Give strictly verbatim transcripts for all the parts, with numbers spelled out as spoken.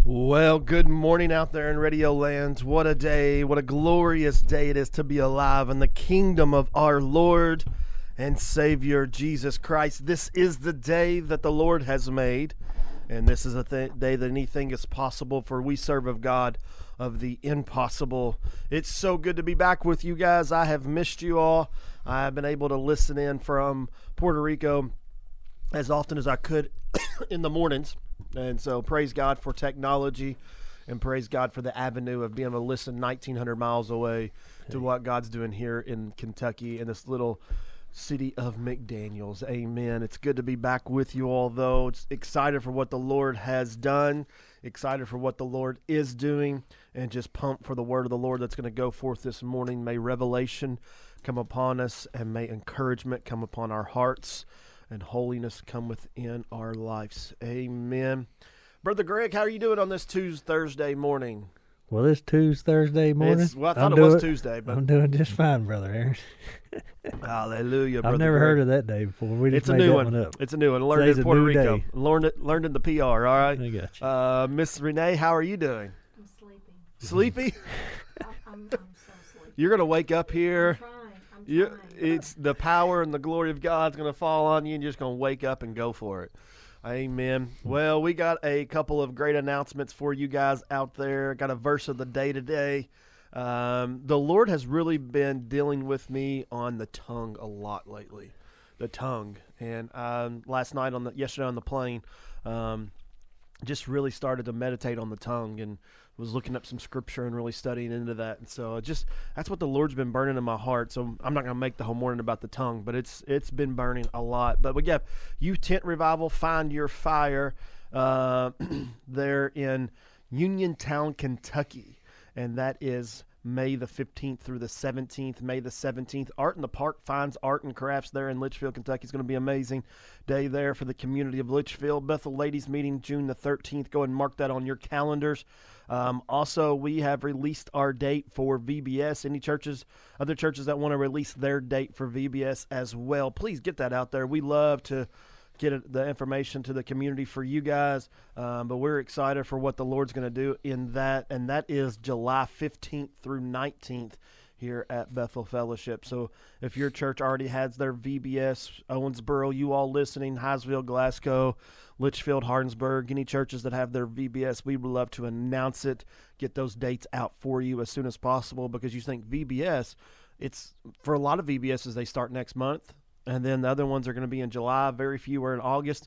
Well, good morning out there in Radio Land. What a day, what a glorious day it is to be alive in the kingdom of our Lord and Savior Jesus Christ. This is the day that the Lord has made, and this is a th- day that anything is possible, for we serve a God of the impossible. It's so good to be back with you guys. I have missed you all. I have been able to listen in from Puerto Rico as often as I could in the mornings. And so praise God for technology, and praise God for the avenue of being able to listen nineteen hundred miles away to what God's doing here in Kentucky, in this little city of McDaniels. Amen. It's good to be back with you all, though. It's excited for what the Lord has done, excited for what the Lord is doing, and just pumped for the word of the Lord that's going to go forth this morning. May revelation come upon us, and may encouragement come upon our hearts, and holiness come within our lives. Amen. Brother Greg, how are you doing on this Tuesday, Thursday morning? Well, it's Tuesday, Thursday morning. It's, well, I thought I'm it was doing, Tuesday, but I'm doing just fine, Brother Aaron. hallelujah, Brother I've never Greg. heard of that day before. We just It's a made new that one. one up. It's a new one. Learned Today's in a Puerto new Rico. day. Learned it. Learned in the P R. All right. I got you. Uh, Miss Renee, how are you doing? I'm sleeping. Sleepy? I'm, I'm, I'm so sleepy. You're gonna wake up I'm here. trying. I'm You, trying. it's the power and the glory of God's gonna fall on you, and you're just gonna wake up and go for it. Amen. Well, we got a couple of great announcements for you guys out there. Got a verse of the day today. Um, the Lord has really been dealing with me on the tongue a lot lately. The tongue. And um, last night, on the yesterday on the plane, um, just really started to meditate on the tongue, and was looking up some scripture and really studying into that. And so it just that's what the Lord's been burning in my heart. So I'm not going to make the whole morning about the tongue, but it's it's been burning a lot. But we got Youth Tent Revival, Find Your Fire, uh, there in Uniontown, Kentucky. And that is May the fifteenth through the seventeenth. May the seventeenth. Art in the Park finds art and crafts there in Litchfield, Kentucky. It's going to be an amazing day there for the community of Litchfield. Bethel Ladies Meeting, June the thirteenth. Go ahead and mark that on your calendars. Um, also, we have released our date for V B S. Any churches, other churches that want to release their date for V B S as well, please get that out there. We love to get the information to the community for you guys, um, but we're excited for what the Lord's going to do in that, and that is July fifteenth through nineteenth here at Bethel Fellowship. So if your church already has their V B S, Owensboro, you all listening, Hinesville, Glasgow, Litchfield, Hardinsburg, any churches that have their V B S, we would love to announce it, get those dates out for you as soon as possible, because you think V B S, it's for a lot of V B Ss, they start next month. And then the other ones are going to be in July. Very few are in August.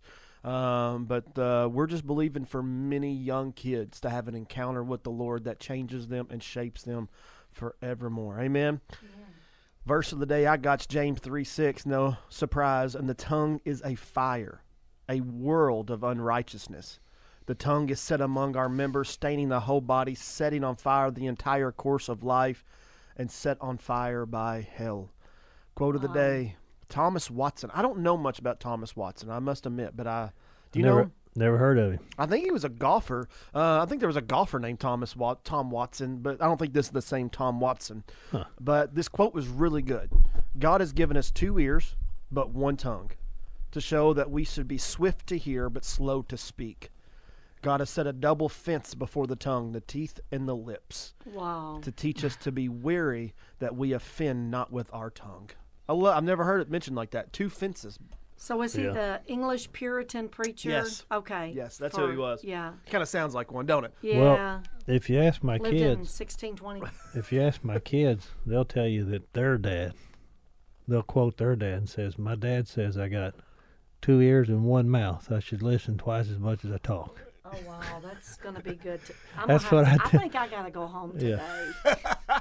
Um, but uh, we're just believing for many young kids to have an encounter with the Lord that changes them and shapes them forevermore. Amen? Amen. Verse of the day I got's James three six. No surprise. And the tongue is a fire, a world of unrighteousness. The tongue is set among our members, staining the whole body, setting on fire the entire course of life, and set on fire by hell. Quote of the Wow. day. Thomas Watson. I don't know much about Thomas Watson, I must admit, but I do you never, know him? Never heard of him. I think he was a golfer. Uh, I think there was a golfer named Thomas Wat- Tom Watson, but I don't think this is the same Tom Watson. Huh. But this quote was really good. God has given us two ears, but one tongue, to show that we should be swift to hear, but slow to speak. God has set a double fence before the tongue, the teeth and the lips, Wow. to teach us to be wary that we offend not with our tongue. I love, I've never heard it mentioned like that. Two fences. So was he Yeah. the English Puritan preacher? Yes. Okay. Yes, that's For- who he was. Yeah. Kind of sounds like one, don't it? Yeah. Well, if you ask my Lived in kids, sixteen twenty. if you ask my kids, they'll tell you that their dad, they'll quote their dad and says, "My dad says I got two ears and one mouth. I should listen twice as much as I talk." Oh wow, that's gonna be good. To, I'm That's gonna have what to, I I think I gotta go home today. Yeah.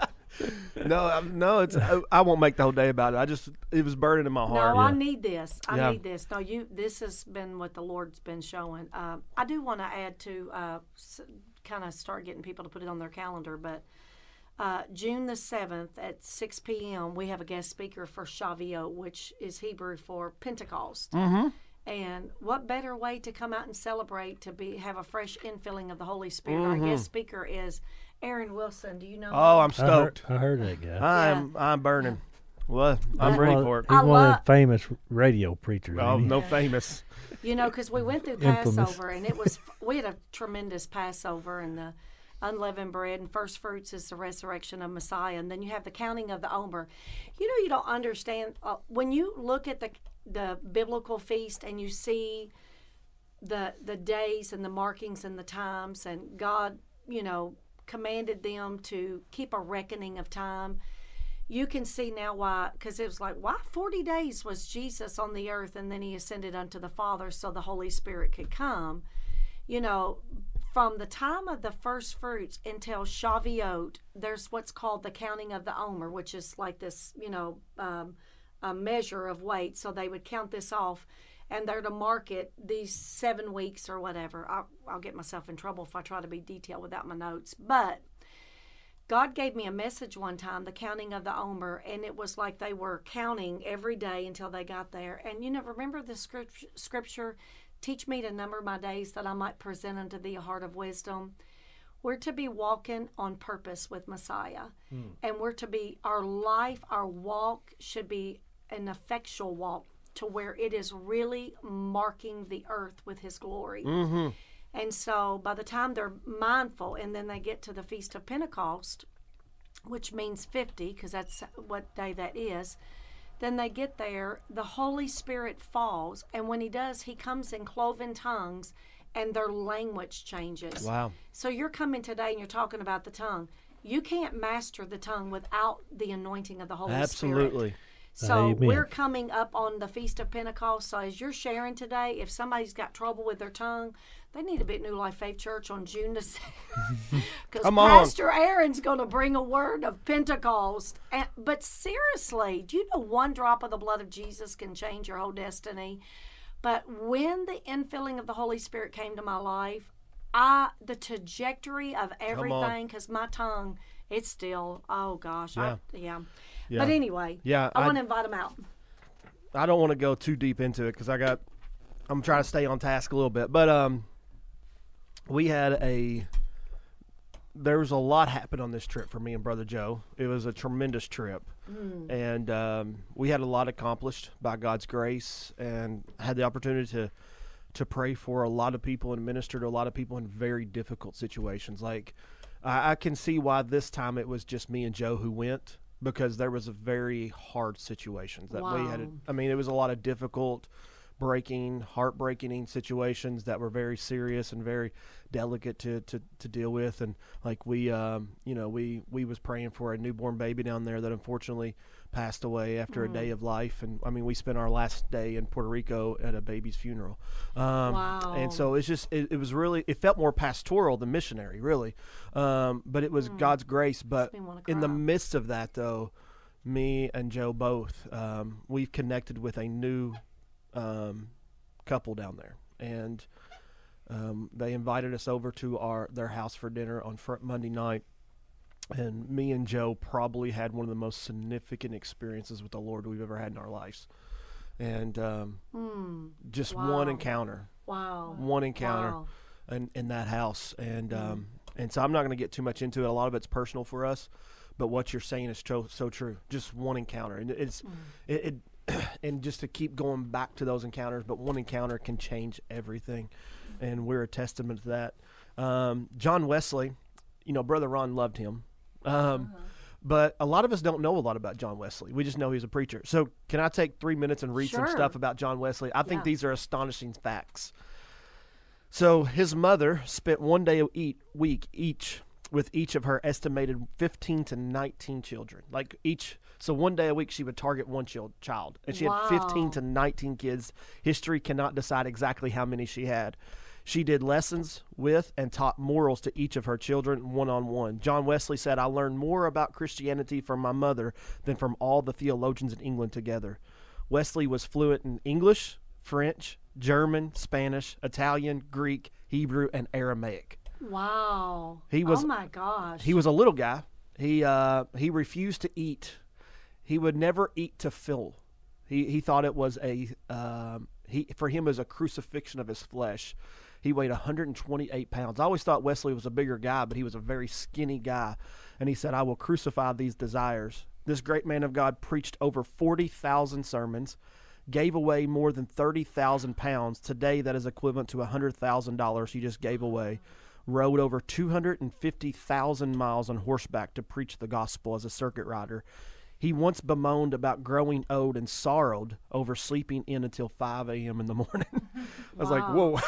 No, I'm- no, it's. I, I won't make the whole day about it. I just, it was burning in my heart. No, I need this. I Yeah. need this. No, you. This has been what the Lord's been showing. Um, I do want to add to uh, s- kind of start getting people to put it on their calendar, but uh, June the seventh at six p.m. we have a guest speaker for Shavuot, which is Hebrew for Pentecost. Mm-hmm. And what better way to come out and celebrate to be have a fresh infilling of the Holy Spirit? Mhm. Our guest speaker is Aaron Wilson. Do you know? Oh, him? I'm I heard, stoked. I heard that guy. I'm, I'm burning. Well, I'm He's ready one, for it. He's I one of love- the famous radio preachers. Oh, ain't he? no famous. You know, because we went through Infamous. Passover, and it was we had a tremendous Passover, and the unleavened bread and first fruits is the resurrection of Messiah, and then you have the counting of the Omer. You know, you don't understand uh, when you look at the the biblical feast and you see the the days and the markings and the times, and God, you know, commanded them to keep a reckoning of time. You can see now why, because it was like, why forty days was Jesus on the earth, and then he ascended unto the Father so the Holy Spirit could come. You know, from the time of the first fruits until Shavuot, there's what's called the counting of the Omer, which is like this, you know, um, a measure of weight. So they would count this off, and they're to mark it these seven weeks or whatever. I'll, I'll get myself in trouble if I try to be detailed without my notes. But God gave me a message one time, the counting of the Omer, and it was like they were counting every day until they got there. And, you know, remember the script, scripture, teach me to number my days that I might present unto thee a heart of wisdom. We're to be walking on purpose with Messiah. Mm. And we're to be, our life, our walk should be an effectual walk to where it is really marking the earth with his glory. Mm-hmm. And so by the time they're mindful and then they get to the Feast of Pentecost, which means fifty, because that's what day that is, then they get there, the Holy Spirit falls, and when he does, he comes in cloven tongues, and their language changes. Wow. So you're coming today and you're talking about the tongue. You can't master the tongue without the anointing of the Holy Spirit. Absolutely. So Amen. we're coming up on the Feast of Pentecost. So as you're sharing today, if somebody's got trouble with their tongue, they need to be at New Life Faith Church on June the seventh. Because Pastor Aaron's going to bring a word of Pentecost. And, but seriously, do you know one drop of the blood of Jesus can change your whole destiny? But when the infilling of the Holy Spirit came to my life, I the trajectory of everything, because my tongue, it's still, oh gosh, Yeah. I, yeah. Yeah. But anyway, Yeah, I, I- want to invite them out. I don't want to go too deep into it because I got. I'm trying to stay on task a little bit, but um, we had a. There was a lot happen on this trip for me and Brother Joe. It was a tremendous trip, Mm. and um, we had a lot accomplished by God's grace, and had the opportunity to to pray for a lot of people and minister to a lot of people in very difficult situations. Like, I, I can see why this time it was just me and Joe who went, because there was a very hard situations that we had. Wow. I mean, it was a lot of difficult, breaking, heartbreaking situations that were very serious and very delicate to, to, to deal with. And like we, um, you know, we, we was praying for a newborn baby down there that unfortunately passed away after Mm. a day of life. And I mean, we spent our last day in Puerto Rico at a baby's funeral. Um, Wow. And so it's just, it, it was really, it felt more pastoral than missionary, really. Um, but it was Mm. God's grace. But me wanna in the cry. midst of that, though, me and Joe both, um, we've connected with a new um, couple down there, and um, they invited us over to our their house for dinner on fr- Monday night. And me and Joe probably had one of the most significant experiences with the Lord we've ever had in our lives, and um, Mm. just Wow. one encounter, Wow. one encounter Wow. in, in that house, and Mm. um, and so I'm not going to get too much into it. A lot of it's personal for us, but what you're saying is tro- so true. Just one encounter, and it's Mm. it, it and just to keep going back to those encounters, but one encounter can change everything, and we're a testament to that. Um, John Wesley, you know, Brother Ron loved him, um, Uh-huh. but a lot of us don't know a lot about John Wesley. We just know he was a preacher. So can I take three minutes and read some Sure. stuff about John Wesley? I think Yeah. these are astonishing facts. So his mother spent one day a eat, week each with each of her estimated fifteen to nineteen children. Like each, so one day a week she would target one child, child and she Wow. had fifteen to nineteen kids. History cannot decide exactly how many she had. She did lessons with and taught morals to each of her children one-on-one. John Wesley said, "I learned more about Christianity from my mother than from all the theologians in England together." Wesley was fluent in English, French, German, Spanish, Italian, Greek, Hebrew, and Aramaic. Wow. He was- Oh my gosh. He was a little guy. He uh, he refused to eat. He would never eat to fill. He he thought it was a um, he for him it was a crucifixion of his flesh. He weighed one hundred twenty-eight pounds. I always thought Wesley was a bigger guy, but he was a very skinny guy. And he said, "I will crucify these desires." This great man of God preached over forty thousand sermons, gave away more than thirty thousand pounds. Today, that is equivalent to one hundred thousand dollars he just gave away. Rode over two hundred fifty thousand miles on horseback to preach the gospel as a circuit rider. He once bemoaned about growing old and sorrowed over sleeping in until five a.m. in the morning. I was like, whoa.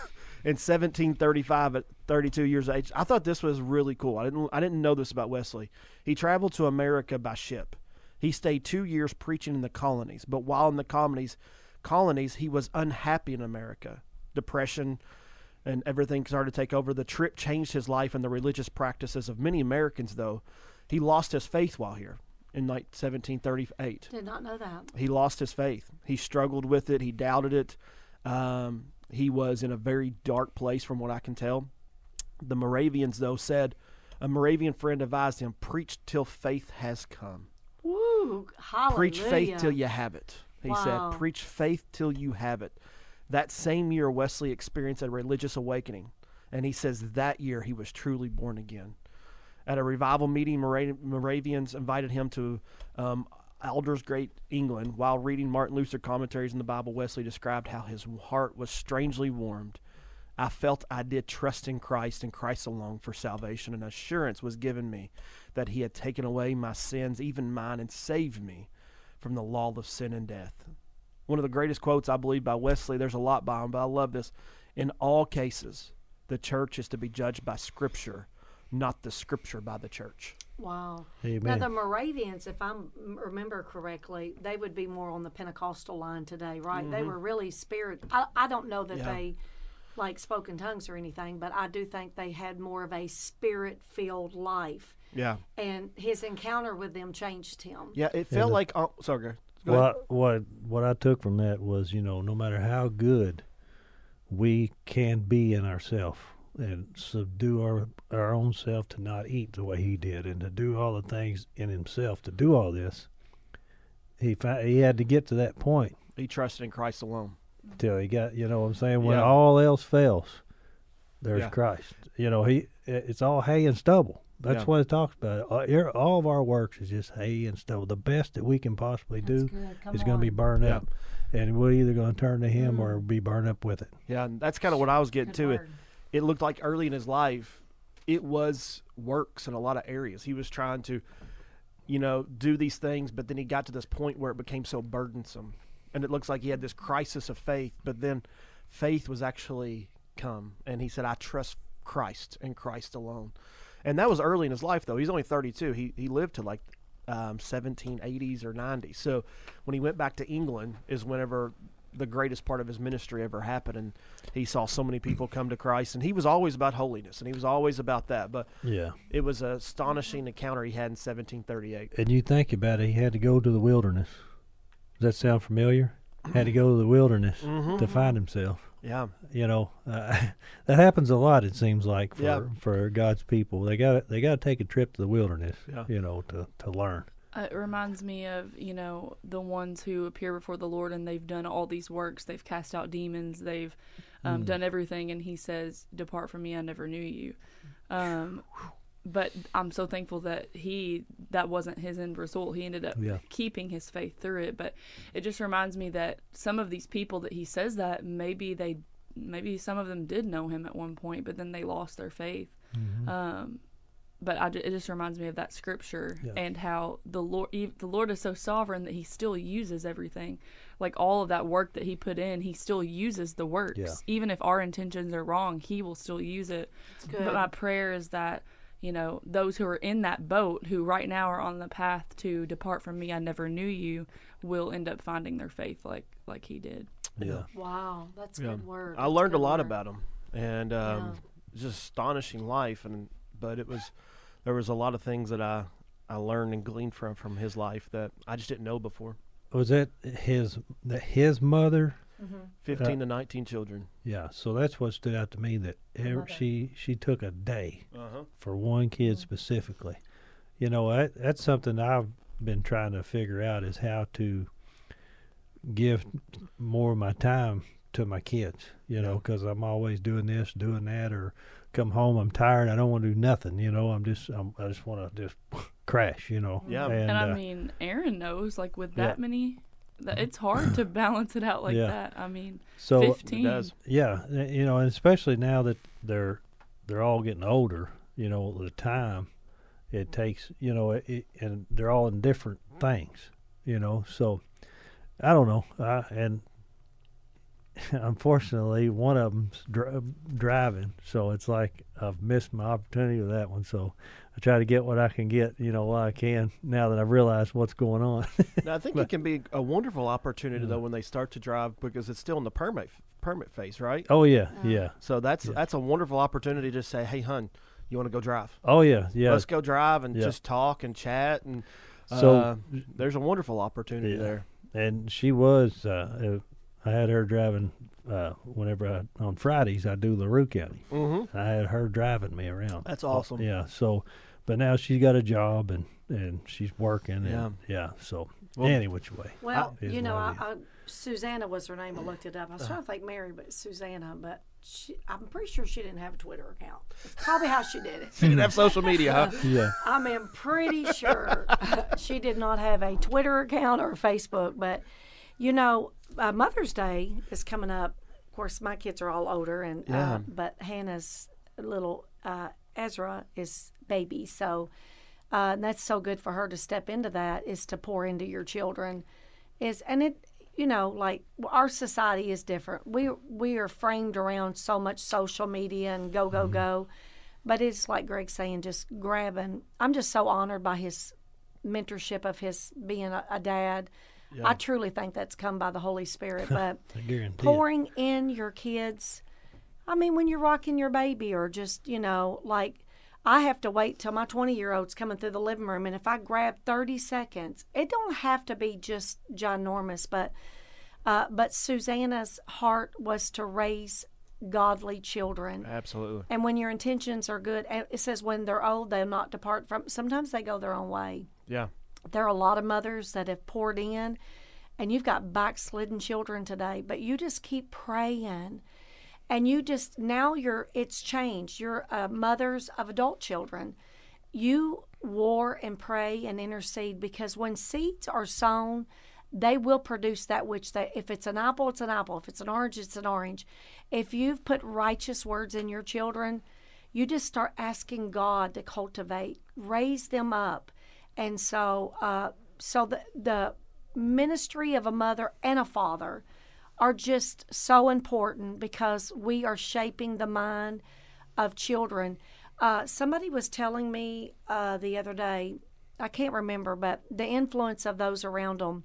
In seventeen thirty-five, at thirty-two years of age, I thought this was really cool. I didn't, I didn't know this about Wesley. He traveled to America by ship. He stayed two years preaching in the colonies, but while in the colonies, colonies, he was unhappy in America. Depression and everything started to take over. The trip changed his life and the religious practices of many Americans, though. He lost his faith while here in like seventeen thirty-eight. Did not know that. He lost his faith. He struggled with it. He doubted it. Um, he was in a very dark place from what I can tell. The Moravians, though, said, a Moravian friend advised him, preach till faith has come. Woo, hallelujah. Preach faith till you have it. He Wow. said, preach faith till you have it. That same year, Wesley experienced a religious awakening. And he says that year he was truly born again. At a revival meeting, Mora- Moravians invited him to um, Aldersgate, England. While reading Martin Luther commentaries in the Bible, Wesley described how his heart was strangely warmed. I felt I did trust in Christ and Christ alone for salvation, and assurance was given me that he had taken away my sins, even mine, and saved me from the law of sin and death. One of the greatest quotes, I believe, by Wesley, there's a lot by him, but I love this. In all cases, the church is to be judged by Scripture, not the Scripture by the church. Wow. Amen. Now, the Moravians, if I remember correctly, they would be more on the Pentecostal line today, right? Mm-hmm. They were really spirit. I, I don't know that yeah. they like spoke in tongues or anything, but I do think they had more of a spirit-filled life. Yeah. And his encounter with them changed him. Yeah, it felt the, like. Oh, sorry, go go what what what I took from that was, you know, no matter how good we can be in ourselves and subdue our our own self to not eat the way he did and to do all the things in himself to do all this, he fi- he had to get to that point. He trusted in Christ alone. Till he got, you know what I'm saying, when yeah. all else fails, there's yeah. Christ. You know, he it's all hay and stubble. That's yeah. what it talks about. All of our works is just hay and stubble. The best that we can possibly do is going to be burned yeah. up. And we're either going to turn to him mm. or be burned up with it. Yeah, and that's kind of what I was getting Good to. It, word. it looked like early in his life, it was works in a lot of areas. He was trying to, you know, do these things, but then he got to this point where it became so burdensome. And it looks like he had this crisis of faith, but then faith was actually come. And he said, I trust Christ and Christ alone. And that was early in his life, though. He's only thirty-two. He he lived to like um, seventeen eighties or nineties. So when he went back to England is whenever the greatest part of his ministry ever happened. And he saw so many people come to Christ. And he was always about holiness, and he was always about that. But yeah, it was an astonishing encounter he had in seventeen thirty-eight. And you think about it, he had to go to the wilderness. Does that sound familiar? Had to go to the wilderness mm-hmm. to find himself. Yeah, you know, uh, that happens a lot. It seems like for yeah. for God's people, they got they got to take a trip to the wilderness. Yeah. You know, to to learn. Uh, it reminds me of, you know, the ones who appear before the Lord and they've done all these works. They've cast out demons. They've um, mm. done everything, and He says, "Depart from me, I never knew you." Um, But I'm so thankful that he, that wasn't his end result. He ended up yeah. keeping his faith through it. But it just reminds me that some of these people that he says that, maybe they, maybe some of them did know him at one point, but then they lost their faith. Mm-hmm. Um, but I, it just reminds me of that scripture yeah. and how the Lord, the Lord is so sovereign that He still uses everything. Like all of that work that He put in, He still uses the works. Yeah. Even if our intentions are wrong, He will still use it. That's good. But my prayer is that, you know, those who are in that boat, who right now are on the path to depart from me, I never knew you, will end up finding their faith like like he did. Yeah. Wow, that's yeah. good word. I That's learned a good lot word. about him, and um, Yeah. just astonishing life. And but it was there was a lot of things that I I learned and gleaned from from his life that I just didn't know before. Was that his that his mother? Mm-hmm. Fifteen Uh, to nineteen children. Yeah. So that's what stood out to me. That ever, mother. she she took a day Uh-huh. for one kid specifically. You know, that, that's something I've been trying to figure out is how to give more of my time to my kids, you know, because I'm always doing this, doing that, or come home, I'm tired, I don't want to do nothing, you know, I'm just, I'm, I just want to just crash, you know. Yeah. And, And, I uh, mean, Aaron knows, like with yeah. that many Th- It's hard to balance it out like Yeah. that. I mean, So fifteen. It does. yeah, uh, you know, and especially now that they're they're all getting older, you know, the time it takes, you know, it, it- and they're all in different things, you know. So I don't know, I, and unfortunately, one of them's dri- driving, so it's like I've missed my opportunity with that one. So I try to get what I can get, you know, while I can. Now that I've realized what's going on. Now, I think it can be a wonderful opportunity though when they start to drive because it's still in the permit permit phase, right? Oh yeah, yeah. So that's Yeah. that's a wonderful opportunity to say, "Hey, hun, you want to go drive? Oh yeah, yeah. Let's go drive and Yeah. just talk and chat." And uh, So- there's a wonderful opportunity Yeah. there. And she was. Uh, uh, I had her driving uh, whenever I, on Fridays I do LaRue County. Mm-hmm. I had her driving me around. That's awesome. Yeah. So, but now she's got a job and and she's working. Yeah. And, yeah. So Well- any which way. Well, Is you know, I, what it I, Susanna was her name. I looked it up. I was trying to think Mary, but Susanna. But she, I'm pretty sure she didn't have a Twitter account. It's probably how she did it. You didn't have social media, huh? Yeah. I mean, pretty sure she did not have a Twitter account or Facebook. But, you know, uh, Mother's Day is coming up. Of course, my kids are all older, and Yeah. uh, but Hannah's little uh, Ezra is baby. So uh, and that's so good for her to step into that, is to pour into your children. Is and it, you know, like our society is different. We we are framed around so much social media and go go go. But it's like Greg's saying, just grabbing. I'm just so honored by his mentorship of his being a, a dad. I truly think that's come by the Holy Spirit. But I guarantee it. pouring in your kids, I mean, when you're rocking your baby, or just, you know, like I have to wait till my twenty-year-old's coming through the living room, and if I grab thirty seconds, it don't have to be just ginormous, but uh, but Susanna's heart was to raise godly children. Absolutely. And when your intentions are good, and it says when they're old, they'll not depart from. Sometimes they go their own way. Yeah. There are a lot of mothers that have poured in, and you've got backslidden children today, but you just keep praying. And you just, now you're, it's changed. You're uh, mothers of adult children. You war and pray and intercede, because when seeds are sown, they will produce that which they, if it's an apple, it's an apple. If it's an orange, it's an orange. If you've put righteous words in your children, you just start asking God to cultivate, raise them up. And so, uh, so the, the ministry of a mother and a father are just so important, because we are shaping the mind of children. Uh, somebody was telling me uh, the other day, I can't remember, but the influence of those around them.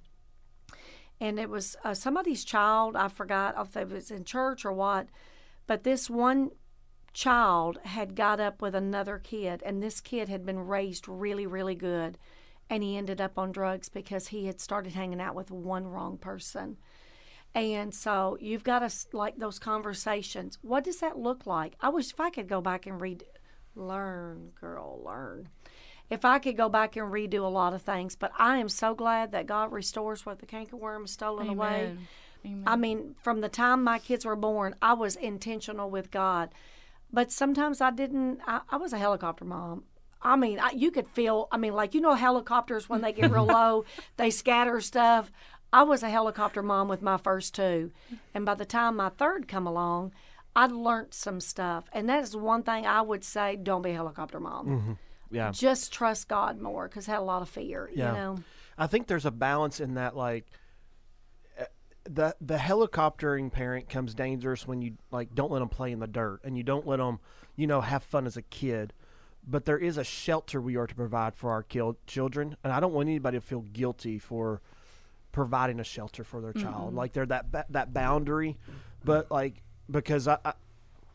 And it was uh, somebody's child. I forgot if it was in church or what. But this one child had got up with another kid, and this kid had been raised really, really good. And he ended up on drugs because he had started hanging out with one wrong person. And so you've got to, like, those conversations. What does that look like? I wish if I could go back and read, learn, girl, learn. If I could go back and redo a lot of things. But I am so glad that God restores what the cankerworm has stolen Amen. away. Amen. I mean, from the time my kids were born, I was intentional with God. But sometimes I didn't, I, I was a helicopter mom. I mean, I, you could feel, I mean, like, you know, helicopters, when they get real low, they scatter stuff. I was a helicopter mom with my first two. And by the time my third come along, I'd learned some stuff. And that is one thing I would say, don't be a helicopter mom. Mm-hmm. Yeah. Just trust God more, because I had a lot of fear, Yeah. you know. I think there's a balance in that, like, uh, the the helicoptering parent comes dangerous when you, like, don't let them play in the dirt, and you don't let them, you know, have fun as a kid. But there is a shelter we are to provide for our kil- children, and I don't want anybody to feel guilty for providing a shelter for their child. Mm-hmm. Like, they're that ba- that boundary, but, like, because I, I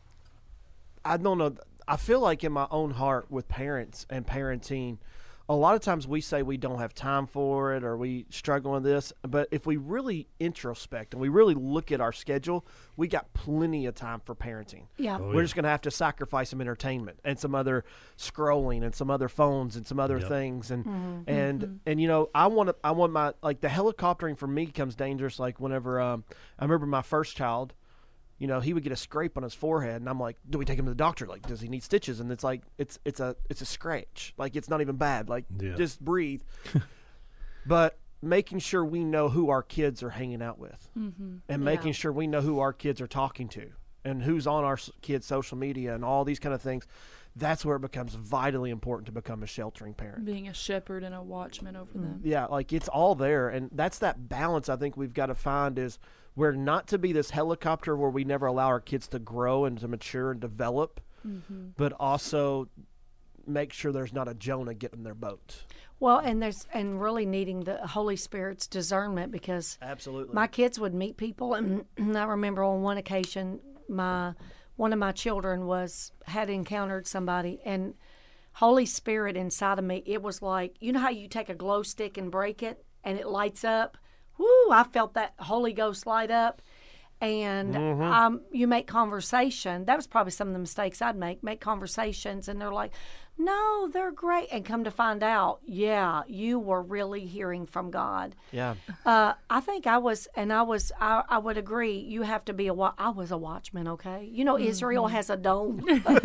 I don't know. I feel like in my own heart with parents and parenting, a lot of times we say we don't have time for it, or we struggle with this. But if we really introspect and we really look at our schedule, we got plenty of time for parenting. Yeah. Oh, We're yeah. just going to have to sacrifice some entertainment and some other scrolling and some other phones and some other Yep. things. And, Mm-hmm. and, and, you know, I want to, I want my, like, the helicoptering for me comes dangerous. Like, whenever, um, I remember my first child, you know, he would get a scrape on his forehead, and I'm like, do we take him to the doctor? Like, does he need stitches? And it's like, it's it's a it's a scratch. Like, it's not even bad. Like, Yeah. just breathe. But making sure we know who our kids are hanging out with, Mm-hmm. and Yeah. making sure we know who our kids are talking to, and who's on our s- kids' social media, and all these kind of things. That's where it becomes vitally important to become a sheltering parent. Being a shepherd and a watchman over them. Yeah, like it's all there, and that's that balance I think we've got to find is we're not to be this helicopter where we never allow our kids to grow and to mature and develop, Mm-hmm. but also make sure there's not a Jonah getting their boat. Well, and there's and really needing the Holy Spirit's discernment, because Absolutely. my kids would meet people, and I remember on one occasion, my one of my children was had encountered somebody, and Holy Spirit inside of me, it was like, you know how you take a glow stick and break it, and it lights up. Woo! I felt that Holy Ghost light up, and um, you make conversation. That was probably some of the mistakes I'd make. Make conversations, and they're like, "No, they're great," and come to find out, yeah, you were really hearing from God. Yeah. Uh, I think I was, and I was, I, I would agree. You have to be a. wa- I was a watchman. Okay, you know, Israel has a dome.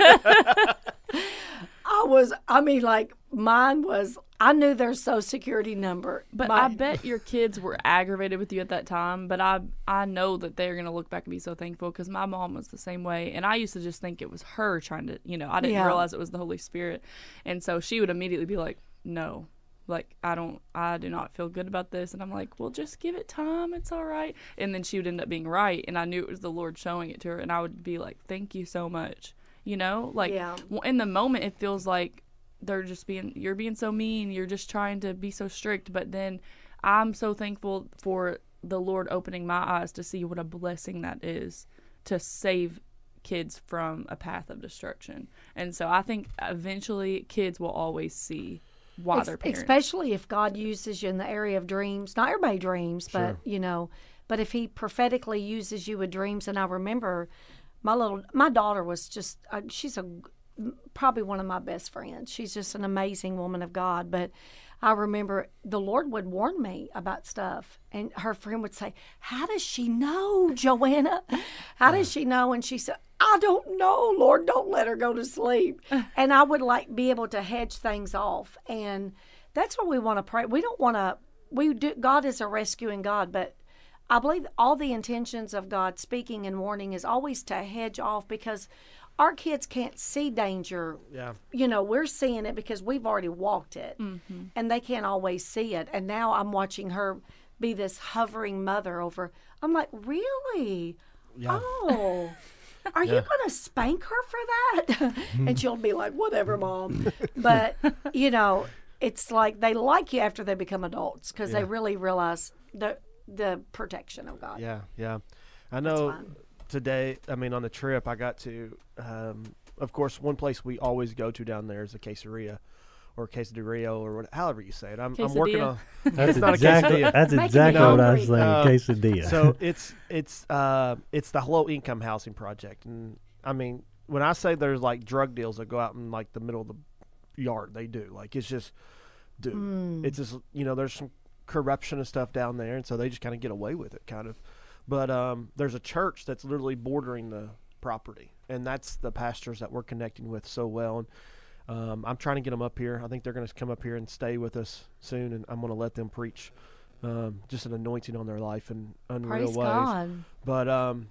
I was. I mean, like mine was. I knew their social security number, But My- I bet your kids were aggravated with you at that time. But I I know that they're gonna look back and be so thankful, because my mom was the same way, and I used to just think it was her trying to, you know, I didn't Yeah. realize it was the Holy Spirit, and so she would immediately be like, no. Like, I don't, I do not feel good about this. And I'm like, well, just give it time. It's all right. And then she would end up being right. And I knew it was the Lord showing it to her. And I would be like, thank you so much. You know, like Yeah. w- in the moment, it feels like they're just being, you're being so mean. You're just trying to be so strict. But then I'm so thankful for the Lord opening my eyes to see what a blessing that is to save kids from a path of destruction. And so I think eventually kids will always see why Ex- their parents. especially if God uses you in the area of dreams. Not everybody dreams, but Sure. you know, but if He prophetically uses you with dreams, and I remember my little my daughter was just uh, she's a probably one of my best friends. She's just an amazing woman of God, but I remember the Lord would warn me about stuff, and her friend would say, "How does she know, Joanna? How does she know?" And she said, "I don't know, Lord, don't let her go to sleep." And I would like be able to hedge things off, and that's what we want to pray. We don't want to. We do. God is a rescuing God, but I believe all the intentions of God speaking and warning is always to hedge off, because our kids can't see danger. Yeah. You know, we're seeing it because we've already walked it, Mm-hmm. and they can't always see it. And now I'm watching her be this hovering mother over. I'm like, really? Yeah. Oh, are you Yeah. going to spank her for that? And she'll be like, whatever, Mom. But, you know, it's like they like you after they become adults, because they Yeah. really realize the the protection of God. Yeah, yeah. I know fine. today, I mean, on the trip, I got to, um, of course, one place we always go to down there is the Quesaria or Quesadilla or what, however you say it. I'm, I'm working Quesadilla. on. That's not a exactly quesadilla. that's Making me exactly what I was hungry. saying. Uh, Quesadilla. So it's it's uh it's the low income housing project, and I mean, when I say there's like drug deals that go out in like the middle of the yard, they do. Like it's just, dude, Mm. it's just, you know, there's some corruption and stuff down there, and so they just kind of get away with it, kind of. But um, there's a church that's literally bordering the property, and that's the pastors that we're connecting with so well. And um, I'm trying to get them up here. I think they're going to come up here and stay with us soon, and I'm going to let them preach um, just an anointing on their life in unreal Praise ways. God. But um,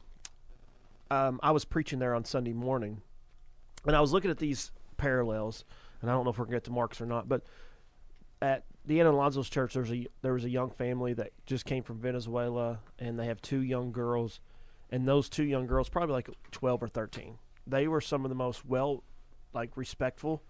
um, I was preaching there on Sunday morning, and I was looking at these parallels, and I don't know if we're going to get to Mark's or not, but at Deanna Alonso's church, there's a there was a young family that just came from Venezuela, and they have two young girls, and those two young girls, probably like twelve or thirteen, they were some of the most well, like respectful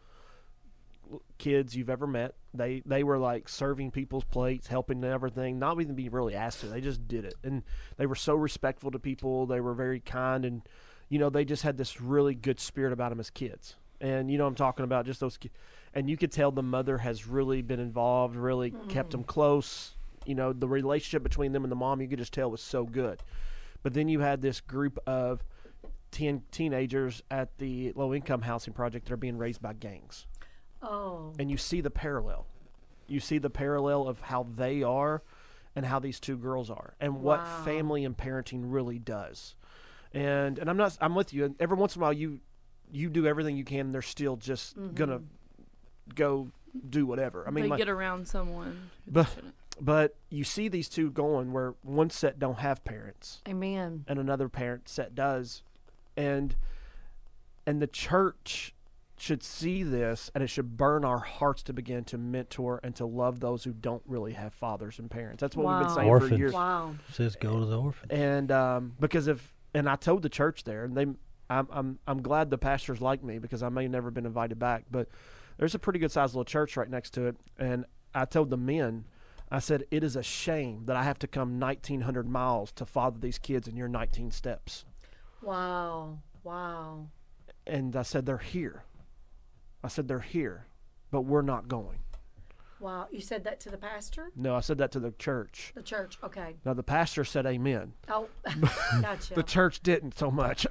kids you've ever met. They they were like serving people's plates, helping and everything, not even being really asked to. They just did it, and they were so respectful to people. They were very kind, and you know, they just had this really good spirit about them as kids. And you know, I'm talking about just those kids. And you could tell the mother has really been involved, really Mm-hmm. kept them close. You know, the relationship between them and the mom, you could just tell was so good. But then you had this group of teen teenagers at the low-income housing project that are being raised by gangs. Oh. And you see the parallel. You see the parallel of how they are and how these two girls are, and what Wow. family and parenting really does. And and I'm not I'm with you. And every once in a while you you do everything you can, and they're still just Mm-hmm. gonna go do whatever. I mean, they my, get around someone. who they But- shouldn't. But you see these two going where one set don't have parents Amen. and another parent set does. And and the church should see this, and it should burn our hearts to begin to mentor and to love those who don't really have fathers and parents. That's what we've been Wow. saying for Orphans. years. Wow. It says go to the orphans. And um, because if and I told the church there, and they, I'm I'm I'm glad the pastors like me because I may have never been invited back, but there's a pretty good sized little church right next to it, and I told the men, I said, it is a shame that I have to come nineteen hundred miles to father these kids in your nineteen steps. Wow. Wow. And I said, they're here. I said, they're here, but we're not going. Wow. You said that to the pastor? No, I said that to the church. The church. Okay. Now, the pastor said amen. Oh, gotcha. The church didn't so much.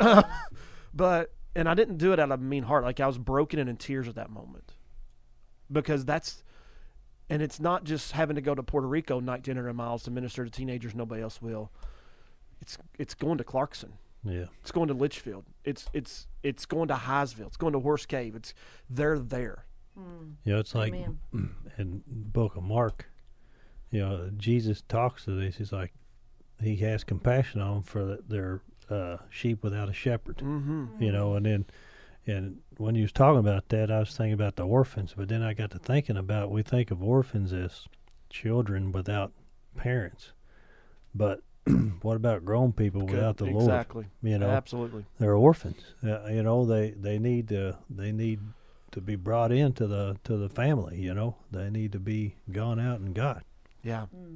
But, and I didn't do it out of a mean heart. Like, I was broken and in tears at that moment. Because that's, and it's not just having to go to Puerto Rico nineteen hundred miles to minister to teenagers nobody else will. It's it's going to Clarkson. Yeah. It's going to Litchfield. It's it's it's going to Highsville. It's going to Horse Cave. It's they're there. Mm. You know, it's like Amen. in the book of Mark, you know, Jesus talks to this. He's like, he has compassion on them for the, their uh, sheep without a shepherd. Mm-hmm. You know, and then, and when you was talking about that, I was thinking about the orphans. But then I got to thinking about, we think of orphans as children without parents, but what about grown people without the Lord? Exactly. You know, Absolutely. they're orphans. Uh, you know, they they need to they need to be brought into the to the family. You know, they need to be gone out and got. Yeah. Mm.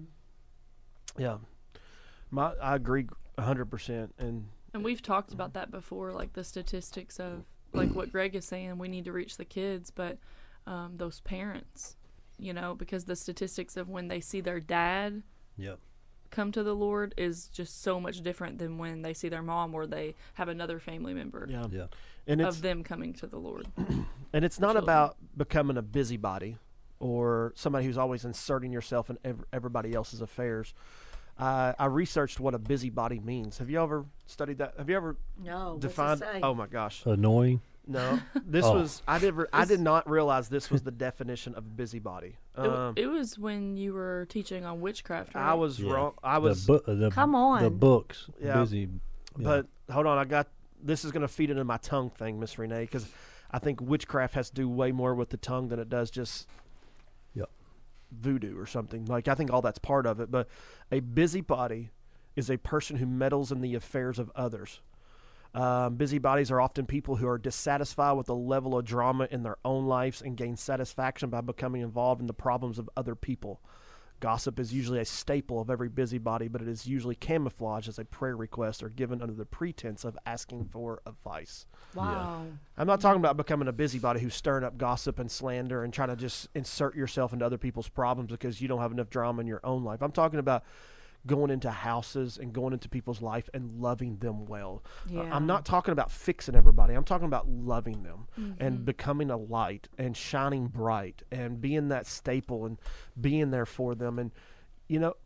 Yeah. My I agree a hundred percent. And And we've talked about that before, like the statistics of like what Greg is saying, we need to reach the kids, but um, those parents, you know, because the statistics of when they see their dad Yep. come to the Lord is just so much different than when they see their mom or they have another family member yeah. Yeah. And it's of them coming to the Lord. and it's not children. about becoming a busybody or somebody who's always inserting yourself in ev- everybody else's affairs. Uh, I researched what a busybody means. Have you ever studied that? Have you ever No. defined? What's it say? Oh my gosh, Annoying. no! This Oh. was I never I did not realize this was the definition of busybody. It, w- Um, it was when you were teaching on witchcraft, right? I was Yeah. wrong. I was, the, bu- the Come on. the books. Yeah. Busy. Yeah. but hold on. I got this is going to feed into my tongue thing, Miss Renee, because I think witchcraft has to do way more with the tongue than it does just Yep. voodoo or something. Like I think all that's part of it. But a busybody is a person who meddles in the affairs of others. Um, busybodies are often people who are dissatisfied with the level of drama in their own lives and gain satisfaction by becoming involved in the problems of other people. Gossip is usually a staple of every busybody, but it is usually camouflaged as a prayer request or given under the pretense of asking for advice. Wow. I'm not talking about becoming a busybody who's stirring up gossip and slander and trying to just insert yourself into other people's problems because you don't have enough drama in your own life. I'm talking about going into houses and going into people's life and loving them well. Uh, Yeah. I'm not talking about fixing everybody. I'm talking about loving them Mm-hmm. and becoming a light and shining bright and being that staple and being there for them. And, you know,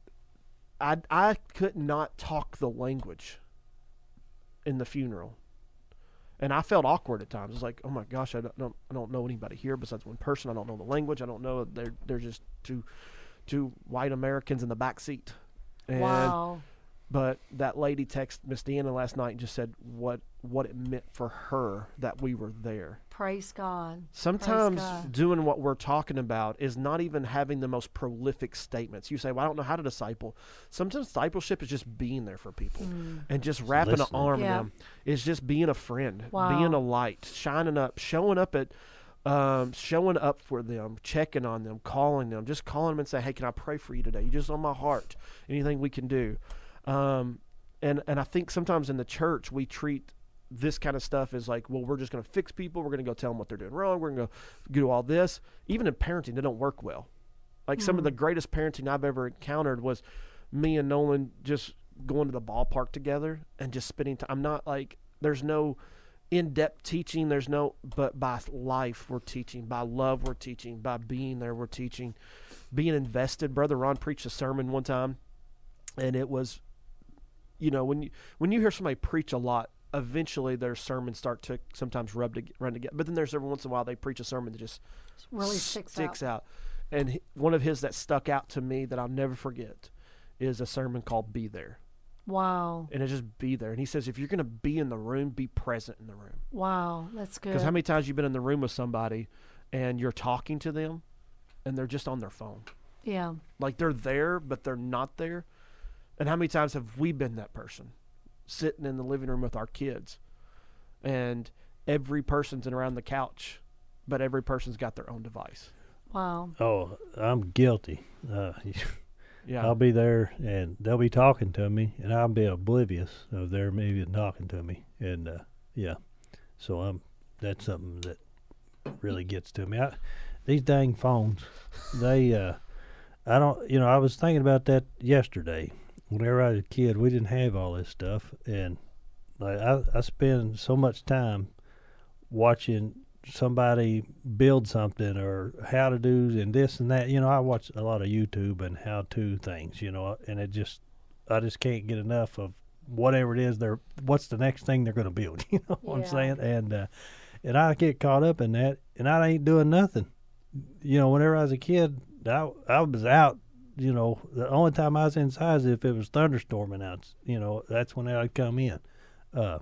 I, I could not talk the language in the funeral. And I felt awkward at times. It's like, oh my gosh, I don't, don't I don't know anybody here besides one person. I don't know the language. I don't know. They're they're just two two white Americans in the back seat. And, Wow. But that lady texted Miss Deanna last night and just said what what it meant for her that we were there. Praise God. Sometimes God. doing what we're talking about is not even having the most prolific statements. You say, well, I don't know how to disciple. Sometimes discipleship is just being there for people Mm. and just wrapping an listening. arm Yeah. in them. It's just being a friend, Wow. being a light, shining up, showing up at, um, showing up for them, checking on them, calling them, just calling them and say, hey, can I pray for you today? You're just on my heart. Anything we can do. Um, and, and I think sometimes in the church we treat this kind of stuff as like, well, we're just going to fix people. We're going to go tell them what they're doing wrong. We're going to go do all this. Even in parenting, they don't work well. Like some of the greatest parenting I've ever encountered was me and Nolan just going to the ballpark together and just spending time. I'm not like, there's no in-depth teaching. There's no, but by life we're teaching, by love we're teaching, by being there we're teaching, being invested. Brother Ron preached a sermon one time, and it was, you know, when you when you hear somebody preach a lot, eventually their sermons start to sometimes rub to run together. But then there's every once in a while they preach a sermon that just Really sticks, sticks out. out. And he, one of his that stuck out to me that I'll never forget is a sermon called Be There. Wow. And it's just be there. And he says, if you're going to be in the room, be present in the room. Wow. That's good. Because how many times you've been in the room with somebody and you're talking to them and they're just on their phone? Yeah. Like they're there, but they're not there. And how many times have we been that person sitting in the living room with our kids and every person's in around the couch, but every person's got their own device? Wow. Oh, I'm guilty. Uh, Yeah. I'll be there, and they'll be talking to me, and I'll be oblivious of them even talking to me. And uh, yeah, so I'm. That's something that really gets to me. I, these dang phones, they. Uh, I don't. You know, I was thinking about that yesterday. Whenever I was a kid, we didn't have all this stuff, and like I, I spend so much time watching somebody build something or how to do and this and that. You know, I watch a lot of YouTube and how to things, you know, and it just, I just can't get enough of whatever it is they're, what's the next thing they're going to build, you know what Yeah. I'm saying? And, uh, and I get caught up in that and I ain't doing nothing. You know, whenever I was a kid, I, I was out, you know, the only time I was inside is if it was thunderstorming out, you know, that's when I'd come in. Uh,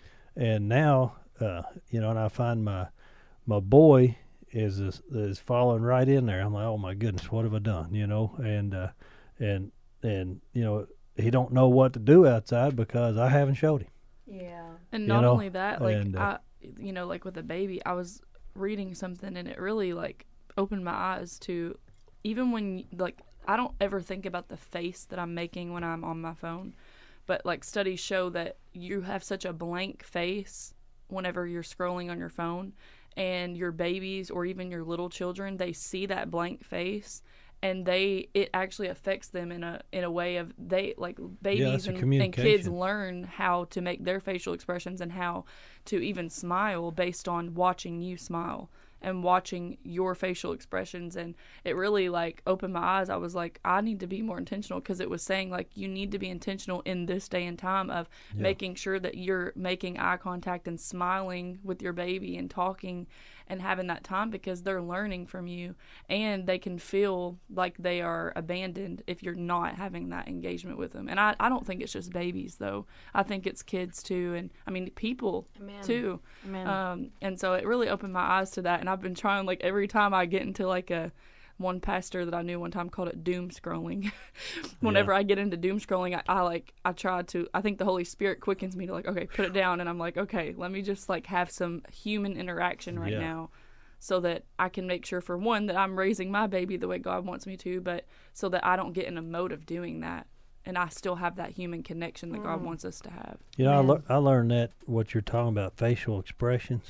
and now, uh, you know, and I find my, my boy is, is is falling right in there. I'm like, oh my goodness, what have I done? You know, and uh, and and you know, he don't know what to do outside because I haven't showed him. Yeah. And You not know, only that, like and, uh, I, you know, like with a baby, I was reading something and it really like opened my eyes to, even when like I don't ever think about the face that I'm making when I'm on my phone, but like studies show that you have such a blank face whenever you're scrolling on your phone. And your babies or even your little children, they see that blank face and they it actually affects them in a in a way of they like babies a and, and communication. kids learn how to make their facial expressions and how to even smile based on watching you smile and watching your facial expressions. And it really like opened my eyes. I was like, I need to be more intentional, because it was saying like you need to be intentional in this day and time of Yeah. making sure that you're making eye contact and smiling with your baby and talking and having that time, because they're learning from you and they can feel like they are abandoned if you're not having that engagement with them. And I, I don't think it's just babies though. I think it's kids too, and I mean people Amen. too. Amen. Um, and so it really opened my eyes to that. And I've been trying, like, every time I get into, like, a one pastor that I knew one time called it doom scrolling. Whenever Yeah. I get into doom scrolling, I, I, like, I try to, I think the Holy Spirit quickens me to, like, okay, put it down. And I'm like, okay, let me just, like, have some human interaction right Yeah. now so that I can make sure, for one, that I'm raising my baby the way God wants me to, but so that I don't get in a mode of doing that. And I still have that human connection that God wants us to have. You know, I, Man. lear- I learned that what you're talking about, facial expressions.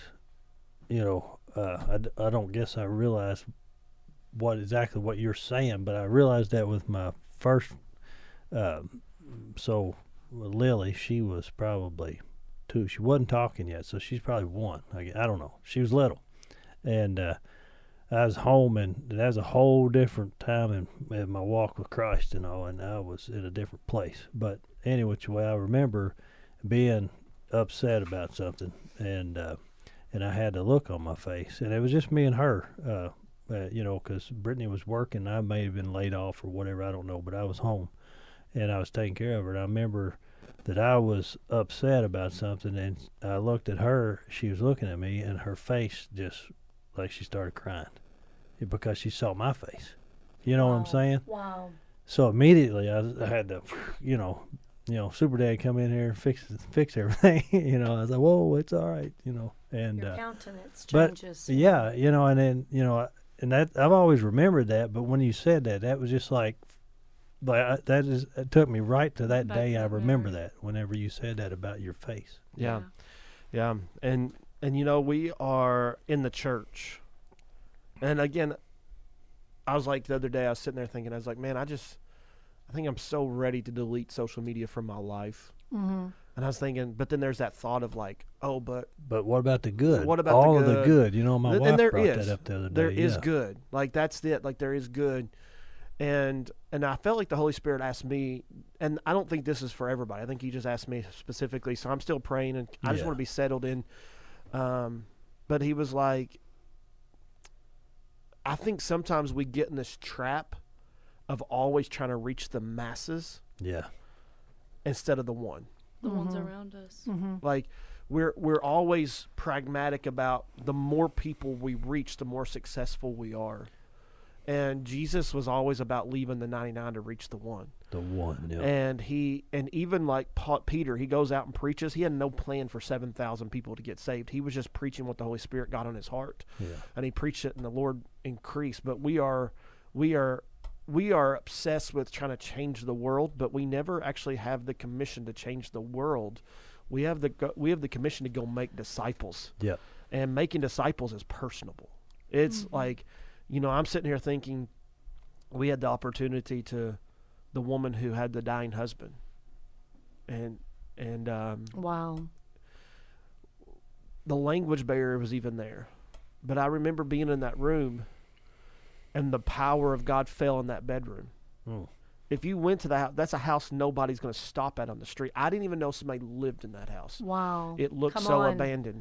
You know, uh, I, d- I don't guess I realized what exactly what you're saying, but I realized that with my first. Uh, so with Lily, she was probably two. She wasn't talking yet, so she's probably one. I, gue- I don't know. She was little, and uh, I was home, and that was a whole different time in, in my walk with Christ and all, and I was in a different place. But anyway, which way I remember being upset about something, and uh, and I had the look on my face, and it was just me and her, uh, uh, you know, because Brittany was working. I may have been laid off or whatever, I don't know, but I was home, and I was taking care of her. And I remember that I was upset about something, and I looked at her. She was looking at me, and her face just like she started crying because she saw my face. You know what I'm Wow. saying? Wow. So immediately I, I had to, you know, you know, Super Dad come in here and fix fix everything. You know, I was like, whoa, it's all right. You know, and Your uh, countenance but changes. yeah, you know, and then you know, I- and that I've always remembered that. But when you said that, that was just like, like I, that is it took me right to that Back day. to I that remember memory. that whenever you said that about your face. Yeah. Yeah. And, and, you know, we are in the church. And again, I was like the other day, I was sitting there thinking, I was like, man, I just, I think I'm so ready to delete social media from my life. Mm-hmm. And I was thinking, but then there's that thought of like, oh, but But what about the good? What about the all of the good? good? You know, my Th- wife and there brought is. that up the other day. there is yeah. good. Like that's it. Like there is good. And and I felt like the Holy Spirit asked me, and I don't think this is for everybody. I think He just asked me specifically. So I'm still praying, and I just Yeah. want to be settled in. Um, but He was like, I think sometimes we get in this trap of always trying to reach the masses Yeah. instead of the one. The ones around us. Like we're we're always pragmatic about the more people we reach, the more successful we are. And Jesus was always about leaving the ninety-nine to reach the one. The one. Yeah. And he and even like Paul, Peter, he goes out and preaches. He had no plan for seven thousand people to get saved. He was just preaching what the Holy Spirit got on his heart. Yeah. And he preached it, and the Lord increased. But we are we are we are obsessed with trying to change the world, but we never actually have the commission to change the world. We have the go- we have the commission to go make disciples. Yeah. And making disciples is personable. It's like, you know, I'm sitting here thinking we had the opportunity to the woman who had the dying husband. And and um, Wow. the language barrier was even there. But I remember being in that room and the power of God fell in that bedroom. Oh. If you went to the house, that's a house nobody's going to stop at on the street. I didn't even know somebody lived in that house. Wow. It looked Come so on. abandoned.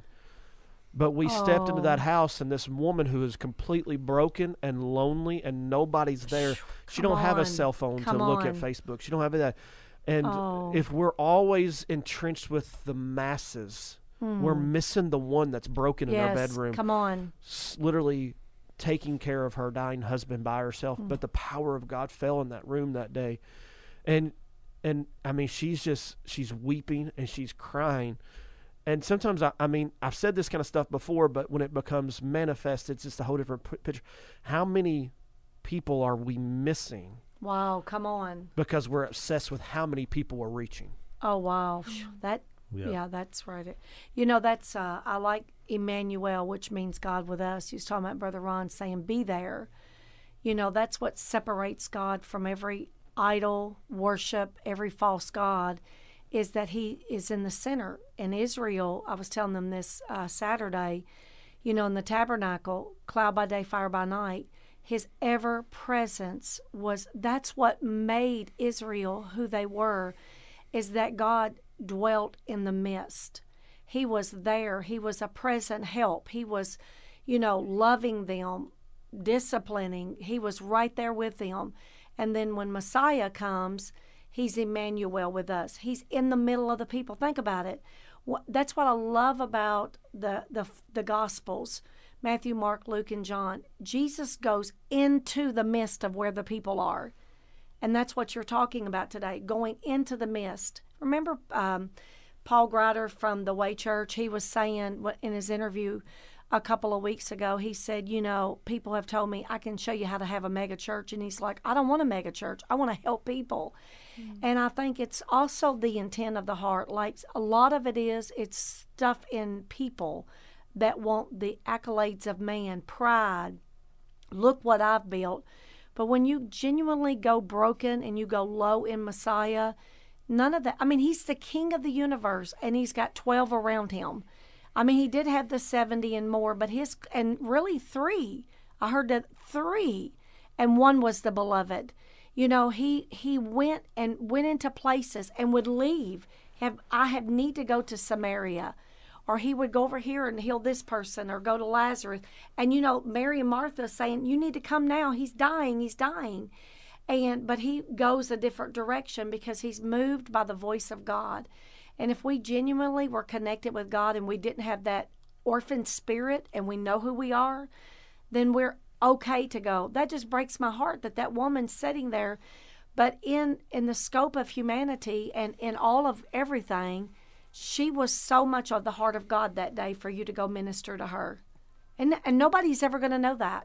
But we stepped into that Oh. house, and this woman who is completely broken and lonely, and nobody's there. She Come don't have a on. cell phone Come to look at on. Facebook. She don't have that. And Oh. if we're always entrenched with the masses, we're missing the one that's broken in yes. her bedroom, Come on. s- literally taking care of her dying husband by herself. Mm. But the power of God fell in that room that day, and and I mean, she's just she's weeping and she's crying. And sometimes, I, I mean, I've said this kind of stuff before, but when it becomes manifest, it's just a whole different p- picture. How many people are we missing Wow. Come on. because we're obsessed with how many people we're reaching? Oh wow. Phew, That. Yeah. Yeah, that's right. You know, that's uh, I like Emmanuel, which means God with us. He was talking about Brother Ron saying, "Be there." You know, that's what separates God from every idol worship, every false god, is that He is in the center. In Israel, I was telling them this uh, Saturday. You know, in the tabernacle, cloud by day, fire by night. His ever presence was. That's what made Israel who they were. Is that God dwelt in the midst. He was there. He was a present help. He was, you know, loving them, disciplining. He was right there with them. And then when Messiah comes, he's Emmanuel with us. He's in the middle of the people. Think about it. What, that's what I love about the, the the Gospels, Matthew, Mark, Luke, and John. Jesus goes into the midst of where the people are. And that's what you're talking about today, going into the mist. Remember um, Paul Grider from the Way Church? He was saying in his interview a couple of weeks ago, he said, you know, people have told me I can show you how to have a mega church. And he's like, I don't want a mega church. I want to help people. Mm. And I think it's also the intent of the heart. Like a lot of it is, it's stuff in people that want the accolades of man, pride. Look what I've built. But when you genuinely go broken and you go low in Messiah, none of that. I mean, he's the king of the universe, and he's got twelve around him. I mean, he did have the seventy and more, but his, and really three. I heard that three, and one was the beloved. You know, he he went and went into places and would leave. Have I have need to go to Samaria. Or he would go over here and heal this person, or go to Lazarus. And, you know, Mary and Martha saying, you need to come now. He's dying. He's dying. And but he goes a different direction because he's moved by the voice of God. And if we genuinely were connected with God and we didn't have that orphan spirit and we know who we are, then we're okay to go. That just breaks my heart that that woman's sitting there. But in, in the scope of humanity and in all of everything, she was so much of the heart of God that day for you to go minister to her. And and nobody's ever going to know that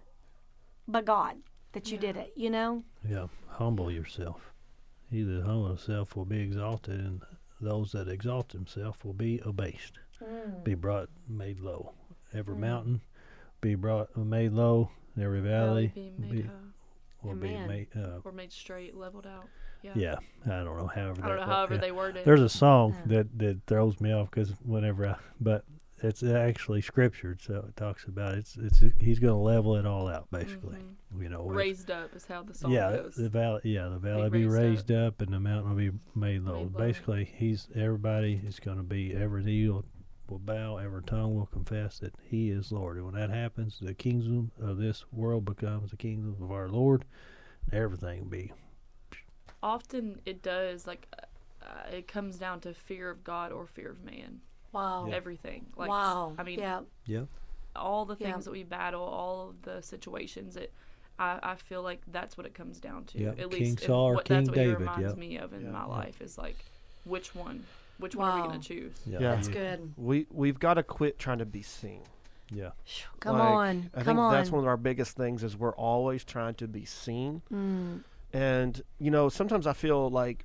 but God, that you Yeah. did it, you know? Yeah. Humble yourself. He that humble himself will be exalted, and those that exalt themselves will be abased. Mm. Be brought, made low. Every mountain be brought, made low. Every valley Valley being made be, high, will be Amen. made. Uh, or made straight, leveled out. Yeah. yeah. I don't know. However, I don't that know. wo- However yeah. they word it. There's a song Yeah. that, that throws me off because whenever I, but it's actually scriptured, so it talks about it's it's he's going to level it all out basically. Mhm. You know, if- Raised up is how the song yeah, goes. the valley, yeah, the valley be raised raised up. and the mountain will be made low. Made low. Basically, he's everybody is going to be every knee will will bow, every tongue will confess that he is Lord. And when that happens, the kingdom of this world becomes the kingdom of our Lord. Everything will be. Often it does, like, uh, it comes down to fear of God or fear of man. Wow. Yeah. Everything. Like, Wow. I mean, yeah. Yep. all the things Yeah. that we battle, all of the situations, it, I, I feel like that's what it comes down to. Yep. At King least, and Saul or what, King that's what David, it reminds yep. me of in Yeah. my Yep. life is like, which one? Which one are we Wow. going to choose? Yeah. Yeah. That's you- good. We we've got to quit trying to be seen. Yeah. Come Like, on. I Come think on. that's one of our biggest things is we're always trying to be seen. Mm. And you know, sometimes I feel like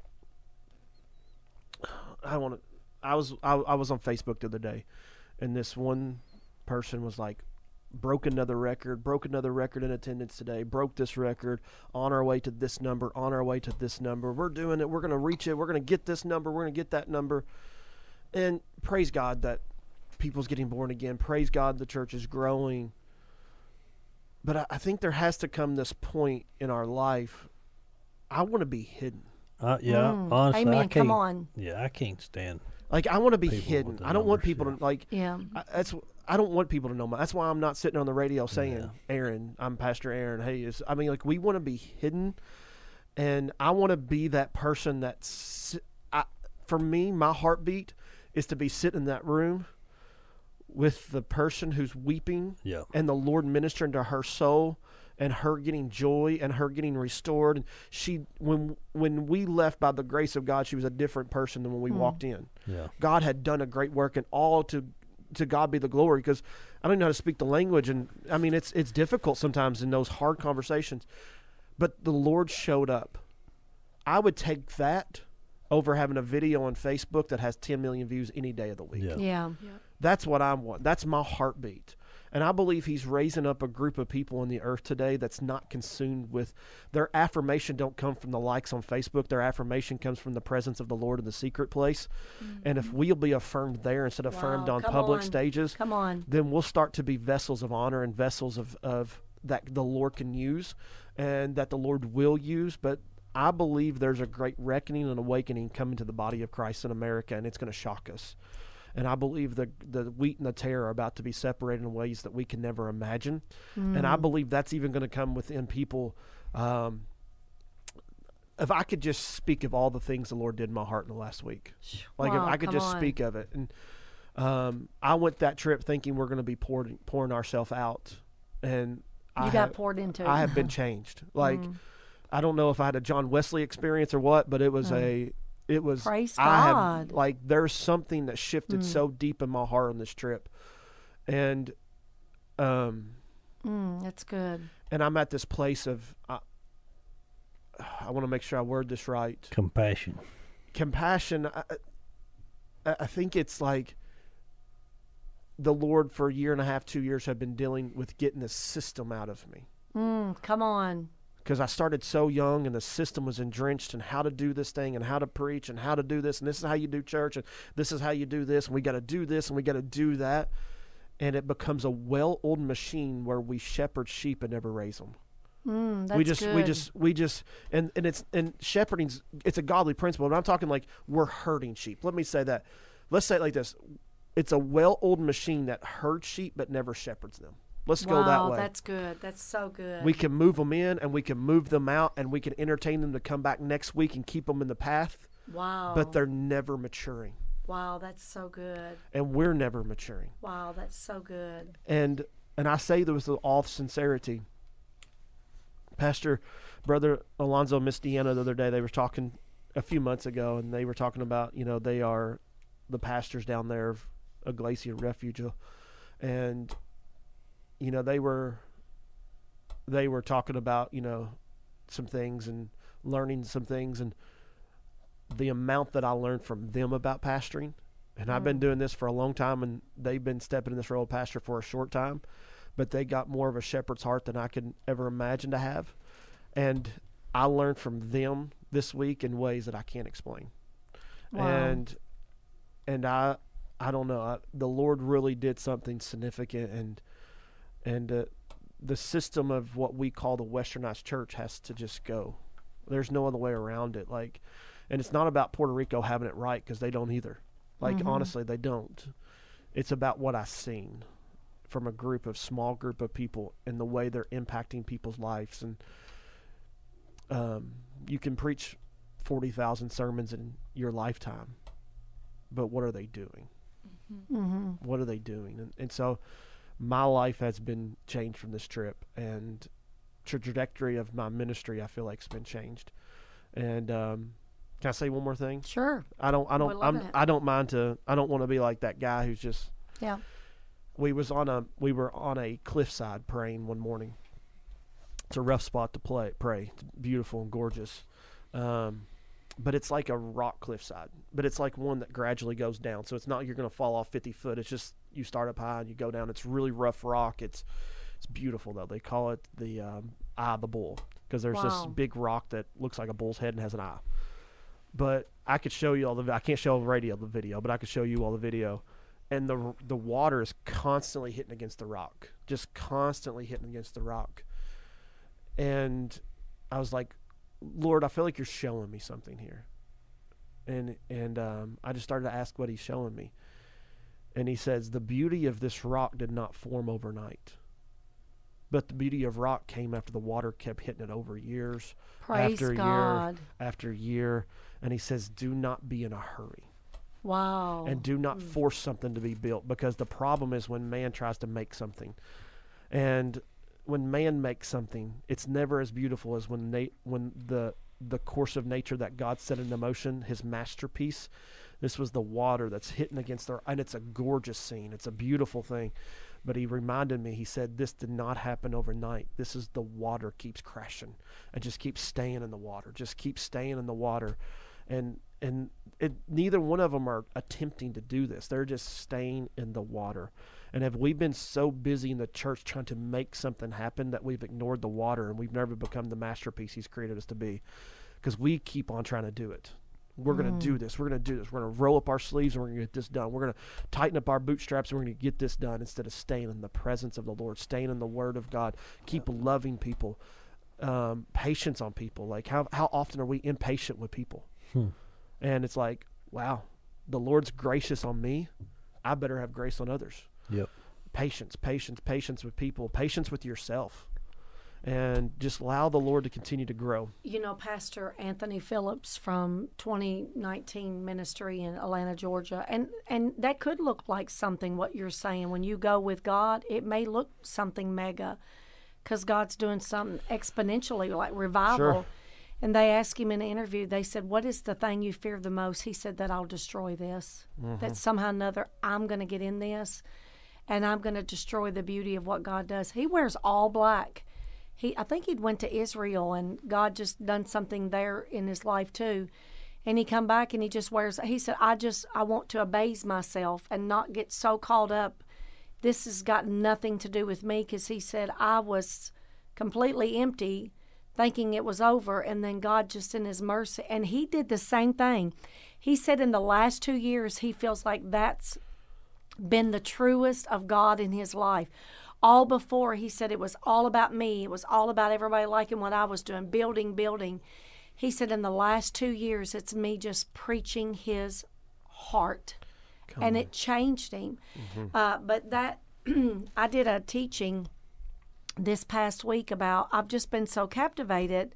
I want to. I was I, I was on Facebook the other day, and this one person was like, broke another record, broke another record in attendance today, broke this record, on our way to this number, on our way to this number. We're doing it. We're going to reach it. We're going to get this number. We're going to get that number. And praise God that people's getting born again. Praise God the church is growing. But I, I think there has to come this point in our life. I want to be hidden. Uh, yeah. Mm. Honestly, Amen. I can't. Come on. Yeah, I can't stand. Like I want to be People hidden. with the I don't want numbers, people yeah. to like. Yeah. I, that's I don't want people to know my. That's why I'm not sitting on the radio saying, Yeah. "Aaron, I'm Pastor Aaron." Hey, is I mean, like we want to be hidden, and I want to be that person that's. I, for me, my heartbeat is to be sitting in that room with the person who's weeping, Yeah. and the Lord ministering to her soul, and her getting joy, and her getting restored. And she, when when we left by the grace of God, she was a different person than when we Mm. walked in. Yeah. God had done a great work, and all to to God be the glory. Because I don't know how to speak the language, and I mean it's it's difficult sometimes in those hard conversations. But the Lord showed up. I would take that over having a video on Facebook that has ten million views any day of the week. Yeah. Yeah. That's what I want. That's my heartbeat. And I believe he's raising up a group of people on the earth today that's not consumed with their affirmation. Don't come from the likes on Facebook. Their affirmation comes from the presence of the Lord in the secret place. Mm-hmm. And if we'll be affirmed there instead of affirmed Wow, on come public on. stages, Come on. then we'll start to be vessels of honor and vessels of, of that the Lord can use and that the Lord will use. But I believe there's a great reckoning and awakening coming to the body of Christ in America, and it's going to shock us. And I believe the the wheat and the tare are about to be separated in ways that we can never imagine. And I Mm. believe that's even going to come within people. Um, if I could just speak of all the things the Lord did in my heart in the last week, like Wow, if I could come just on. speak of it. And um, I went that trip thinking we're going to be pouring pouring ourselves out, and You I got have, poured into. I have been changed. Like Mm. I don't know if I had a John Wesley experience or what, but it was Mm. a it was Praise I have God. like there's something that shifted Mm. so deep in my heart on this trip, and um Mm, that's good. and I'm at this place of I, I want to make sure I word this right. Compassion. Compassion. I, I I think it's like the Lord for a year and a half, two years have been dealing with getting the system out of me. Mm, come on. Because I started so young and the system was entrenched in how to do this thing and how to preach and how to do this and this is how you do church and this is how you do this and we got to do this and we got to do that. And it becomes a well-oiled machine where we shepherd sheep and never raise them. Mm, that's we just, good. we just, we just, and, and it's, and shepherding's, it's a godly principle. But I'm talking like we're herding sheep. Let me say that. Let's say it like this. It's a well-oiled machine that herds sheep but never shepherds them. Let's wow, go that way. That's good. That's so good. We can move them in and we can move them out and we can entertain them to come back next week and keep them in the path, Wow. but they're never maturing. Wow, that's so good. And we're never maturing. Wow, that's so good. And and I say this with all sincerity. Pastor, Brother Alonzo and Miss Deanna the other day, they were talking a few months ago, and they were talking about, you know, they are the pastors down there of Iglesia Refuge. And, you know, they were they were talking about, you know, some things and learning some things, and the amount that I learned from them about pastoring. And I've been Mm. doing this for a long time, and they've been stepping in this role of pastor for a short time, but they got more of a shepherd's heart than I could ever imagine to have. And I learned from them this week in ways that I can't explain. Wow. And and I I don't know. I, the Lord really did something significant, and and uh, the system of what we call the Westernized church has to just go. There's no other way around it. Like, and it's not about Puerto Rico having it right, because they don't either. Like, Mhm. honestly, they don't. It's about what I've seen from a group of small group of people and the way they're impacting people's lives. And um, you can preach forty thousand sermons in your lifetime, but what are they doing? Mm-hmm. What are they doing? And, and so my life has been changed from this trip, and the trajectory of my ministry, I feel like, has been changed. And um, can I say one more thing? Sure. I don't. I We're don't. I'm, loving it. I don't mind to. I don't want to be like that guy who's just. Yeah. We was on a. We were on a cliffside praying one morning. It's a rough spot to play. Pray. It's beautiful and gorgeous, um, but it's like a rock cliffside. But it's like one that gradually goes down. So it's not you're going to fall off fifty foot. It's just you start up high and you go down. It's really rough rock. It's it's beautiful though. They call it the um, eye of the bull because there's Wow. this big rock that looks like a bull's head and has an eye. But I could show you all the. I can't show the radio the video, but I could show you all the video, and the the water is constantly hitting against the rock, just constantly hitting against the rock. And I was like, Lord, I feel like you're showing me something here. And and um, I just started to ask what He's showing me, and He says the beauty of this rock did not form overnight, but the beauty of rock came after the water kept hitting it over years. Praise after God. year after year. And He says, do not be in a hurry. Wow. And do not force something to be built, because the problem is when man tries to make something. And when man makes something, it's never as beautiful as when na- when the the course of nature that God set into motion, His masterpiece. This was the water that's hitting against the, and it's a gorgeous scene. It's a beautiful thing. But He reminded me, He said, this did not happen overnight. This is the water keeps crashing and just keeps staying in the water, just keeps staying in the water. And and it, neither one of them are attempting to do this. They're just staying in the water. And have we been so busy in the church trying to make something happen that we've ignored the water, and we've never become the masterpiece He's created us to be? Because we keep on trying to do it. We're mm. going to do this. We're going to do this. We're going to roll up our sleeves and we're going to get this done. We're going to tighten up our bootstraps and we're going to get this done, instead of staying in the presence of the Lord, staying in the Word of God, keep loving people, um, patience on people. Like how, how often are we impatient with people? Hmm. And it's like, wow, the Lord's gracious on me. I better have grace on others. Yep. Patience, patience, patience with people, patience with yourself. And just allow the Lord to continue to grow. You know, Pastor Anthony Phillips from twenty nineteen ministry in Atlanta, Georgia, and, and that could look like something, what you're saying. When you go with God, it may look something mega, because God's doing something exponentially, like revival. Sure. And they asked him in an interview, they said, what is the thing you fear the most? He said, that I'll destroy this. Mm-hmm. That somehow or another, I'm going to get in this, and I'm going to destroy the beauty of what God does. He wears all black. He, I think he'd went to Israel, and God just done something there in his life too. And he come back and he just wears, he said, I just, I want to abase myself and not get so caught up. This has got nothing to do with me, because he said, I was completely empty, thinking it was over, and then God just in his mercy. And he did the same thing. He said in the last two years, he feels like that's been the truest of God in his life. All before, he said it was all about me. It was all about everybody liking what I was doing, building, building. He said in the last two years, it's me just preaching his heart. Come and on. it changed him. Mm-hmm. Uh, but that, I did a teaching this past week about, I've just been so captivated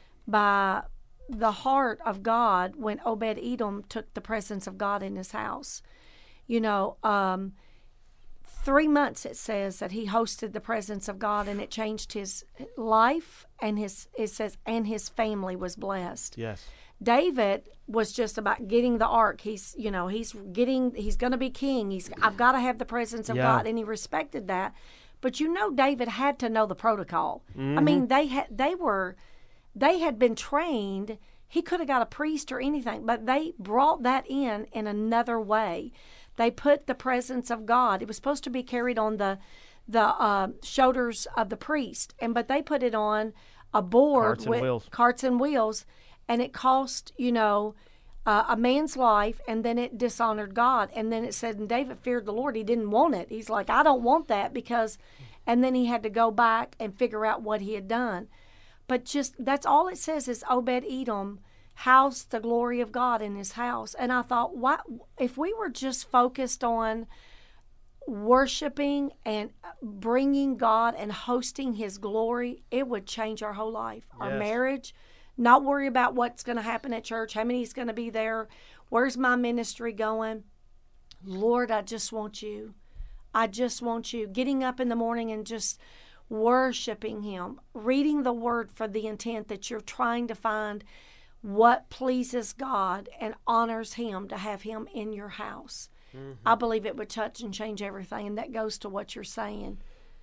by the heart of God when Obed-Edom took the presence of God in his house. You know, um, three months it says that he hosted the presence of God, and it changed his life, and his, it says, and his family was blessed. Yes. David was just about getting the ark. He's, you know, he's getting, he's going to be king. He's, I've got to have the presence of Yeah. God, and he respected that. But you know, David had to know the protocol. Mm-hmm. I mean, they had, they were, they had been trained. He could have got a priest or anything, but they brought that in in another way. They put the presence of God. It was supposed to be carried on the, the uh, shoulders of the priest, and but they put it on a board Carts and with wheels. carts and wheels, and it cost, you know, uh, a man's life, and then it dishonored God. And then it said, and David feared the Lord. He didn't want it. He's like, I don't want that, because, and then he had to go back and figure out what he had done. But just, that's all it says is Obed-Edom housed the glory of God in his house. And I thought, why, if we were just focused on worshiping and bringing God and hosting His glory, it would change our whole life. Our Yes. marriage, not worry about what's going to happen at church, how many's going to be there, where's my ministry going. Lord, I just want you. I just want you. Getting up in the morning and just worshiping Him, reading the Word for the intent that you're trying to find what pleases God and honors Him to have Him in your house. Mm-hmm. I believe it would touch and change everything, and that goes to what you're saying.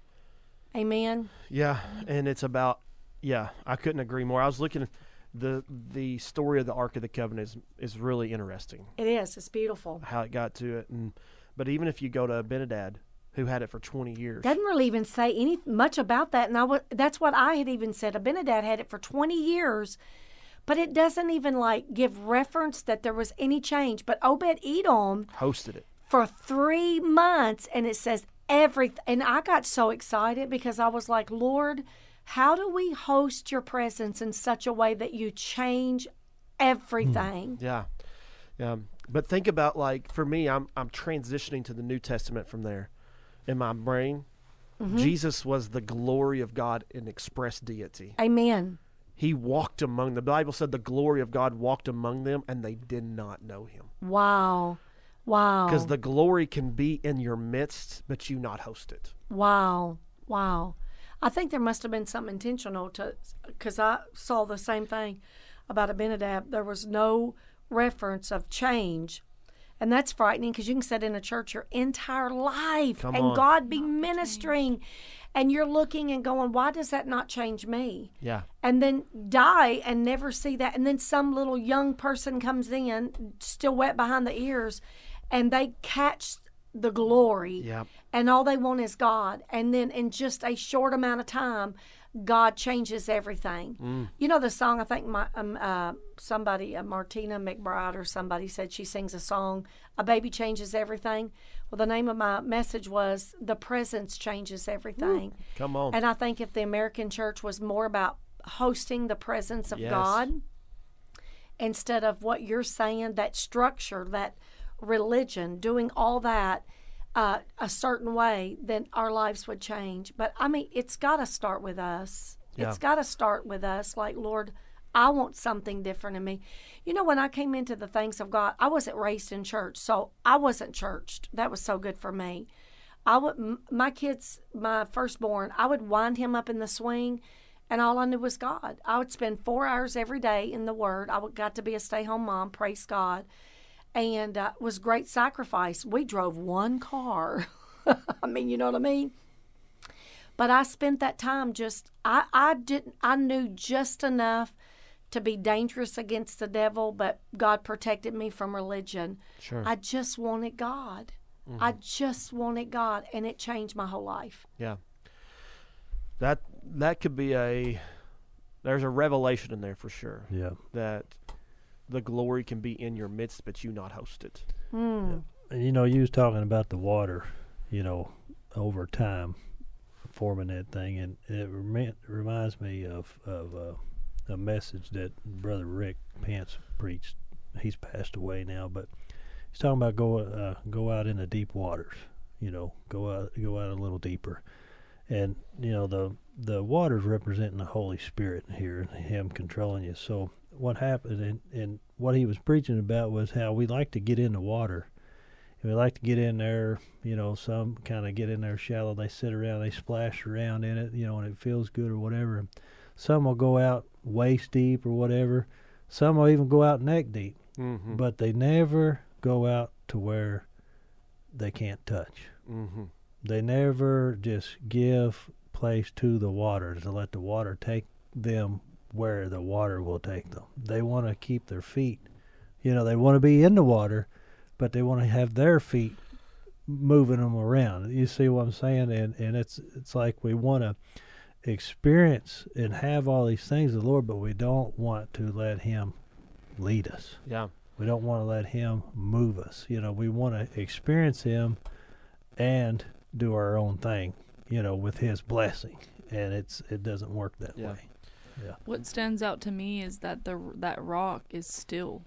Amen? Yeah, and it's about, yeah, I couldn't agree more. I was looking at the the story of the Ark of the Covenant is, is really interesting. It is. It's beautiful. How it got to it. and But even if you go to Benadad, who had it for twenty years. Doesn't really even say any much about that, and I w- that's what I had even said. Abinadab had it for twenty years, but it doesn't even like give reference that there was any change. But Obed-Edom hosted it for three months, and it says everything. And I got so excited because I was like, Lord, how do we host your presence in such a way that you change everything? Yeah. Yeah. But think about, like, for me, I'm I'm transitioning to the New Testament from there. In my brain, mm-hmm. Jesus was the glory of God in express deity. Amen. He walked among them. The Bible said the glory of God walked among them, and they did not know Him. Wow. Wow. Because the glory can be in your midst, but you not host it. Wow. Wow. I think there must have been something intentional to, because I saw the same thing about Abinadab. There was no reference of change. And that's frightening because you can sit in a church your entire life Come and on. God be ministering. And you're looking and going, why does that not change me? Yeah. And then die and never see that. And then some little young person comes in, still wet behind the ears, and they catch the glory. Yep. And all they want is God. And then in just a short amount of time, God changes everything. Mm. You know the song, I think my, um, uh, somebody, uh, Martina McBride or somebody said she sings a song, A Baby Changes Everything. Well, the name of my message was The Presence Changes Everything. Ooh, come on. And I think if the American church was more about hosting the presence of yes. God instead of what you're saying, that structure, that religion, doing all that, Uh, a certain way, then our lives would change. But I mean, it's got to start with us. Yeah. It's got to start with us. Like, Lord, I want something different in me. You know, when I came into the things of God, I wasn't raised in church, so I wasn't churched. That was so good for me. I would, my kids, my firstborn, I would wind him up in the swing, and all I knew was God. I would spend four hours every day in the Word. I would, got to be a stay-home mom, praise God. And uh, it was great sacrifice. We drove one car. I mean, you know what I mean? But I spent that time just, I, I didn't, I knew just enough to be dangerous against the devil, but God protected me from religion. Sure. I just wanted God. Mm-hmm. I just wanted God, and it changed my whole life. Yeah. That, that could be a, there's a revelation in there for sure. Yeah. That the glory can be in your midst, but you not host it. Mm. Yeah. And, you know, you was talking about the water, you know, over time forming that thing, and it rem- reminds me of, of uh, a message that Brother Rick Pence preached. He's passed away now, but he's talking about go uh, go out in the deep waters, you know, go out go out a little deeper. And, you know, the the water's representing the Holy Spirit here, Him controlling you. So what happened, and, and what he was preaching about was how we like to get in the water. And we like to get in there, you know, some kind of get in there shallow. They sit around, they splash around in it, you know, and it feels good or whatever. Some will go out waist deep or whatever. Some will even go out neck deep. Mm-hmm. But they never go out to where they can't touch. Mm-hmm. They never just give place to the water to let the water take them where the water will take them. They want to keep their feet, you know, they want to be in the water, but they want to have their feet moving them around. You see what I'm saying? And and it's it's like we want to experience and have all these things of the Lord, but we don't want to let Him lead us. Yeah. We don't want to let Him move us. You know, we want to experience Him and do our own thing, you know, with His blessing. And it's it doesn't work that yeah. way. Yeah. What stands out to me is that the that rock is still,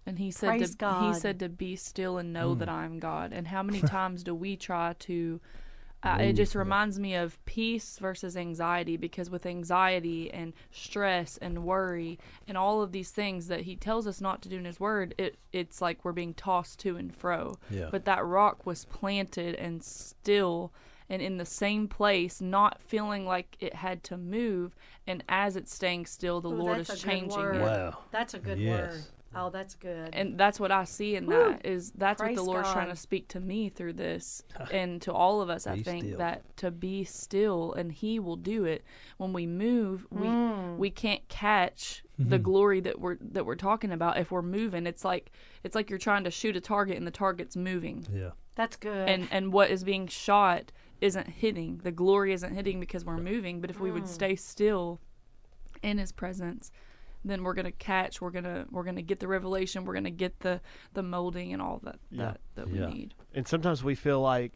And he said Praise to God. he said to be still and know that I am God. And how many times do we try to uh, it just reminds me of peace versus anxiety, because with anxiety and stress and worry and all of these things that he tells us not to do in his word, it it's like we're being tossed to and fro. Yeah. But that rock was planted and still and in the same place, not feeling like it had to move. And as it's staying still, the Ooh, Lord that's is a good changing word. it. Wow. That's a good Yes. word. Oh, that's good. And that's what I see in Woo! that is that's Praise what the Lord's God. trying to speak to me through this and to all of us. I Be think still. that to be still, and He will do it. When we move, we Mm. we can't catch the glory that we're that we're talking about if we're moving. It's like it's like you're trying to shoot a target and the target's moving, Yeah. That's good. and and what is being shot isn't hitting. The glory isn't hitting because we're moving. But if we would Mm. stay still in His presence, then we're gonna catch. We're gonna we're gonna get the revelation. We're gonna get the the molding and all that Yeah. that that we Yeah. need. And sometimes we feel like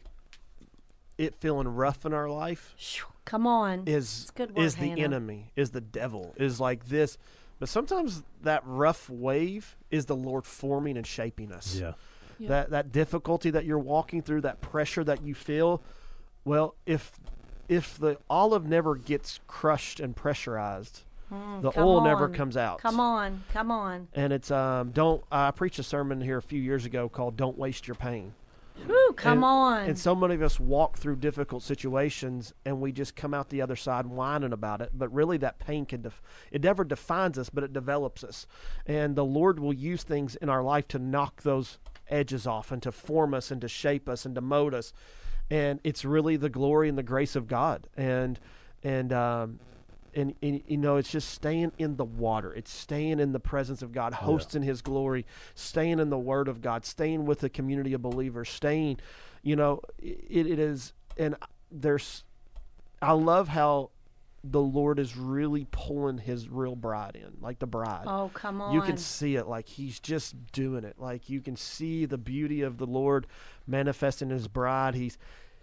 it feeling rough in our life Phew, come on. is good word, is the Hannah. enemy, is the devil, is like this. But sometimes that rough wave is the Lord forming and shaping us. Yeah. Yeah. That that difficulty that you're walking through, that pressure that you feel, well, if if the olive never gets crushed and pressurized, Mm, the come oil never on. comes out. Come on. Come on. And it's um don't I preached a sermon here a few years ago called "Don't Waste Your Pain." Woo, come and, on. And so many of us walk through difficult situations and we just come out the other side whining about it. But really that pain can, def- it never defines us, but it develops us. And the Lord will use things in our life to knock those edges off and to form us and to shape us and to mold us. And it's really the glory and the grace of God. And, and, um, and, and you know, it's just staying in the water. It's staying in the presence of God, hosting His glory, staying in the Word of God, staying with a community of believers, staying, you know, it, it is, and there's, I love how the Lord is really pulling His real bride in, like the bride. oh, come on. You can see it, like He's just doing it. Like you can see the beauty of the Lord manifesting His bride. He's,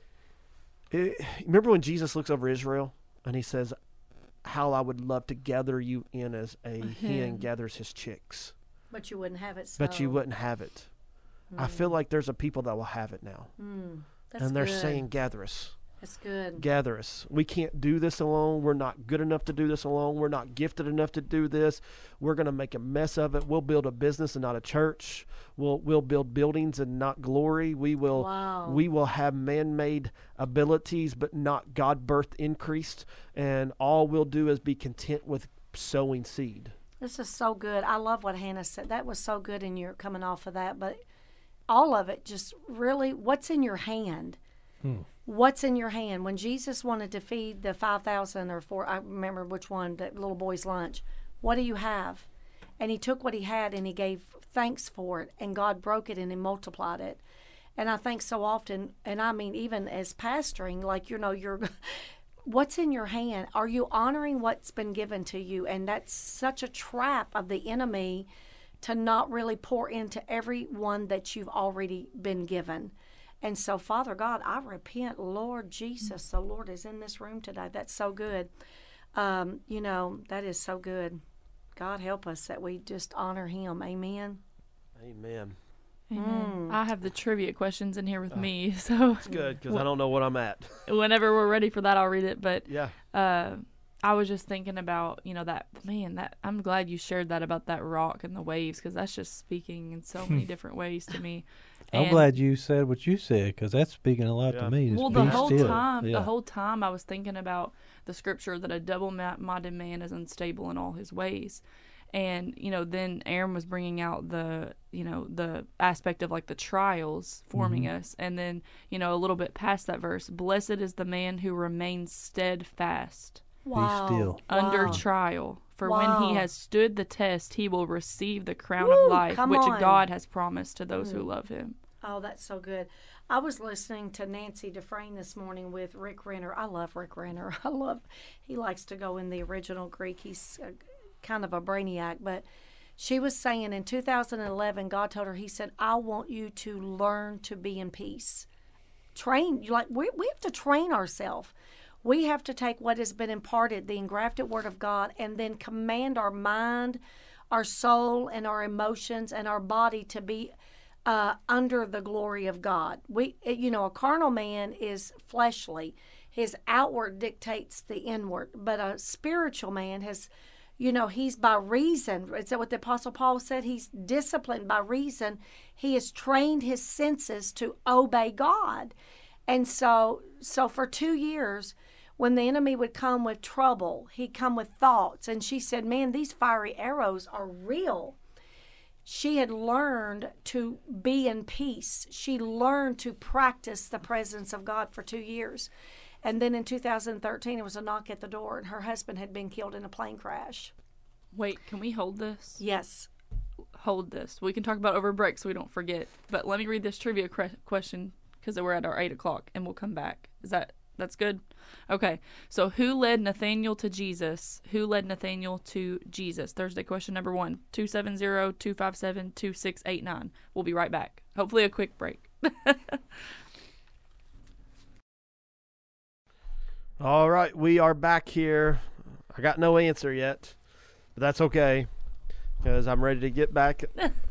it, remember when Jesus looks over Israel and He says, how I would love to gather you in as a hen hen. gathers his chicks, But you wouldn't have it so. but you wouldn't have it. I feel like there's a people that will have it now, Mm, that's and they're good. saying, "Gather us, That's good. gather us. We can't do this alone. We're not good enough to do this alone. We're not gifted enough to do this. We're going to make a mess of it. We'll build a business and not a church. We'll we'll build buildings and not glory. We will Wow. we will have man-made abilities, but not God-birthed increased. And all we'll do is be content with sowing seed." This is so good. I love what Hannah said. That was so good, and you're coming off of that. But all of it, just really, what's in your hand? What's in your hand? When Jesus wanted to feed the five thousand or four, I remember which one, that little boy's lunch. What do you have? And he took what he had and he gave thanks for it, and God broke it and he multiplied it. And I think so often, and I mean even as pastoring, like, you know, you're, what's in your hand? Are you honoring what's been given to you? And that's such a trap of the enemy, to not really pour into everyone that you've already been given. And so, Father God, I repent, Lord Jesus. The Lord is in this room today. That's so good. Um, you know, that is so good. God help us that we just honor Him. Amen. Amen. Amen. I have the trivia questions in here with me, so It's good because I don't know what I'm at. whenever we're ready for that, I'll read it. But Yeah. uh, I was just thinking about, you know, that, man, that I'm glad you shared that about that rock and the waves, because that's just speaking in so many different ways to me. I'm And- glad you said what you said, because that's speaking a lot Yeah. to me. Just Well, be the whole still. time, Yeah. the whole time, I was thinking about the scripture that a double-minded man is unstable in all his ways, and you know, then Aaron was bringing out the, you know, the aspect of like the trials forming Mm-hmm. us, and then you know, a little bit past that verse, blessed is the man who remains steadfast Wow. still. under Wow. trial. For when Wow. he has stood the test, he will receive the crown Woo, of life, come which on. God has promised to those Mm. who love him. Oh, that's so good. I was listening to Nancy Dufresne this morning with Rick Renner. I love Rick Renner. I love, he likes to go in the original Greek. He's a, kind of a brainiac. But she was saying in two thousand eleven, God told her, He said, I want you to learn to be in peace. Train, like we, we have to train ourselves. We have to take what has been imparted, the engrafted Word of God, and then command our mind, our soul and our emotions and our body to be uh, under the glory of God. We, you know, a carnal man is fleshly. His outward dictates the inward, but a spiritual man has, you know, he's by reason. Is that what the Apostle Paul said? He's disciplined by reason. He has trained his senses to obey God. And so, so for two years, when the enemy would come with trouble, he'd come with thoughts. And she said, man, these fiery arrows are real. She had learned to be in peace. She learned to practice the presence of God for two years. And then in two thousand thirteen, it was a knock at the door, and her husband had been killed in a plane crash. Wait, can we hold this? Yes. Hold this. We can talk about over break so we don't forget. But let me read this trivia cre- question because we're at our eight o'clock, and we'll come back. Is that that's good? Okay. So who led Nathaniel to Jesus? Who led Nathaniel to Jesus? Thursday question number one, two seven zero, two five seven, two six eight nine. We'll be right back. Hopefully a quick break. All right, we are back here. I got no answer yet, but that's okay because I'm ready to get back.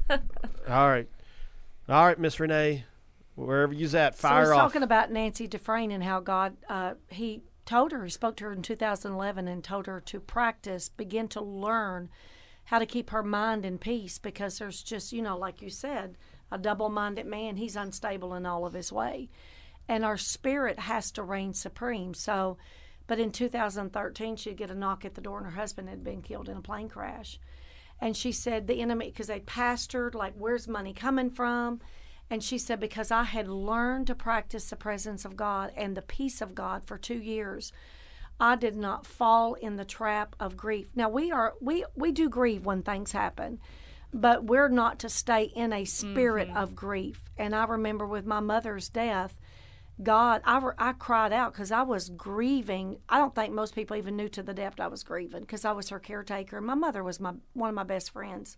All right. All right, Miss Renee, wherever you's at, fire so I was off. talking about Nancy Dufresne and how God, uh, he told her, he spoke to her in two thousand eleven and told her to practice, begin to learn how to keep her mind in peace, because there's just, you know, like you said, a double-minded man, he's unstable in all of his way. And our spirit has to reign supreme. So, but in two thousand thirteen, she'd get a knock at the door, and her husband had been killed in a plane crash. And she said the enemy, because they pastored, like, where's money coming from? And she said, because I had learned to practice the presence of God and the peace of God for two years, I did not fall in the trap of grief. Now, we are we we do grieve when things happen, but we're not to stay in a spirit mm-hmm. of grief. And I remember with my mother's death, God, I, I cried out because I was grieving. I don't think most people even knew to the depth I was grieving, because I was her caretaker. My mother was my one of my best friends.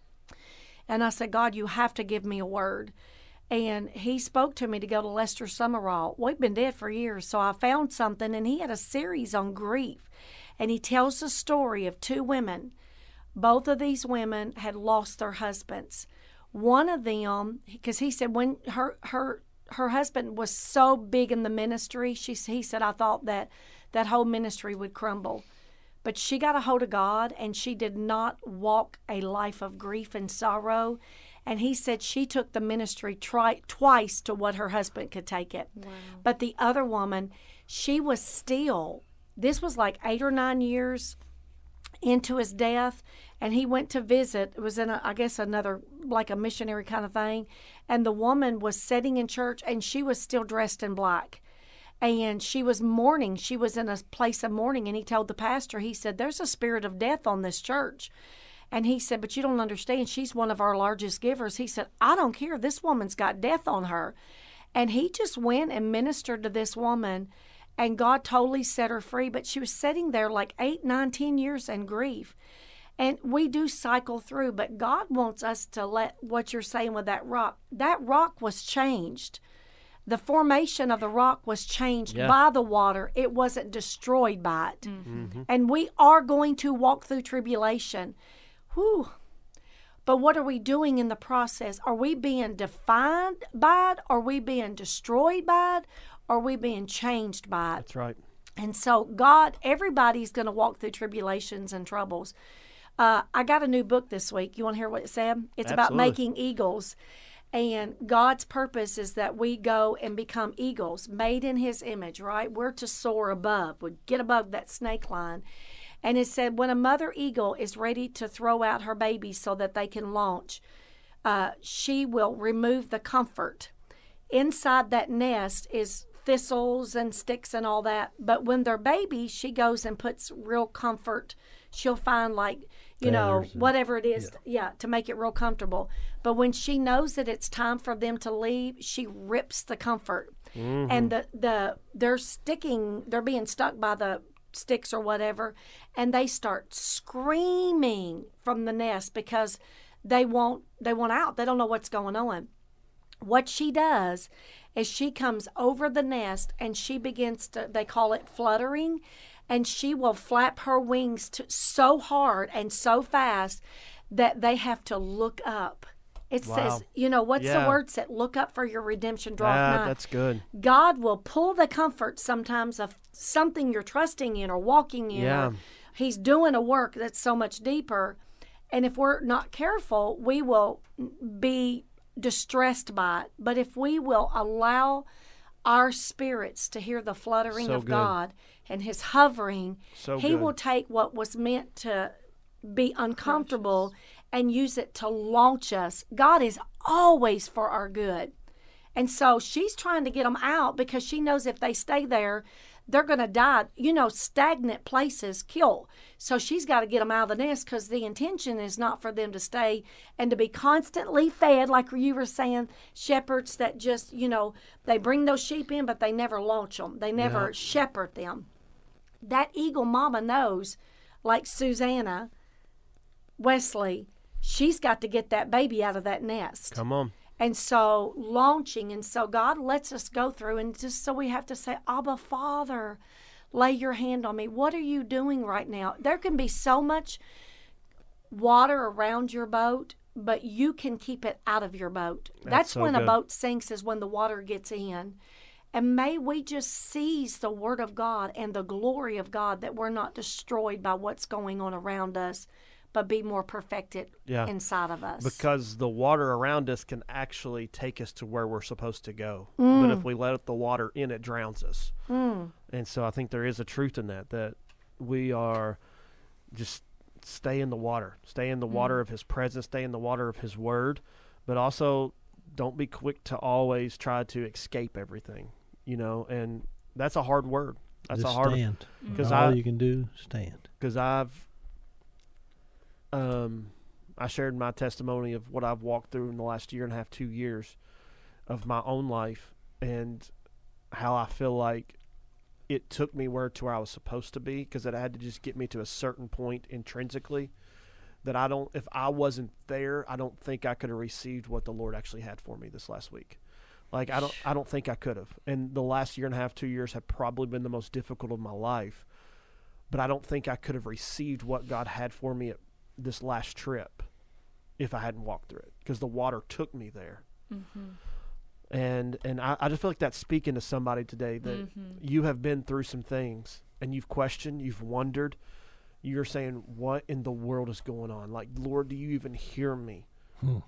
And I said, God, you have to give me a word. And he spoke to me to go to Lester Summerall. We've been dead for years, so I found something, and he had a series on grief. And he tells the story of two women. Both of these women had lost their husbands. One of them, because he said when her her her husband was so big in the ministry, she he said, I thought that that whole ministry would crumble. But she got a hold of God, and she did not walk a life of grief and sorrow. And he said she took the ministry tri- twice to what her husband could take it. Wow. But the other woman, she was still, this was like eight or nine years into his death, and he went to visit. It was in, a, I guess, another, like a missionary kind of thing. And the woman was sitting in church, and she was still dressed in black. And she was mourning. She was in a place of mourning. And he told the pastor, he said, there's a spirit of death on this church. And he said, but you don't understand. She's one of our largest givers. He said, I don't care. This woman's got death on her. And he just went and ministered to this woman, and God totally set her free. But she was sitting there like eight, nine, ten years in grief. And we do cycle through, but God wants us to let what you're saying with that rock, that rock was changed. The formation of the rock was changed yeah. by the water. It wasn't destroyed by it. Mm-hmm. And we are going to walk through tribulation. Whew. But what are we doing in the process? Are we being defined by it? Are we being destroyed by it? Are we being changed by it? That's right. And so God, everybody's going to walk through tribulations and troubles. Uh, I got a new book this week. You want to hear what it said? It's Absolutely. About making eagles. And God's purpose is that we go and become eagles, made in his image, right? We're to soar above. We get above that snake line. And it said when a mother eagle is ready to throw out her babies so that they can launch, uh, she will remove the comfort. Inside that nest is thistles and sticks and all that. But when they're babies, she goes and puts real comfort. She'll find like, you know, whatever it is, yeah. yeah, to make it real comfortable. But when she knows that it's time for them to leave, she rips the comfort. Mm-hmm. And the, the they're sticking, they're being stuck by the sticks or whatever, and they start screaming from the nest because they want they want out. They don't know what's going on. What she does is she comes over the nest and she begins to, they call it fluttering, and she will flap her wings to, so hard and so fast that they have to look up. It Wow. says, you know, what's Yeah. the word said? Look up for your redemption draweth Ah, nigh. that's good. God will pull the comfort sometimes of something you're trusting in or walking in. Yeah. Or he's doing a work that's so much deeper. And if we're not careful, we will be distressed by it. But if we will allow our spirits to hear the fluttering So of good. God and his hovering, So he good. will take what was meant to be uncomfortable and use it to launch us. God is always for our good. And so she's trying to get them out because she knows if they stay there, they're going to die. You know, stagnant places kill. So she's got to get them out of the nest because the intention is not for them to stay and to be constantly fed, like you were saying, shepherds that just, you know, they bring those sheep in, but they never launch them. They never Yeah. shepherd them. That eagle mama knows, like Susanna Wesley, she's got to get that baby out of that nest. Come on. And so launching, and so God lets us go through, and just so we have to say, Abba, Father, lay your hand on me. What are you doing right now? There can be so much water around your boat, but you can keep it out of your boat. That's That's, so when good. a boat sinks, is when the water gets in. And may we just seize the word of God and the glory of God, that we're not destroyed by what's going on around us, but be more perfected Yeah. inside of us. Because the water around us can actually take us to where we're supposed to go. Mm. But if we let the water in, it drowns us. And so I think there is a truth in that, that we are just stay in the water, stay in the water of his presence, stay in the water of his word, but also don't be quick to always try to escape everything, you know, and that's a hard word. That's Just a hard, stand. because All I, you can do, stand. because I've, um, I shared my testimony of what I've walked through in the last year and a half, two years of my own life, and how I feel like it took me where to where I was supposed to be, because it had to just get me to a certain point intrinsically that I don't, if I wasn't there, I don't think I could have received what the Lord actually had for me this last week. Like, I don't, I don't think I could have. And the last year and a half, two years have probably been the most difficult of my life, but I don't think I could have received what God had for me at this last trip if I hadn't walked through it, because the water took me there. Mm-hmm. And and I, I just feel like that's speaking to somebody today, that Mm-hmm. you have been through some things and you've questioned, you've wondered, you're saying, what in the world is going on? Like, Lord, do you even hear me? Hmm.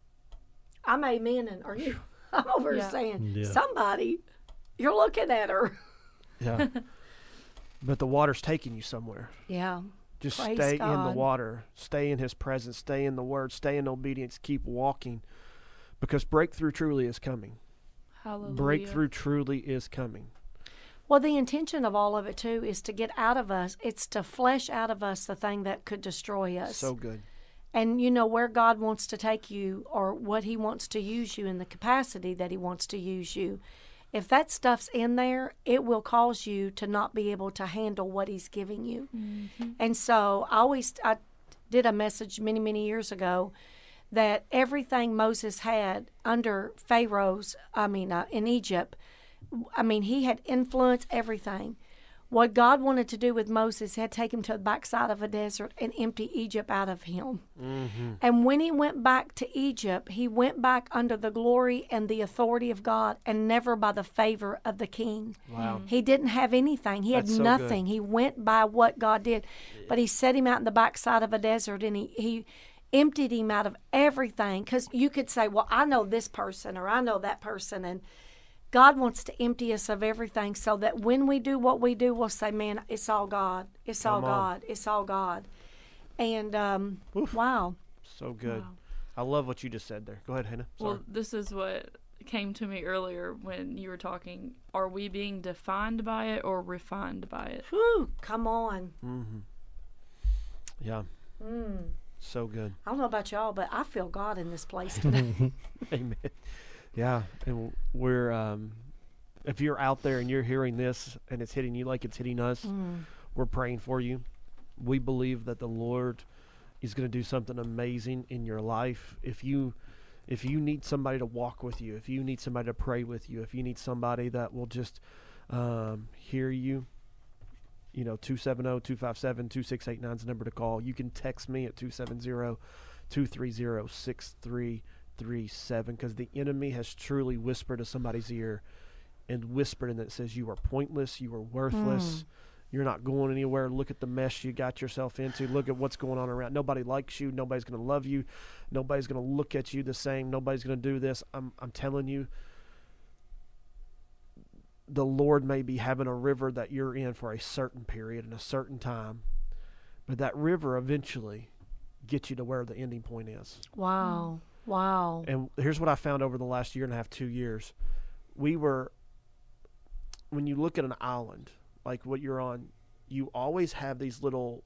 I'm amen, and are you? I'm over here Yeah. saying, Yeah. somebody, you're looking at her. Yeah. But the water's taking you somewhere. Yeah. Just Praise stay in the God. water. Stay in his presence. Stay in the word. Stay in obedience. Keep walking. Because breakthrough truly is coming. Hallelujah. Breakthrough truly is coming. Well, the intention of all of it, too, is to get out of us. It's to flesh out of us the thing that could destroy us. So good. And you know where God wants to take you, or what he wants to use you in the capacity that he wants to use you. If that stuff's in there, it will cause you to not be able to handle what he's giving you. Mm-hmm. And so I always, I did a message many, many years ago that everything Moses had under Pharaoh's, I mean, uh, in Egypt, I mean, he had influenced everything. What God wanted to do with Moses, he had to take him to the backside of a desert and empty Egypt out of him. Mm-hmm. And when he went back to Egypt, he went back under the glory and the authority of God, and never by the favor of the king. Wow. He didn't have anything. He had That's so nothing. He went by what God did. But he set him out in the backside of a desert, and he, he emptied him out of everything. Because you could say, well, I know this person, or I know that person. And God wants to empty us of everything, so that when we do what we do, we'll say, man, it's all God. It's all Come on. God. It's all God. And um, Oof. wow. So good. Wow. I love what you just said there. Go ahead, Hannah. Sorry. Well, this is what came to me earlier when you were talking. Are we being defined by it or refined by it? Whew, come on. Mm-hmm. Yeah. Mm. So good. I don't know about y'all, but I feel God in this place today. Amen. Yeah, and we're um, if you're out there and you're hearing this and it's hitting you like it's hitting us, Mm. we're praying for you. We believe that the Lord is going to do something amazing in your life. If you if you need somebody to walk with you, if you need somebody to pray with you, if you need somebody that will just um, hear you, you know, two seven zero, two five seven, two six eight nine is the number to call. You can text me at two seven zero, two three zero, six three three seven, because the enemy has truly whispered to somebody's ear and whispered, and it says you are pointless, you are worthless, Mm. you're not going anywhere. Look at the mess you got yourself into. Look at what's going on around. Nobody likes you. Nobody's going to love you. Nobody's going to look at you the same. Nobody's going to do this. I'm I'm telling you, the Lord may be having a river that you're in for a certain period and a certain time, but that river eventually gets you to where the ending point is. Wow. Wow. And here's what I found over the last year and a half, two years. We were, when you look at an island, like what you're on, you always have these little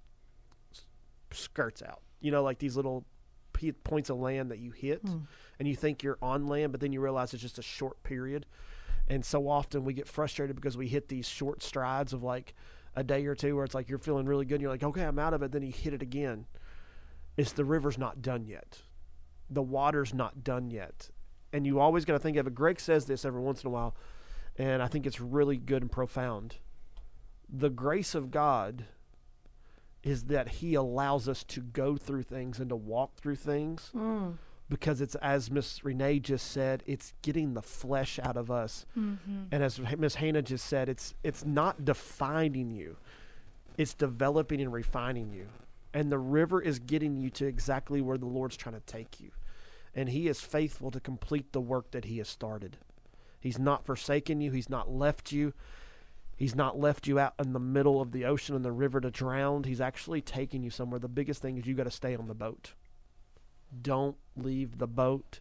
s- skirts out. You know, like these little p- points of land that you hit, Hmm. and you think you're on land, but then you realize it's just a short period. And so often we get frustrated because we hit these short strides of like a day or two where it's like you're feeling really good. And you're like, okay, I'm out of it. Then you hit it again. It's the river's not done yet. The water's not done yet. And you always got to think of it. Greg says this every once in a while, and I think it's really good and profound. The grace of God is that he allows us to go through things and to walk through things Mm. because it's, as Miss Renee just said, it's getting the flesh out of us. Mm-hmm. And as Miss Hannah just said, it's it's not defining you. It's developing and refining you. And the river is getting you to exactly where the Lord's trying to take you. And he is faithful to complete the work that he has started. He's not forsaken you. He's not left you. He's not left you out in the middle of the ocean and the river to drown. He's actually taking you somewhere. The biggest thing is you got to stay on the boat. Don't leave the boat.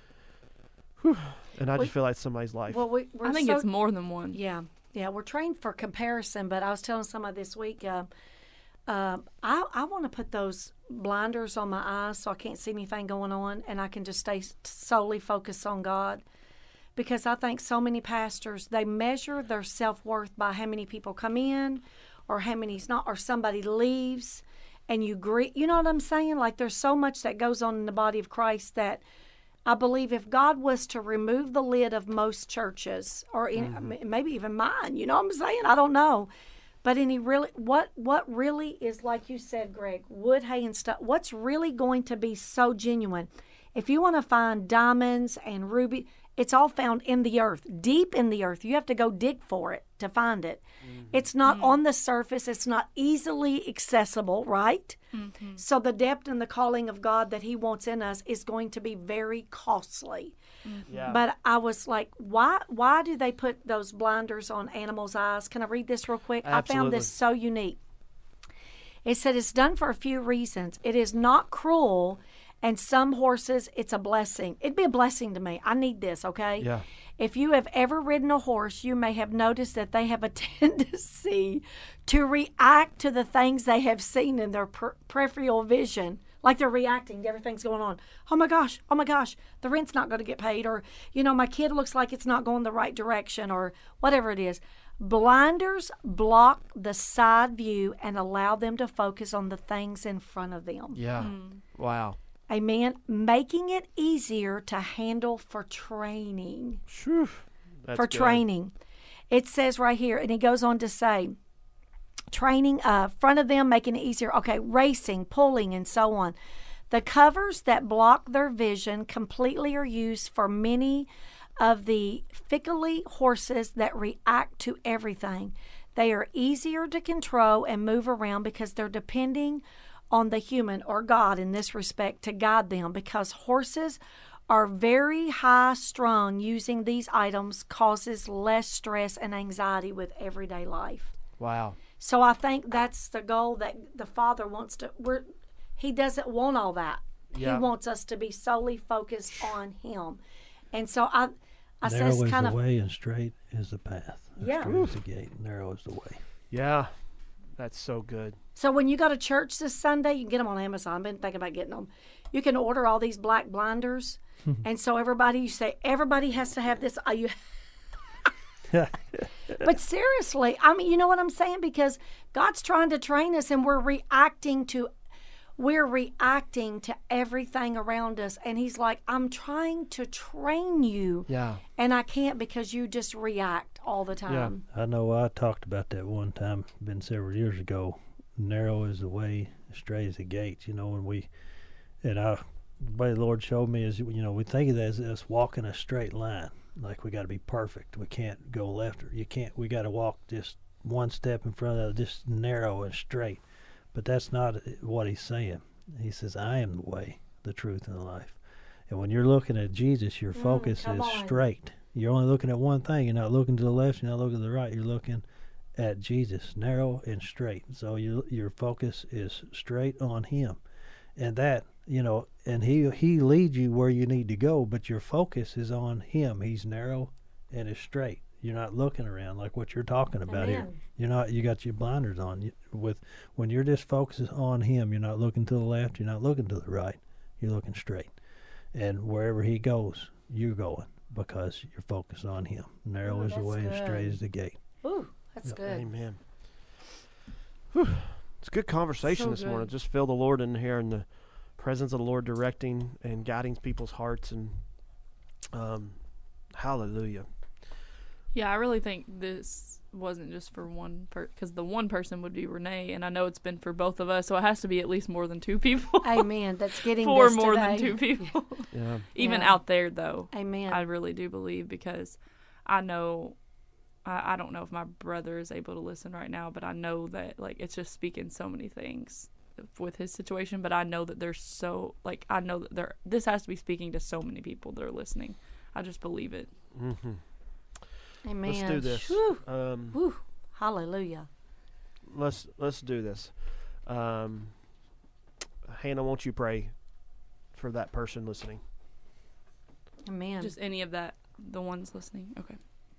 Whew. And I We- just feel like somebody's life. Well, we, we're I think so, it's more than one. Yeah, yeah, we're trained for comparison, but I was telling somebody this week, uh, uh, I I want to put those blinders on my eyes so I can't see anything going on, and I can just stay s- solely focused on God. Because I think so many pastors, they measure their self worth by how many people come in, or how many's not, or somebody leaves, and you greet. You know what I'm saying? Like there's so much that goes on in the body of Christ that I believe if God was to remove the lid of most churches, or in, m- maybe even mine, you know what I'm saying? I don't know. But any really, what what really is, like you said, Greg, wood, hay, and stuff, what's really going to be so genuine? If you want to find diamonds and ruby, it's all found in the earth, deep in the earth. You have to go dig for it to find it. It's not on the surface. It's not easily accessible, right? So the depth and the calling of God that he wants in us is going to be very costly. yeah. But I was like, why why do they put those blinders on animals' eyes? Can I read this real quick? I found this so unique. It said it's done for a few reasons. It is not cruel, and some horses, it's a blessing. It'd be a blessing to me. I need this, okay? Yeah. If you have ever ridden a horse, you may have noticed that they have a tendency to react to the things they have seen in their per- peripheral vision. Like they're reacting to everything's going on. Oh my gosh, oh my gosh, the rent's not going to get paid. Or, you know, my kid looks like it's not going the right direction, or whatever it is. Blinders block the side view and allow them to focus on the things in front of them. Yeah. Wow. Amen. Making it easier to handle for training. Phew. That's for good. training. It says right here, and he goes on to say, training uh, front of them, making it easier. Okay, racing, pulling, and so on. The covers that block their vision completely are used for many of the fickly horses that react to everything. They are easier to control and move around because they're depending on the human, or God in this respect, to guide them, because horses are very high strung. Using these items causes less stress and anxiety with everyday life. Wow. So I think that's the goal that the Father wants to. We're, he doesn't want all that. Yeah. He wants us to be solely focused on Him. And so I, I Narrow says is kind the of way and straight is the path. Yeah. Straight is the gate, and narrow is the way. Yeah. That's so good. So when you go to church this Sunday, you can get them on Amazon. I've been thinking about getting them. You can order all these black blinders, and so everybody, you say everybody has to have this. Are you? But seriously, I mean, you know what I'm saying? Because God's trying to train us, and we're reacting to, we're reacting to everything around us, and He's like, I'm trying to train you, Yeah. and I can't because you just react all the time. I know I talked about that one time, been several years ago. Narrow is the way, straight is the gate. You know, when we, And I, the way the Lord showed me is, you know, we think of that as us walking a straight line, like we got to be perfect. We can't go left or you can't. We got to walk just one step in front of the, just narrow and straight. But that's not what he's saying. He says, I am the way, the truth, and the life. And when you're looking at Jesus, your Mm, focus come is on. straight. You're only looking at one thing. You're not looking to the left. You're not looking to the right. You're looking at Jesus, narrow and straight. So your your focus is straight on him. And that, you know, and he he leads you where you need to go, but your focus is on him. He's narrow and is straight. You're not looking around like what you're talking about here. Amen. You're not. You got your blinders on. You, with when you're just focused on him, you're not looking to the left. You're not looking to the right. You're looking straight. And wherever he goes, you're going because you're focused on him. Narrow Oh, is the that's way, and good. straight is the gate. Ooh, that's Yep. good. Amen. Whew. It's a good conversation So this morning. good. Just feel the Lord in here and the presence of the Lord directing and guiding people's hearts. And um, hallelujah. Yeah, I really think this wasn't just for one person, because the one person would be Renee, and I know it's been for both of us, so it has to be at least more than two people. Amen. That's getting Four this more today. than two people. Yeah. Even Yeah. out there, though. Amen. I really do believe, because I know, I, I don't know if my brother is able to listen right now, but I know that, like, it's just speaking so many things with his situation, but I know that there's so, like, I know that there, this has to be speaking to so many people that are listening. I just believe it. Mm-hmm. Amen. Let's do this. Whew. Um, Whew. Hallelujah. let's let's do this. Um, Hannah, won't you pray for that person listening? Amen. Just any of that, the ones listening. Okay.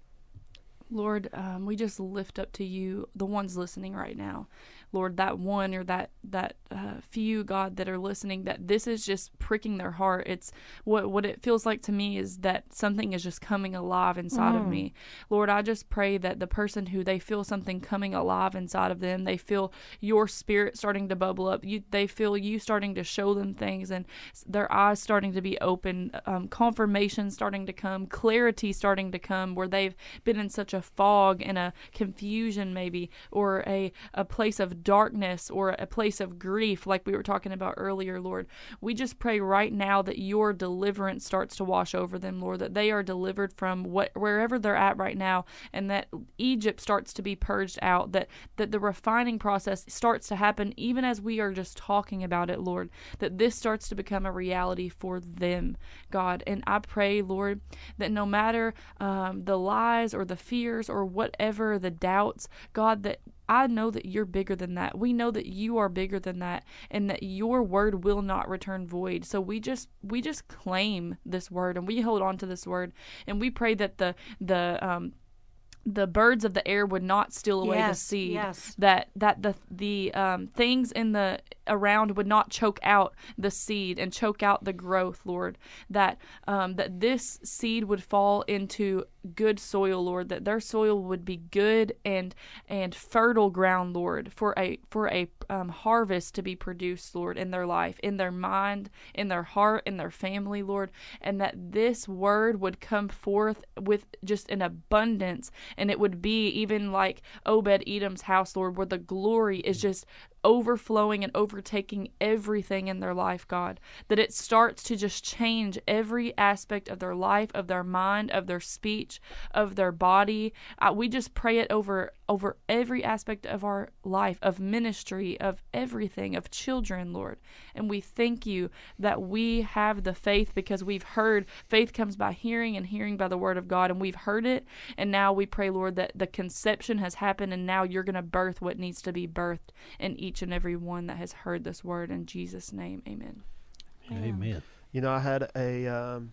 Lord, um, we just lift up to you the ones listening right now. Lord, that one or that that uh, few, God, that are listening, that this is just pricking their heart. It's what what it feels like to me is that something is just coming alive inside of Mm. me. Lord, I just pray that the person who they feel something coming alive inside of them, they feel your spirit starting to bubble up. You, they feel you starting to show them things, and s- their eyes starting to be open, um, confirmation starting to come, clarity starting to come, where they've been in such a fog and a confusion maybe, or a, a place of darkness or a place of grief like we were talking about earlier, Lord. We just pray right now that your deliverance starts to wash over them, Lord, that they are delivered from what wherever they're at right now, and that Egypt starts to be purged out, that, that the refining process starts to happen even as we are just talking about it, Lord, that this starts to become a reality for them, God. And I pray, Lord, that no matter um, the lies or the fears or whatever the doubts, God, that I know that you're bigger than that. We know that you are bigger than that, and that your word will not return void. So we just we just claim this word, and we hold on to this word, and we pray that the the um the birds of the air would not steal away the Yes, seed. yes. That that the the um, things in the around would not choke out the seed and choke out the growth, Lord. That um, that this seed would fall into good soil, Lord. That their soil would be good and and fertile ground, Lord, for a for a um, harvest to be produced, Lord, in their life, in their mind, in their heart, in their family, Lord. And that this word would come forth with just an abundance. And it would be even like Obed-Edom's house, Lord, where the glory is just overflowing and overtaking everything in their life, God. That it starts to just change every aspect of their life, of their mind, of their speech, of their body. Uh, we just pray it over over every aspect of our life, of ministry, of everything, of children, Lord. And we thank you that we have the faith, because we've heard faith comes by hearing, and hearing by the word of God, and we've heard it. And now we pray, Lord, that the conception has happened, and now you're going to birth what needs to be birthed in each and every one that has heard this word. In Jesus' name, amen. Amen. You know, I had a um,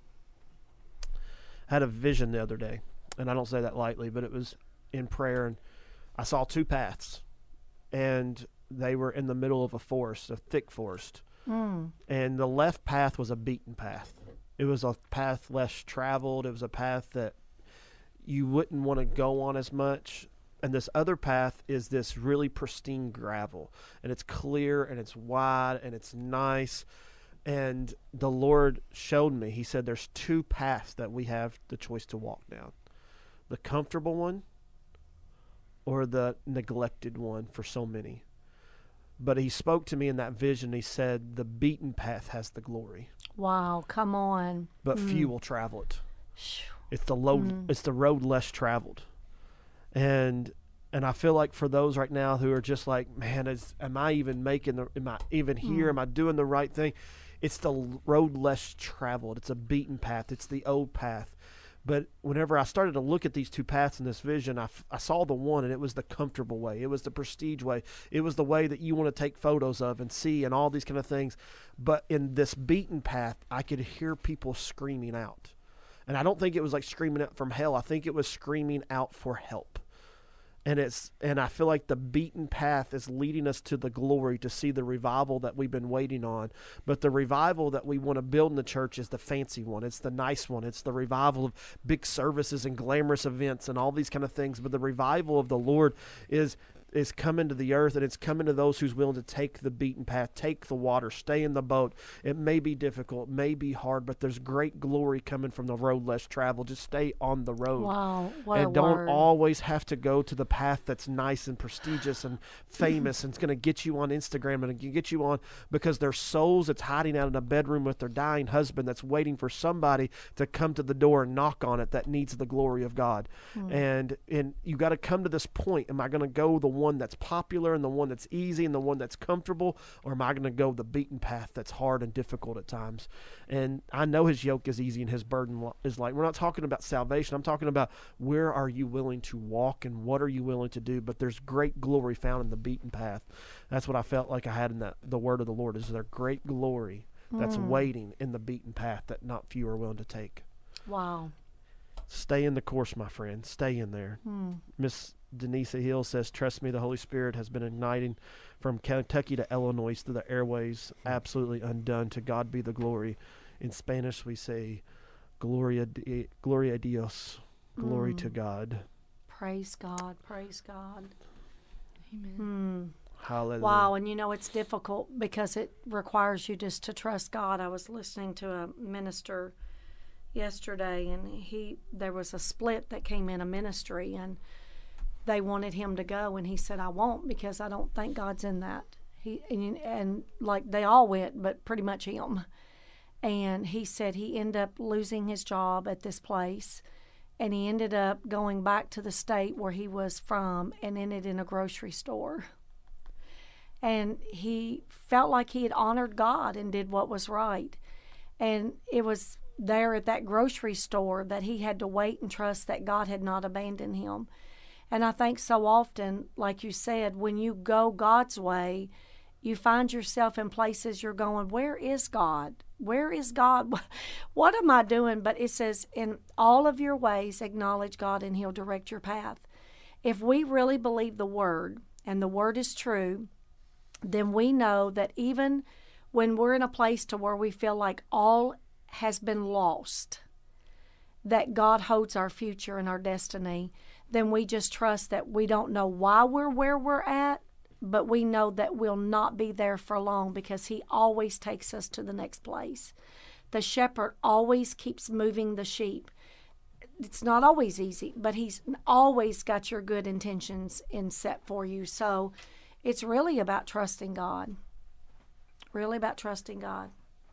had a vision the other day, and I don't say that lightly, but it was in prayer, and I saw two paths, and they were in the middle of a forest, a thick forest, Mm. and the left path was a beaten path. It was a path less traveled. It was a path that you wouldn't want to go on as much. And this other path is this really pristine gravel, and it's clear, and it's wide, and it's nice. And the Lord showed me, he said, there's two paths that we have the choice to walk down. The comfortable one, or the neglected one for so many. But he spoke to me in that vision. He said, the beaten path has the glory, Wow, come on. but Mm. few will travel it. Phew. It's the load, Mm. it's the road less traveled. And and I feel like for those right now who are just like, man, is am I even making the am I even here? Mm. Am I doing the right thing? It's the l- road less traveled. It's a beaten path. It's the old path. But whenever I started to look at these two paths in this vision, I, f- I saw the one, and it was the comfortable way. It was the prestige way. It was the way that you want to take photos of and see and all these kind of things. But in this beaten path, I could hear people screaming out. And I don't think it was like screaming out from hell. I think it was screaming out for help. And it's and I feel like the beaten path is leading us to the glory, to see the revival that we've been waiting on. But the revival that we want to build in the church is the fancy one. It's the nice one. It's the revival of big services and glamorous events and all these kind of things. But the revival of the Lord is is coming to the earth, and it's coming to those who's willing to take the beaten path, take the water, stay in the boat. It may be difficult, it may be hard, but there's great glory coming from the road less traveled. Just stay on the road. Wow, what And a don't word. always have to go to the path that's nice and prestigious and famous and it's going to get you on Instagram and get you on, because there's souls that's hiding out in a bedroom with their dying husband that's waiting for somebody to come to the door and knock on it that needs the glory of God. Hmm. And and you got to come to this point. Am I going to go the one that's popular and the one that's easy and the one that's comfortable, or am I going to go the beaten path that's hard and difficult at times? And I know his yoke is easy and his burden li- is light. We're not talking about salvation. I'm talking about where are you willing to walk and what are you willing to do? But there's great glory found in the beaten path. That's what I felt like I had in that the word of the Lord. Is there great glory that's Mm. waiting in the beaten path that not few are willing to take? Wow. Stay in the course, my friend. Stay in there. Hmm. Miss Denise Hill says, trust me, the Holy Spirit has been igniting from Kentucky to Illinois through the airways, absolutely undone. To God be the glory. In Spanish, we say, Gloria, di- Gloria a Dios, glory Mm. to God. Praise God. Praise God. Amen. Hmm. Hallelujah. Wow, and you know it's difficult because it requires you just to trust God. I was listening to a minister yesterday, and he there was a split that came in a ministry, and they wanted him to go, and he said, "I won't, because I don't think God's in that." He and, and like they all went, but pretty much him. And he said he ended up losing his job at this place, and he ended up going back to the state where he was from, and ended in a grocery store. And he felt like he had honored God and did what was right. And it was there at that grocery store that he had to wait and trust that God had not abandoned him. And I think so often, like you said, when you go God's way, you find yourself in places you're going, where is God? Where is God? What am I doing? But it says, in all of your ways, acknowledge God and he'll direct your path. If we really believe the word, and the word is true, then we know that even when we're in a place to where we feel like all has been lost, that God holds our future and our destiny, then we just trust that we don't know why we're where we're at, but we know that we'll not be there for long because he always takes us to the next place. The shepherd always keeps moving the sheep. It's not always easy, but he's always got your good intentions in set for you. So it's really about trusting God. Really about trusting God.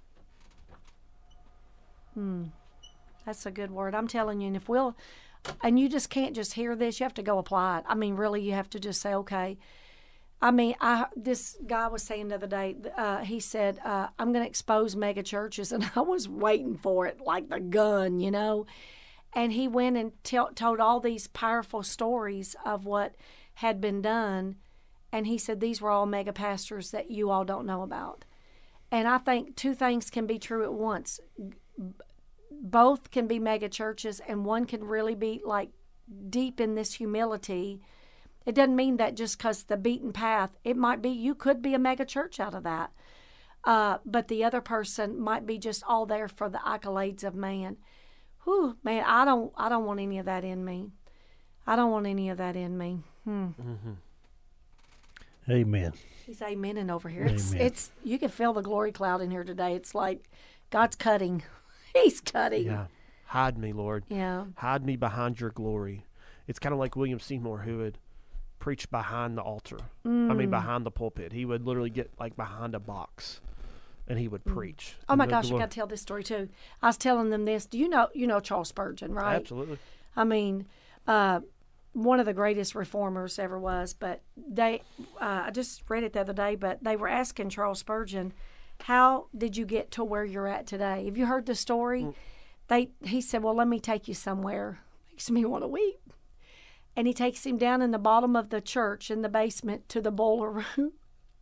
Hmm. That's a good word. I'm telling you, and if we'll, and you just can't just hear this, you have to go apply it. I mean, really, you have to just say, okay. I mean, I this guy was saying the other day, uh, he said, uh, I'm going to expose mega churches, and I was waiting for it like the gun, you know. And he went and tell, told all these powerful stories of what had been done, and he said these were all mega pastors that you all don't know about. And I think two things can be true at once. Both can be mega churches, and one can really be like deep in this humility. It doesn't mean that just because the beaten path, it might be, you could be a mega church out of that. Uh, but the other person might be just all there for the accolades of man. Whew, man, I don't, I don't want any of that in me. I don't want any of that in me. Hmm. Mm-hmm. Amen. He's amening over here. It's, Amen. it's, you can feel the glory cloud in here today. It's like God's cutting. He's cutting. Yeah. Hide me, Lord. Yeah. Hide me behind your glory. It's kind of like William Seymour, who had preach behind the altar. Mm. I mean, behind the pulpit. He would literally get like behind a box, and he would preach. Oh And my the gosh, I glor- got to tell this story too. I was telling them this. Do you know you know Charles Spurgeon, right? Absolutely. I mean, uh, one of the greatest reformers ever was. But they, uh, I just read it the other day. But they were asking Charles Spurgeon, "How did you get to where you're at today?" Have you heard the story? Mm. They he said, "Well, let me take you somewhere." Makes me want to weep. And he takes him down in the bottom of the church in the basement to the boiler room.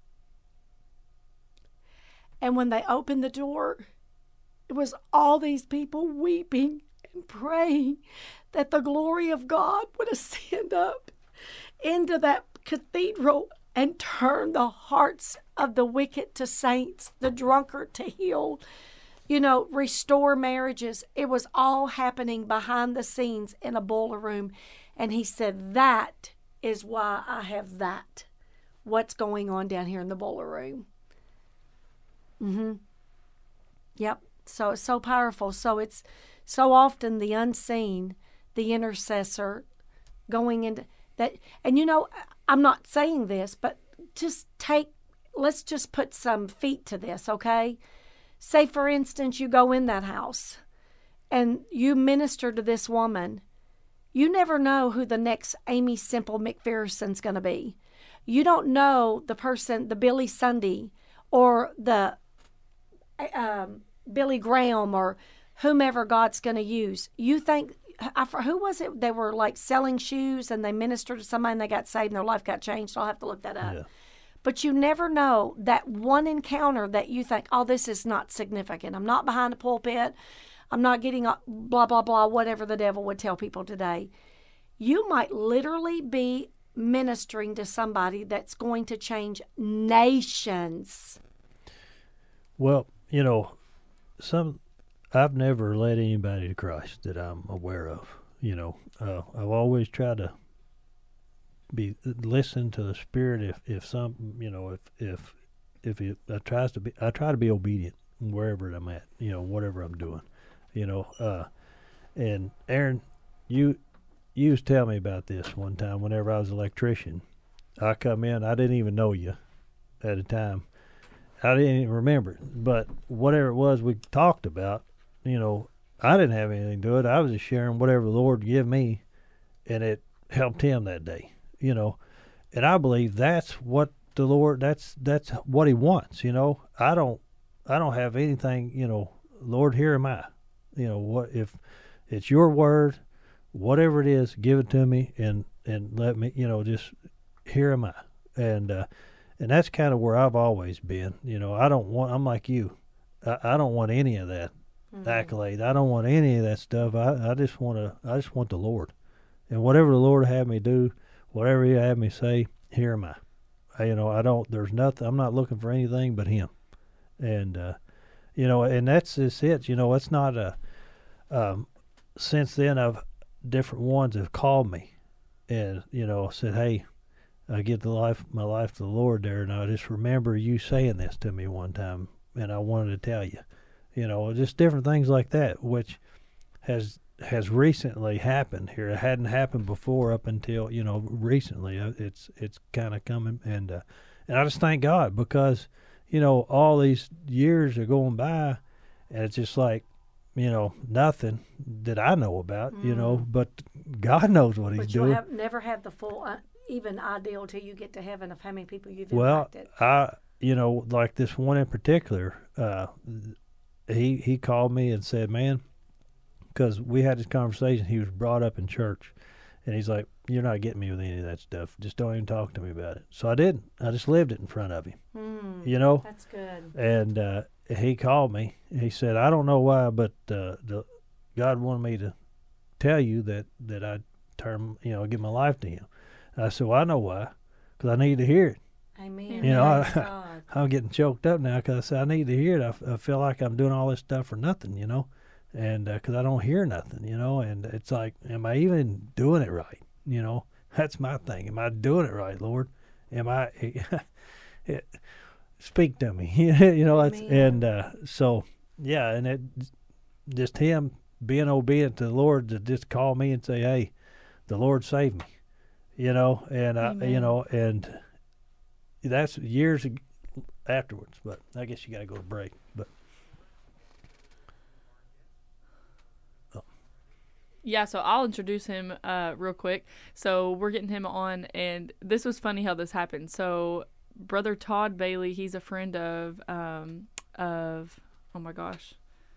And when they opened the door, it was all these people weeping and praying that the glory of God would ascend up into that cathedral and turn the hearts of the wicked to saints, the drunkard to healed, you know, restore marriages. It was all happening behind the scenes in a boiler room. And he said, that is why I have that. What's going on down here in the boiler room. Mm-hmm. Yep. So it's so powerful. So it's so often the unseen, the intercessor going into that. And, you know, I'm not saying this, but just take, let's just put some feet to this, okay? Say, for instance, you go in that house and you minister to this woman. You never know who the next Amy Semple McPherson's going to be. You don't know the person, the Billy Sunday or the um, Billy Graham or whomever God's going to use. You think, I, who was it? They were like selling shoes and they ministered to somebody and they got saved and their life got changed. I'll have to look that up. Yeah. But you never know that one encounter that you think, oh, this is not significant. I'm not behind the pulpit. I'm not getting a blah, blah, blah, whatever the devil would tell people today. You might literally be ministering to somebody that's going to change nations. Well, you know, some I've never led anybody to Christ that I'm aware of. You know, uh, I've always tried to be listen to the Spirit. If if some, you know, if if if it I tries to be, I try to be obedient wherever I'm at. You know, whatever I'm doing. You know, uh, and Aaron, you you was telling me about this one time. Whenever I was an electrician, I come in. I didn't even know you at the time. I didn't even remember it. But whatever it was we talked about, you know, I didn't have anything to do it. I was just sharing whatever the Lord gave me, and it helped him that day. You know, and I believe that's what the Lord. That's that's what He wants. You know, I don't I don't have anything. You know, Lord, here am I. You know, what if it's your word, whatever it is, give it to me and, and let me, you know, just here am I. And, uh, and that's kind of where I've always been. You know, I don't want, I'm like you. I, I don't want any of that mm-hmm. accolade. I don't want any of that stuff. I, I just want to, I just want the Lord. And whatever the Lord have me do, whatever He have me say, here am I. I. You know, I don't, there's nothing, I'm not looking for anything but Him. And, uh, you know, and that's just it. You know, it's not a. Um, since then, I've different ones have called me, and you know, said, "Hey, I give the life, my life to the Lord there." And I just remember you saying this to me one time, and I wanted to tell you. You know, just different things like that, which has has recently happened here. It hadn't happened before up until you know recently. It's it's kind of coming, and uh, and I just thank God because. You know, all these years are going by, and it's just like, you know, nothing that I know about, mm. you know, but God knows what but He's you'll doing. Have, never have the full, uh, even idea till you get to heaven of how many people you've well, impacted. I, you know, like this one in particular, uh, he he called me and said, man, because we had this conversation, he was brought up in church, and he's like, you're not getting me with any of that stuff. Just don't even talk to me about it. So I didn't. I just lived it in front of him. Mm, you know? That's good. And uh, he called me. He said, I don't know why, but uh, the, God wanted me to tell you that, that I turn, you know, give my life to Him. And I said, well, I know why, because I need to hear it. Amen. You know, I, God. I'm getting choked up now because I said, I need to hear it. I, I feel like I'm doing all this stuff for nothing, you know, and because uh, I don't hear nothing, you know, and it's like, am I even doing it right? You know, that's my thing. Am I doing it right, Lord? Am I? It, speak to me. you know, it's, and uh, so yeah, and it just Him being obedient to the Lord to just call me and say, "Hey, the Lord saved me," you know, and I, you Amen. know, and that's years ag- afterwards. But I guess you got to go to break. But Yeah, so I'll introduce him uh, real quick. So we're getting him on, and this was funny how this happened. So Brother Todd Bailey, he's a friend of um, of oh my gosh,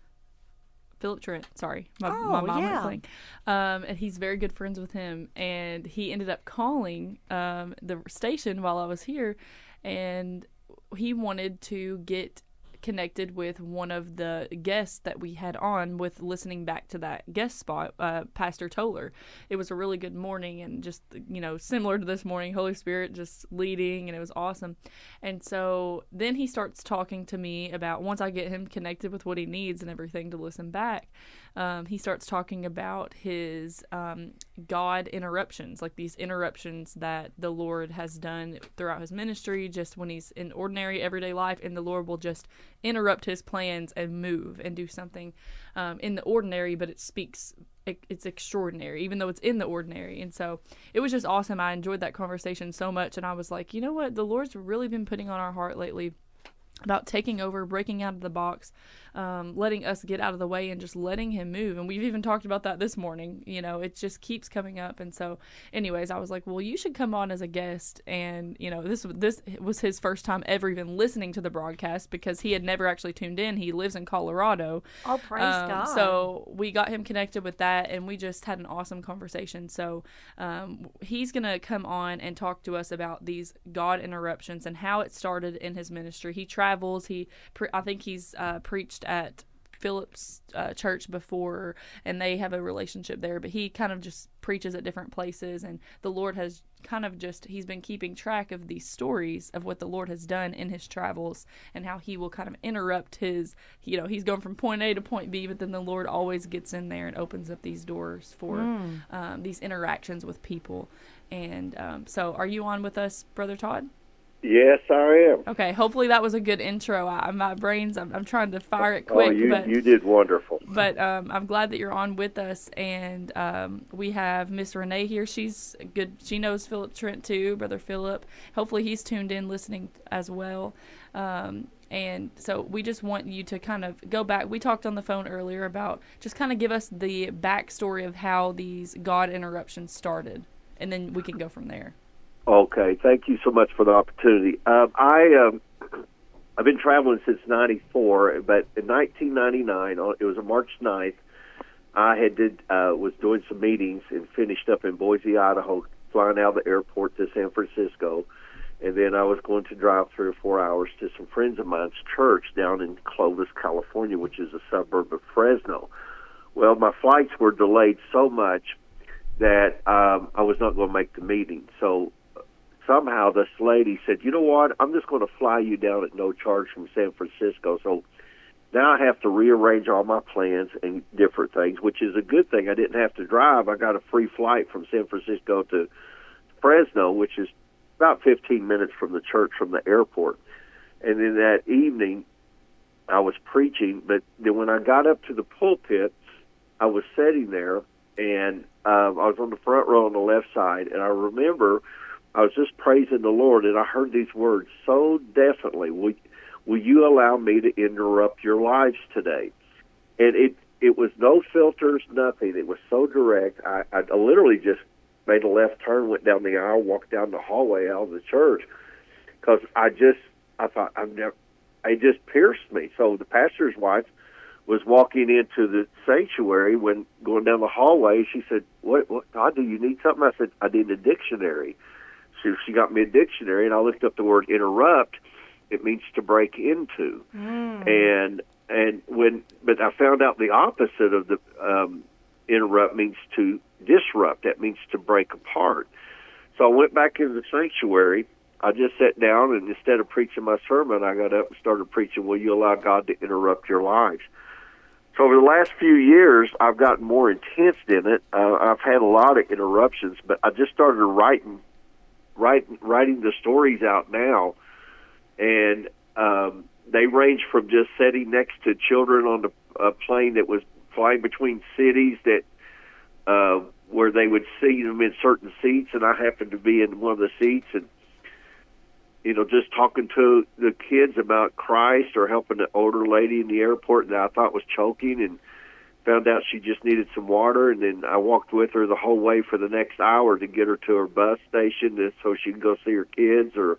Philip Trent. Sorry, my Oh, my mind yeah. went blank. Um, and he's very good friends with him, and he ended up calling um, the station while I was here, and he wanted to get connected with one of the guests that we had on with listening back to that guest spot, uh, Pastor Toller. It was a really good morning and just, you know, similar to this morning, Holy Spirit just leading, and it was awesome. And so then he starts talking to me about, once I get him connected with what he needs and everything to listen back, um, he starts talking about his um, God interruptions, like these interruptions that the Lord has done throughout his ministry, just when he's in ordinary everyday life, and the Lord will just interrupt his plans and move and do something um, in the ordinary, but it speaks, it, it's extraordinary, even though it's in the ordinary. And so it was just awesome. I enjoyed that conversation so much, and I was like, you know what, the Lord's really been putting on our heart lately about taking over, breaking out of the box, um, letting us get out of the way and just letting him move. And we've even talked about that this morning. You know, it just keeps coming up. And so anyways, I was like, well, you should come on as a guest. And, you know, this, this was his first time ever even listening to the broadcast, because he had never actually tuned in. He lives in Colorado. Oh, praise Um, God. So we got him connected with that, and we just had an awesome conversation. So um, he's going to come on and talk to us about these God interruptions and how it started in his ministry. He travels. He, pre- I think he's uh, preached at Philip's uh, church before, and they have a relationship there, but he kind of just preaches at different places, and the Lord has kind of just, he's been keeping track of these stories of what the Lord has done in his travels and how he will kind of interrupt his, you know, he's going from point A to point B, but then the Lord always gets in there and opens up these doors for Mm. um, these interactions with people. And um, so are you on with us, Brother Todd? Yes, I am. Okay, hopefully that was a good intro. I, my brain's, I'm, I'm trying to fire it quick, oh, you but you did wonderful. but um, I'm glad that you're on with us. And um, we have Miss Renee here. She's good. She knows Philip Trent too, Brother Philip. Hopefully he's tuned in listening as well. Um, and so we just want you to kind of go back. We talked on the phone earlier about just kind of give us the backstory of how these God interruptions started, and then we can go from there. Okay, thank you so much for the opportunity. Um, I um, I've been traveling since ninety-four, but in nineteen ninety-nine, on- it was a March ninth, I had did uh, was doing some meetings and finished up in Boise, Idaho, flying out of the airport to San Francisco, and then I was going to drive three or four hours to some friends of mine's church down in Clovis, California, which is a suburb of Fresno. Well, my flights were delayed so much that um, I was not going to make the meeting, so somehow this lady said, you know what, I'm just going to fly you down at no charge from San Francisco. So now I have to rearrange all my plans and different things, which is a good thing. I didn't have to drive. I got a free flight from San Francisco to Fresno, which is about fifteen minutes from the church from the airport. And then that evening, I was preaching, but then when I got up to the pulpit, I was sitting there, and um, I was on the front row on the left side, and I remember I was just praising the Lord, and I heard these words so definitely. Will, will you allow me to interrupt your lives today? And it it was no filters, nothing. It was so direct. I, I literally just made a left turn, went down the aisle, walked down the hallway out of the church, because I just, I thought, I've never, it just pierced me. So the pastor's wife was walking into the sanctuary when going down the hallway. She said, what, what, God, do you need something? I said, I need a dictionary. So she got me a dictionary, and I looked up the word interrupt. It means to break into. Mm. And and when, but I found out the opposite of the um, interrupt means to disrupt. That means to break apart. So I went back into the sanctuary. I just sat down, and instead of preaching my sermon, I got up and started preaching, will you allow God to interrupt your lives? So over the last few years, I've gotten more intense in it. Uh, I've had a lot of interruptions, but I just started writing Write, writing the stories out now, and um, they range from just sitting next to children on the uh, plane that was flying between cities that uh, where they would seat them in certain seats, and I happened to be in one of the seats, and you know, just talking to the kids about Christ or helping an older lady in the airport that I thought was choking, and found out she just needed some water, and then I walked with her the whole way for the next hour to get her to her bus station so she can go see her kids, or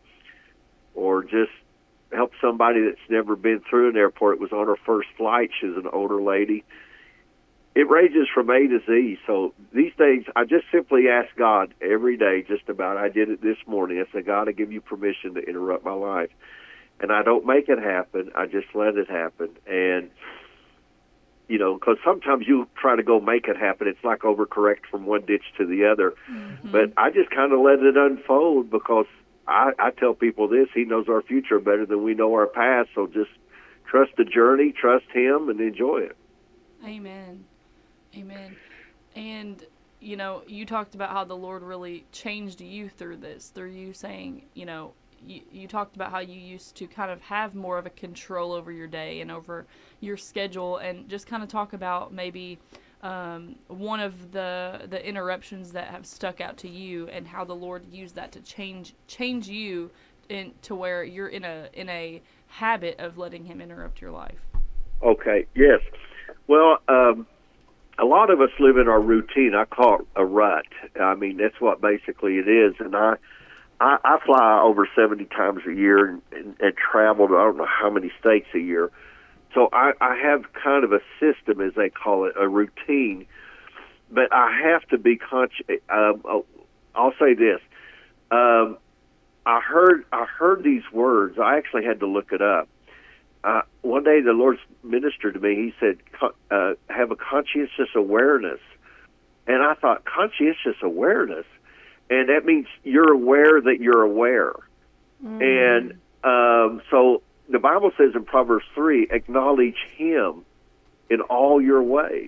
or just help somebody that's never been through an airport. It was on her first flight. She was an older lady. It ranges from A to Z. So these days, I just simply ask God every day, just about. I did it this morning. I said, God, I give you permission to interrupt my life. And I don't make it happen. I just let it happen. And, you know, because sometimes you try to go make it happen. It's like overcorrect from one ditch to the other. Mm-hmm. But I just kind of let it unfold, because I, I tell people this: He knows our future better than we know our past. So just trust the journey, trust Him, and enjoy it. Amen. Amen. And, you know, you talked about how the Lord really changed you through this, through you saying, you know, you, you talked about how you used to kind of have more of a control over your day and over your schedule, and just kind of talk about maybe um, one of the the interruptions that have stuck out to you, and how the Lord used that to change change you in to where you're in a in a habit of letting Him interrupt your life. Okay. Yes. Well, um, a lot of us live in our routine. I call it a rut. I mean, that's what basically it is. And I, I, I fly over seventy times a year and, and, and travel to I don't know how many states a year. So I, I have kind of a system, as they call it, a routine. But I have to be conscious. Um, I'll say this. Um, I heard I heard these words. I actually had to look it up. Uh, one day the Lord ministered to me. He said, uh, have a conscientious awareness. And I thought, conscientious awareness? And that means you're aware that you're aware. Mm. And um, so the Bible says in Proverbs three, acknowledge Him in all your ways.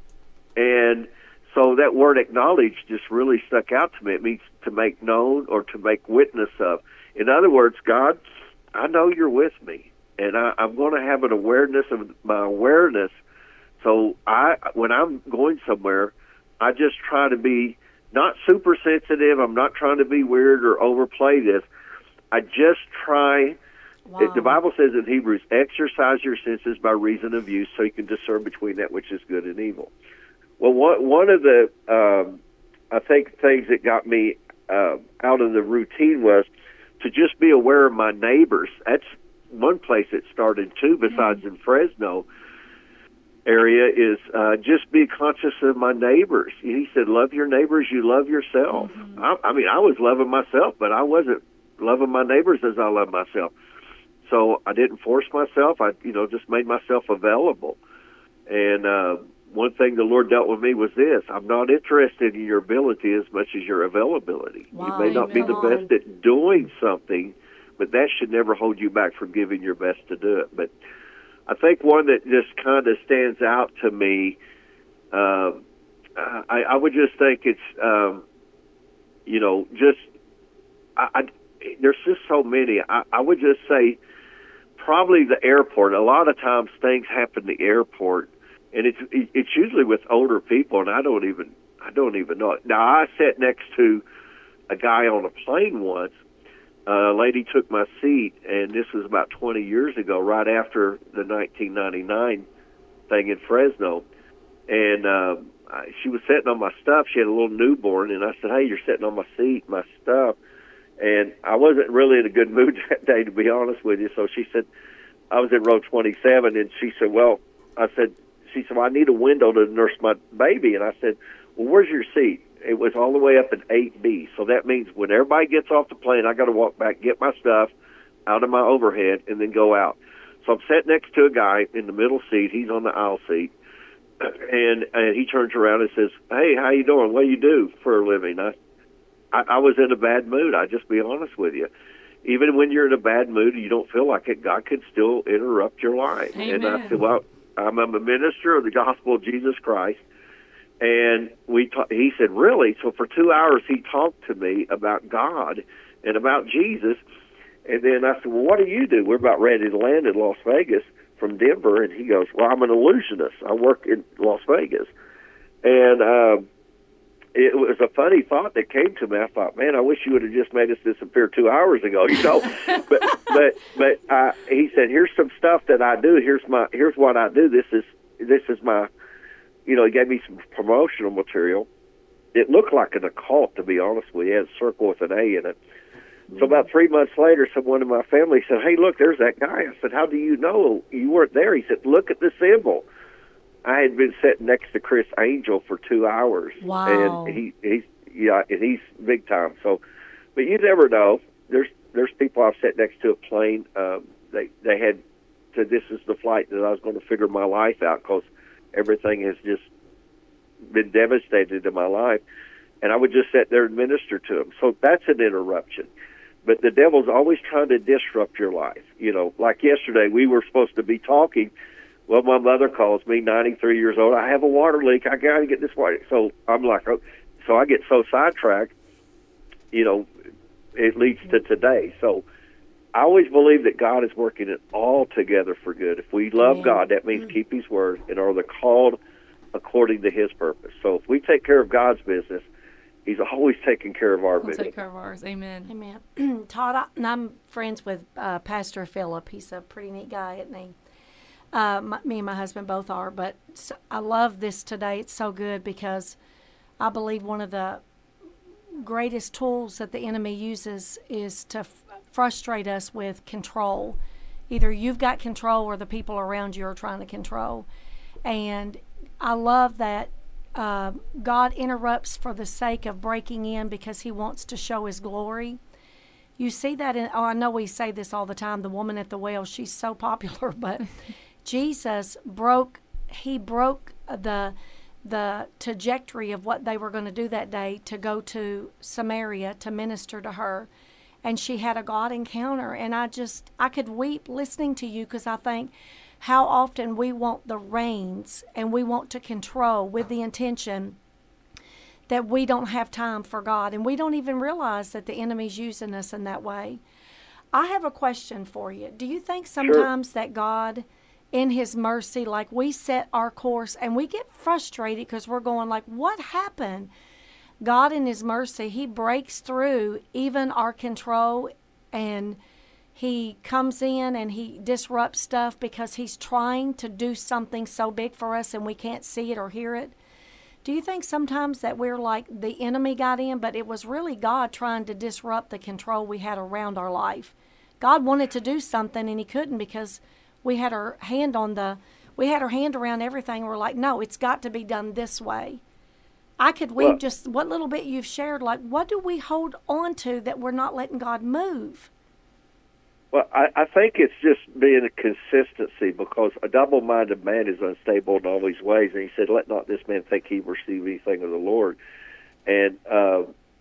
And so that word acknowledge just really stuck out to me. It means to make known or to make witness of. In other words, God, I know you're with me. And I, I'm going to have an awareness of my awareness. So I, when I'm going somewhere, I just try to be not super sensitive. I'm not trying to be weird or overplay this. I just try. Wow. It, the Bible says in Hebrews, exercise your senses by reason of use, so you can discern between that which is good and evil. Well, one, one of the, um, I think, things that got me uh, out of the routine was to just be aware of my neighbors. That's one place it started too, besides mm-hmm. in Fresno area, is uh, just be conscious of my neighbors. He said, love your neighbors, you love yourself. Mm-hmm. I, I mean, I was loving myself, but I wasn't loving my neighbors as I love myself. So I didn't force myself. I, you know, just made myself available. And uh, one thing the Lord dealt with me was this: I'm not interested in your ability as much as your availability. Wow, you may not amen. be the best at doing something, but that should never hold you back from giving your best to do it. But I think one that just kind of stands out to me, uh, I, I would just think it's, um, you know, just, I, I, there's just so many. I, I would just say probably the airport. A lot of times things happen at the airport, and it's it's usually with older people, and I don't even I don't even know it. Now, I sat next to a guy on a plane once. A lady took my seat, and this was about twenty years ago, right after the nineteen ninety-nine thing in Fresno. And uh, she was sitting on my stuff. She had a little newborn, and I said, hey, you're sitting on my seat, my stuff. And I wasn't really in a good mood that day, to be honest with you. So she said, I was in row twenty-seven, and she said, well, I said, she said, well, I need a window to nurse my baby. And I said, well, where's your seat? It was all the way up in eight B. So that means when everybody gets off the plane, I got to walk back, get my stuff out of my overhead, and then go out. So I'm sitting next to a guy in the middle seat. He's on the aisle seat. And, and he turns around and says, hey, how you doing? What do you do for a living? I, I, I was in a bad mood. I'll just be honest with you. Even when you're in a bad mood and you don't feel like it, God can still interrupt your life. Amen. And I said, well, I'm a minister of the gospel of Jesus Christ. And we ta- he said, really? So for two hours he talked to me about God and about Jesus. And then I said, well, what do you do? We're about ready to land in Las Vegas from Denver. And he goes, well, I'm an illusionist. I work in Las Vegas. And um, it was a funny thought that came to me. I thought, man, I wish you would have just made us disappear two hours ago, you know. but but but uh, he said, here's some stuff that I do. Here's my here's what I do. This is this is my, you know. He gave me some promotional material. It looked like an occult, to be honest with you. It had a circle with an A in it. So about three months later, someone in my family said, hey, look, there's that guy. I said, how do you know? You weren't there. He said, look at the symbol. I had been sitting next to Chris Angel for two hours. Wow. And he, he's, yeah, and he's big time. So, but you never know. There's there's people I've sat next to a plane. Um, they, they had said, this is the flight that I was going to figure my life out because everything has just been devastated in my life. And I would just sit there and minister to them. So that's an interruption. But the devil's always trying to disrupt your life. You know, like yesterday, we were supposed to be talking. Well, my mother calls me, ninety-three years old. I have a water leak. I got to get this water. So I'm like, oh, so I get so sidetracked, you know, it leads to today. So I always believe that God is working it all together for good. If we love Amen. God, that means keep His word and are the called according to His purpose. So if we take care of God's business, He's always taking care of our We'll business. take care of ours. Amen. Amen. Todd, I, and I'm friends with uh, Pastor Philip. He's a pretty neat guy, isn't he? Uh, my, me and my husband both are. But so, I love this today. It's so good because I believe one of the greatest tools that the enemy uses is to f- frustrate us with control. Either you've got control or the people around you are trying to control. And I love that uh, God interrupts for the sake of breaking in because He wants to show His glory. You see that in, oh, I know we say this all the time, the woman at the well, she's so popular, but Jesus broke, He broke the the trajectory of what they were going to do that day to go to Samaria to minister to her. And she had a God encounter. And I just, I could weep listening to you because I think how often we want the reins and we want to control with the intention that we don't have time for God. And we don't even realize that the enemy's using us in that way. I have a question for you. Do you think sometimes sure. that God, in His mercy, like we set our course and we get frustrated because we're going like, what happened? God in His mercy, He breaks through even our control and He comes in and He disrupts stuff because He's trying to do something so big for us and we can't see it or hear it. Do you think sometimes that we're like the enemy got in, but it was really God trying to disrupt the control we had around our life? God wanted to do something and He couldn't because we had our hand on the, we had our hand around everything. We're like, no, it's got to be done this way. I could weep well, just what little bit you've shared. Like, what do we hold on to that we're not letting God move? Well, I, I think it's just being a consistency because a double-minded man is unstable in all his ways. And He said, let not this man think he receive anything of the Lord. And uh,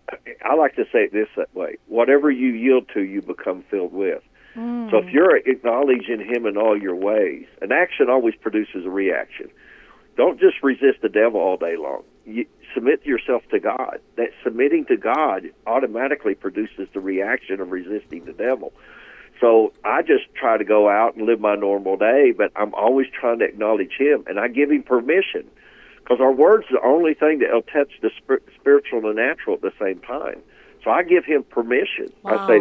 I like to say it this that way. Whatever you yield to, you become filled with. Mm. So if you're acknowledging Him in all your ways, an action always produces a reaction. Don't just resist the devil all day long. You submit yourself to God. That submitting to God automatically produces the reaction of resisting the devil. So I just try to go out and live my normal day, but I'm always trying to acknowledge Him, and I give Him permission because our word's the only thing that will touch the sp- spiritual and the natural at the same time. So I give Him permission. Wow. I say,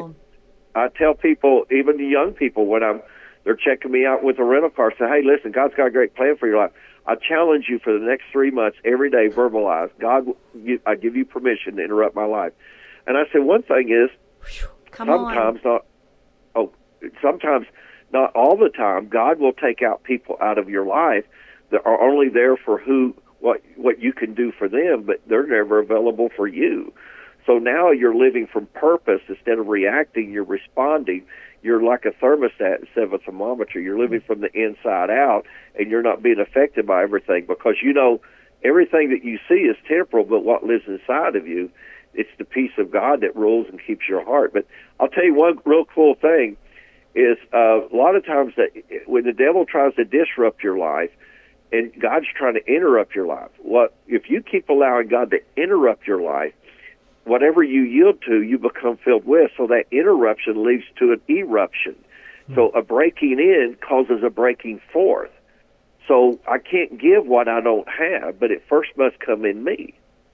I tell people, even the young people, when I'm they're checking me out with a rental car, say, hey, listen, God's got a great plan for your life. I challenge you for the next three months, every day, verbalize, God, I give you permission to interrupt my life. And I said, one thing is, Come sometimes on. not, oh, sometimes not all the time, God will take out people out of your life that are only there for who, what, what you can do for them, but they're never available for you. So now you're living from purpose instead of reacting, you're responding. You're like a thermostat instead of a thermometer. You're living from the inside out, and you're not being affected by everything because you know everything that you see is temporal, but what lives inside of you, it's the peace of God that rules and keeps your heart. But I'll tell you one real cool thing is uh, a lot of times that when the devil tries to disrupt your life and God's trying to interrupt your life, what if you keep allowing God to interrupt your life, whatever you yield to, you become filled with. So that interruption leads to an eruption. Mm-hmm. So a breaking in causes a breaking forth. So I can't give what I don't have, but it first must come in me.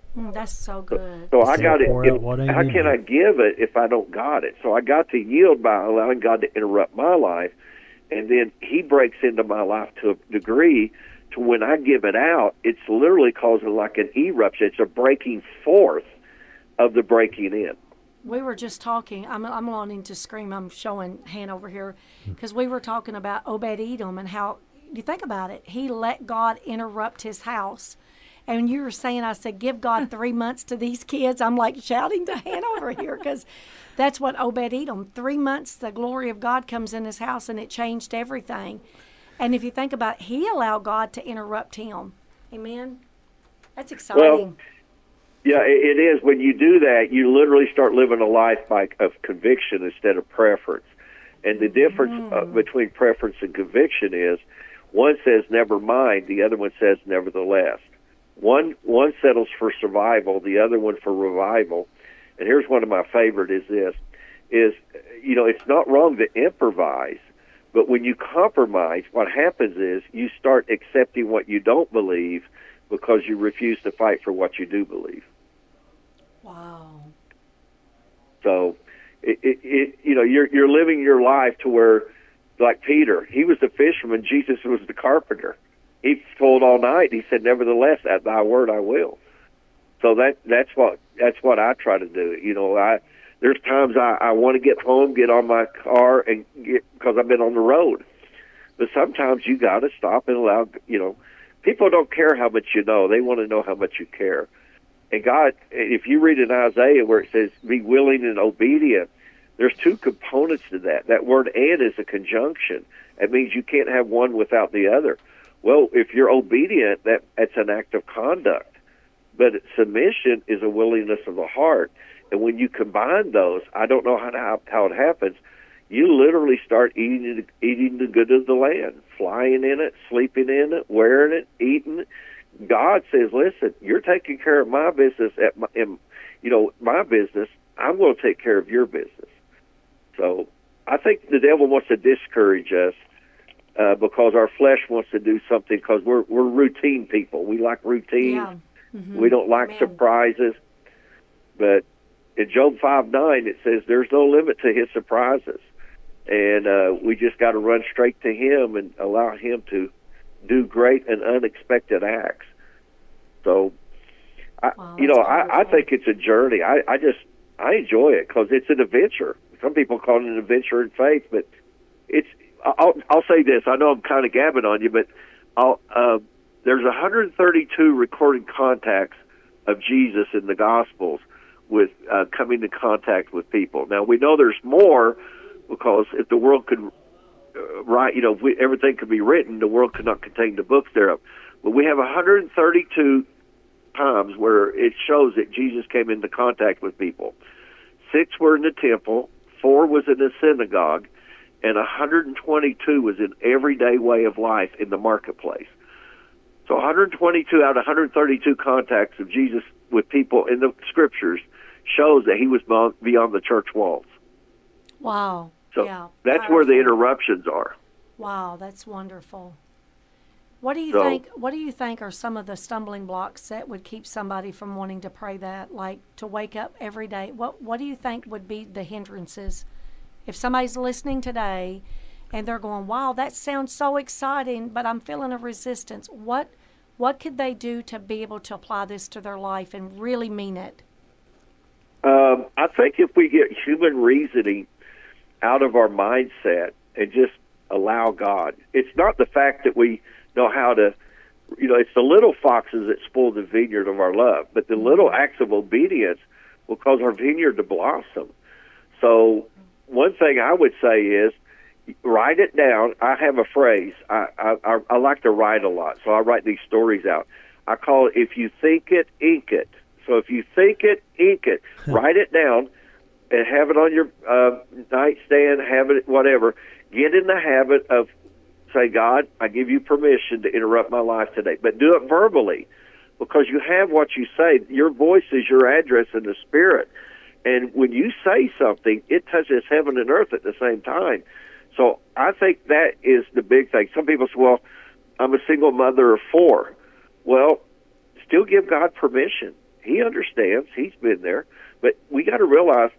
Mm, that's so good. So I So got it. pour If, out what ain't how in can you. I give it if I don't got it? So I got to yield by allowing God to interrupt my life, and then He breaks into my life to a degree to when I give it out, it's literally causing like an eruption. It's a breaking forth of the breaking in. We were just talking. I'm I'm wanting to scream. I'm showing hand over here because we were talking about Obed Edom and how you think about it. He let God interrupt his house, and you were saying, I said, give God three months to these kids. I'm like shouting to hand over here because that's what Obed Edom. Three months, the glory of God comes in his house, and it changed everything. And if you think about it, he allowed God to interrupt him. Amen. That's exciting. Well, yeah, it, it is. When you do that, you literally start living a life by, of conviction instead of preference. And the difference mm. uh, between preference and conviction is one says never mind, the other one says nevertheless. One one settles for survival, the other one for revival. And here's one of my favorite is this, is, you know, it's not wrong to improvise, but when you compromise, what happens is you start accepting what you don't believe because you refuse to fight for what you do believe. Wow. So, it, it, it, you know, you're you're living your life to where, like Peter, he was the fisherman, Jesus was the carpenter. He toiled all night. He said, "Nevertheless, at Thy word I will." So that that's what that's what I try to do. You know, I there's times I, I want to get home, get on my car, and get because I've been on the road. But sometimes you got to stop and allow. You know, people don't care how much you know; they want to know how much you care. And God, if you read in Isaiah where it says, be willing and obedient, there's two components to that. That word and is a conjunction. It means you can't have one without the other. Well, if you're obedient, that that's an act of conduct. But submission is a willingness of the heart. And when you combine those, I don't know how, to, how it happens, you literally start eating, eating the good of the land, flying in it, sleeping in it, wearing it, eating it. God says, listen, you're taking care of my business at my, in, you know, my business. I'm going to take care of your business. So I think the devil wants to discourage us uh, because our flesh wants to do something because we're we're routine people. We like routine. Yeah. Mm-hmm. We don't like Amen. surprises. But in Job five nine, it says there's no limit to his surprises. And uh, we just got to run straight to him and allow him to do great and unexpected acts. So, I, Wow, you know, that's I, I wonderful. think it's a journey. I, I just, I enjoy it because it's an adventure. Some people call it an adventure in faith, but it's, I'll, I'll say this. I know I'm kind of gabbing on you, but I'll, uh, there's one hundred thirty-two recorded contacts of Jesus in the Gospels with uh, coming in contact with people. Now, we know there's more because if the world could uh, write, you know, if we, everything could be written, the world could not contain the books thereof. But we have one hundred thirty-two times where it shows that Jesus came into contact with people. Six were in the temple, four was in the synagogue, and one hundred twenty-two was in everyday way of life in the marketplace. So one hundred twenty-two out of one hundred thirty-two contacts of Jesus with people in the scriptures shows that he was beyond the church walls. Wow. So yeah. that's Powerful. where the interruptions are. Wow, that's wonderful. What do you So- think? What do you think are some of the stumbling blocks that would keep somebody from wanting to pray that, like to wake up every day? What What do you think would be the hindrances? If somebody's listening today, and they're going, "Wow, that sounds so exciting," but I'm feeling a resistance. What What could they do to be able to apply this to their life and really mean it? Um, I think if we get human reasoning out of our mindset and just allow God, it's not the fact that we know how to, you know, it's the little foxes that spoil the vineyard of our love, but the little acts of obedience will cause our vineyard to blossom. So one thing I would say is write it down. I have a phrase. I, I, I like to write a lot, so I write these stories out. I call it, if you think it, ink it. So if you think it, ink it. Write it down and have it on your uh, nightstand, have it, whatever. Get in the habit of say, God, I give you permission to interrupt my life today. But do it verbally because you have what you say. Your voice is your address in the spirit. And when you say something, it touches heaven and earth at the same time. So I think that is the big thing. Some people say, well, I'm a single mother of four. Well, still give God permission. He understands. He's been there. But we got to realize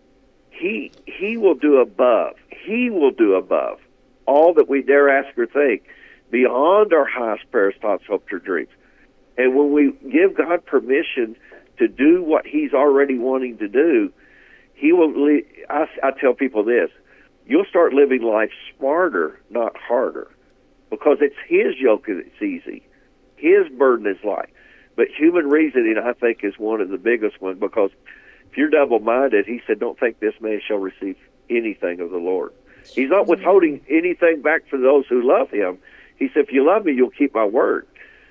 he he will do above. He will do above all that we dare ask or think, beyond our highest prayers, thoughts, hopes, or dreams. And when we give God permission to do what He's already wanting to do, He will. Le- I, I tell people this: you'll start living life smarter, not harder, because it's His yoke that's easy, His burden is light. But human reasoning, I think, is one of the biggest ones, because if you're double-minded, He said, "Don't think this man shall receive anything of the Lord." He's not withholding anything back for those who love Him. He said, "If you love me, you'll keep my word."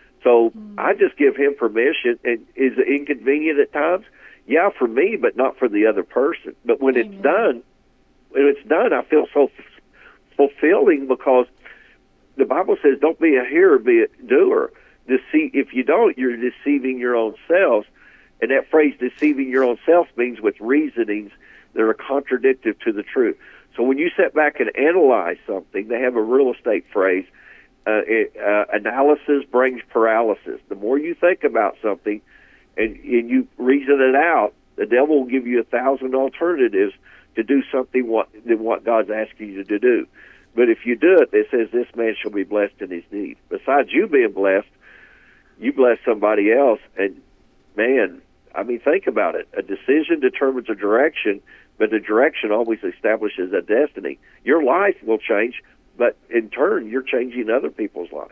So mm. I just give Him permission. And is it inconvenient at times? Yeah, for me, but not for the other person. But when Amen. it's done, when it's done, I feel so f- fulfilling, because the Bible says, "Don't be a hearer, be a doer." Deceive, if you don't, you're deceiving your own selves. And that phrase, deceiving your own self, means with reasonings that are contradictory to the truth. So when you sit back and analyze something, they have a real estate phrase, uh, it, uh, analysis brings paralysis. The more you think about something and, and you reason it out, the devil will give you a thousand alternatives to do something what, than what God's asking you to do. But if you do it, it says, "This man shall be blessed in his need." Besides you being blessed, you bless somebody else. And, man, I mean, think about it. A decision determines a direction, but the direction always establishes a destiny. Your life will change, but in turn, you're changing other people's lives.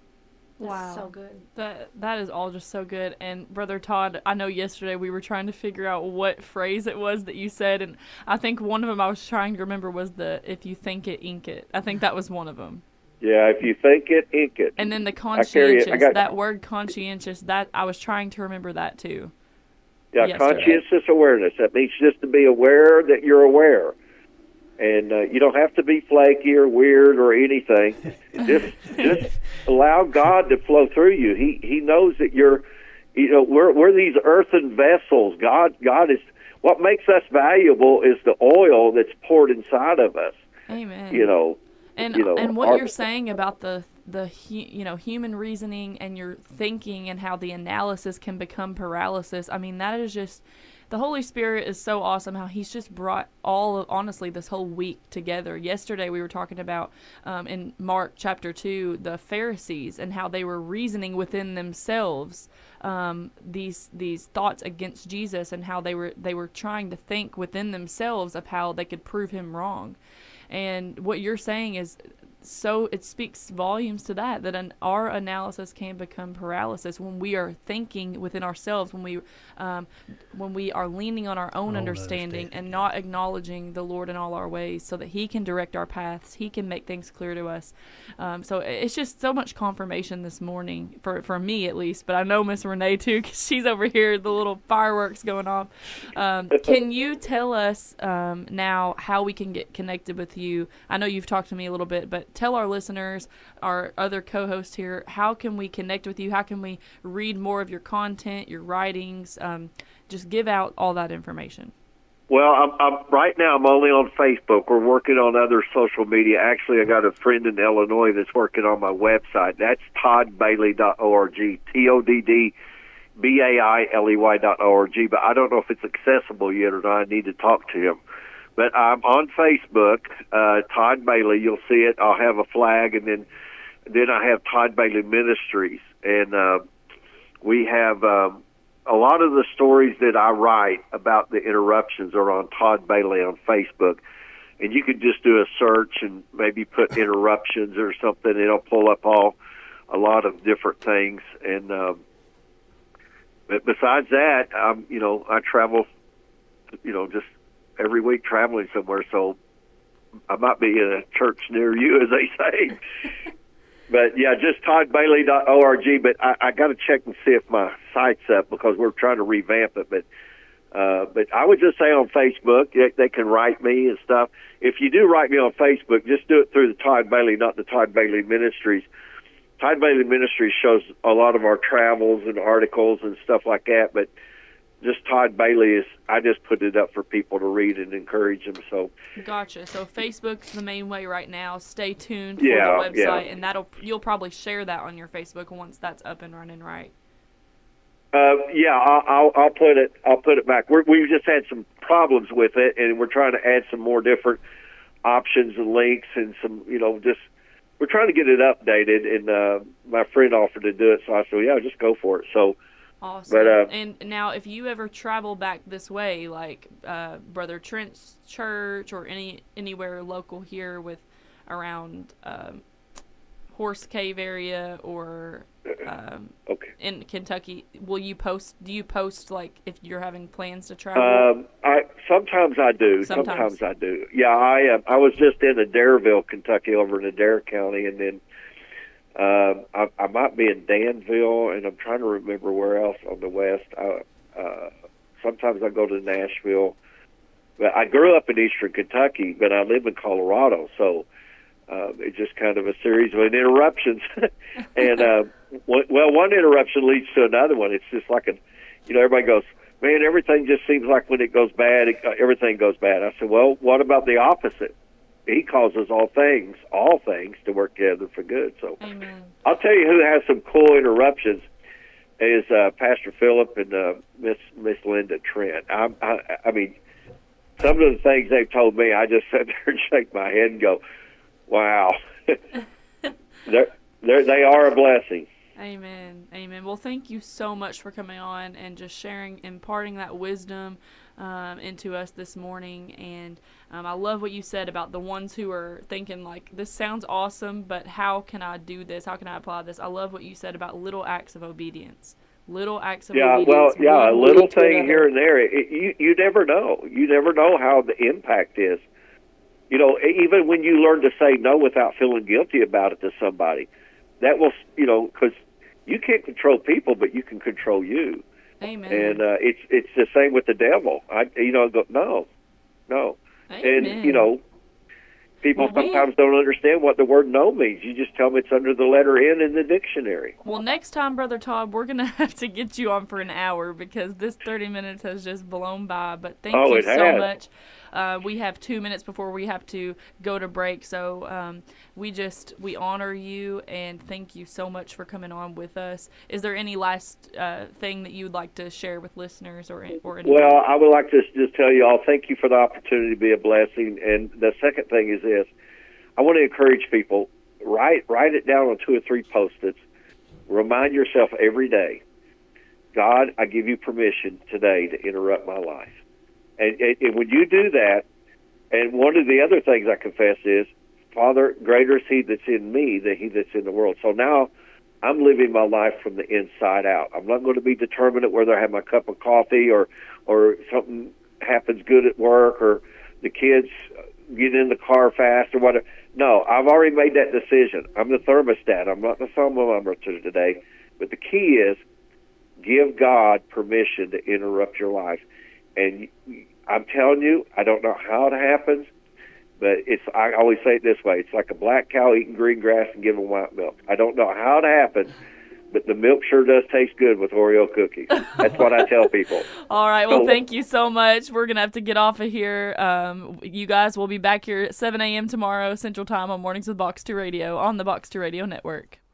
Wow. That's so good. That that is all just so good. And Brother Todd, I know yesterday we were trying to figure out what phrase it was that you said, and I think one of them I was trying to remember was the "if you think it, ink it." I think that was one of them. Yeah, if you think it, ink it. And then the conscientious, got, that word conscientious, that I was trying to remember that too. Yeah, yesterday. Conscientious awareness. That means just to be aware that you're aware. And uh, you don't have to be flaky or weird or anything. just just allow God to flow through you. He He knows that you're, you know, we're we're these earthen vessels. God God is, what makes us valuable is the oil that's poured inside of us. Amen. You know. And you know, and what our, you're saying about the the you know human reasoning and your thinking and how the analysis can become paralysis. I mean, that is just, the Holy Spirit is so awesome how He's just brought all of, honestly, this whole week together. Yesterday we were talking about um, in Mark chapter two, the Pharisees and how they were reasoning within themselves um, these these thoughts against Jesus, and how they were they were trying to think within themselves of how they could prove Him wrong. And what you're saying is, so it speaks volumes to that, that an, our analysis can become paralysis when we are thinking within ourselves, when we um, when we are leaning on our own understanding, understanding and not acknowledging the Lord in all our ways, so that He can direct our paths, He can make things clear to us. Um, so it's just so much confirmation this morning, for, for me at least, but I know Miss Renee too, because she's over here, the little fireworks going off. Um, can you tell us um, now how we can get connected with you? I know you've talked to me a little bit, but tell our listeners, our other co-hosts here, how can we connect with you? How can we read more of your content, your writings? Um, just give out all that information. Well, I'm, I'm, right now I'm only on Facebook. We're working on other social media. Actually, I got a friend in Illinois that's working on my website. That's todd bailey dot org, T O D D B A I L E Y dot org. But I don't know if it's accessible yet or not. I need to talk to him. But I'm on Facebook, uh, Todd Bailey. You'll see it. I'll have a flag, and then then I have Todd Bailey Ministries. And uh, we have um, a lot of the stories that I write about the interruptions are on Todd Bailey on Facebook. And you could just do a search and maybe put interruptions or something. It'll pull up all a lot of different things. And uh, but besides that, um, you know, I travel, you know, just every week traveling somewhere, so I might be in a church near you, as they say. But, yeah, just todd bailey dot org. But I, I got to check and see if my site's up, because we're trying to revamp it. But uh, but I would just say on Facebook, they, they can write me and stuff. If you do write me on Facebook, just do it through the Todd Bailey, not the Todd Bailey Ministries. Todd Bailey Ministries shows a lot of our travels and articles and stuff like that, but just Todd Bailey is, I just put it up for people to read and encourage them. So gotcha. So Facebook's the main way right now. Stay tuned yeah, for the website, yeah. and that'll you'll probably share that on your Facebook once that's up and running, right? Uh, yeah, I'll, I'll, I'll put it. I'll put it back. We're, we've just had some problems with it, and we're trying to add some more different options and links, and some, you know, just we're trying to get it updated. And uh, my friend offered to do it, so I said, yeah, just go for it. So, awesome. But, uh, and now, if you ever travel back this way, like uh, Brother Trent's church or any anywhere local here with around um, Horse Cave area or um, okay. in Kentucky, will you post? Do you post like if you're having plans to travel? Um, I sometimes I do. Sometimes. Sometimes, I do. Yeah, I uh, I was just in Adairville, Kentucky, over in Adair County, and then uh, I, I might be in Danville, and I'm trying to remember where else on the west. I, uh, sometimes I go to Nashville. But I grew up in Eastern Kentucky, but I live in Colorado, so. Uh, it's just kind of a series of interruptions, and uh, w- well, one interruption leads to another one. It's just like a, you know, everybody goes, man, everything just seems like when it goes bad, it, uh, everything goes bad. I said, well, what about the opposite? He causes all things, all things to work together for good. So, Amen. I'll tell you who has some cool interruptions is uh, Pastor Philip and uh, Miss Miss Linda Trent. I, I, I mean, some of the things they've told me, I just sit there and shake my head and go, wow. they're, they're, they are a blessing. Amen. Amen. Well, thank you so much for coming on and just sharing, imparting that wisdom um, into us this morning. And um, I love what you said about the ones who are thinking, like, this sounds awesome, but how can I do this? How can I apply this? I love what you said about little acts of obedience. Little acts of yeah, obedience. Well, yeah, a one little lead to thing another. here and there. It, you, you never know. You never know how the impact is. You know, even when you learn to say no without feeling guilty about it to somebody, that will, you know, because you can't control people, but you can control you. Amen. And uh, it's it's the same with the devil. I, you know, go, no, no. Amen. And, you know, people Well, we- sometimes don't understand what the word no means. You just tell them it's under the letter N in the dictionary. Well, next time, Brother Todd, we're going to have to get you on for an hour because this thirty minutes has just blown by. But thank Oh, you it so has. much. Uh, we have two minutes before we have to go to break. So um, we just, we honor you and thank you so much for coming on with us. Is there any last uh, thing that you'd like to share with listeners or or anyone? Well, I would like to just tell you all thank you for the opportunity to be a blessing. And the second thing is this. I want to encourage people, write write it down on two or three Post-its. Remind yourself every day, God, I give you permission today to interrupt my life. And, and, and when you do that, and one of the other things I confess is, Father, greater is he that's in me than he that's in the world. So now I'm living my life from the inside out. I'm not going to be determined at whether I have my cup of coffee or, or something happens good at work or the kids get in the car fast or whatever. No, I've already made that decision. I'm the thermostat. I'm not the thermometer today. But the key is give God permission to interrupt your life. And I'm telling you, I don't know how it happens, but it's. I always say it this way. It's like a black cow eating green grass and giving white milk. I don't know how it happens, but the milk sure does taste good with Oreo cookies. That's what I tell people. All right. Well, So- thank you so much. We're going to have to get off of here. Um, you guys will be back here at seven a.m. tomorrow Central Time on Mornings with Box two Radio on the Box two Radio Network.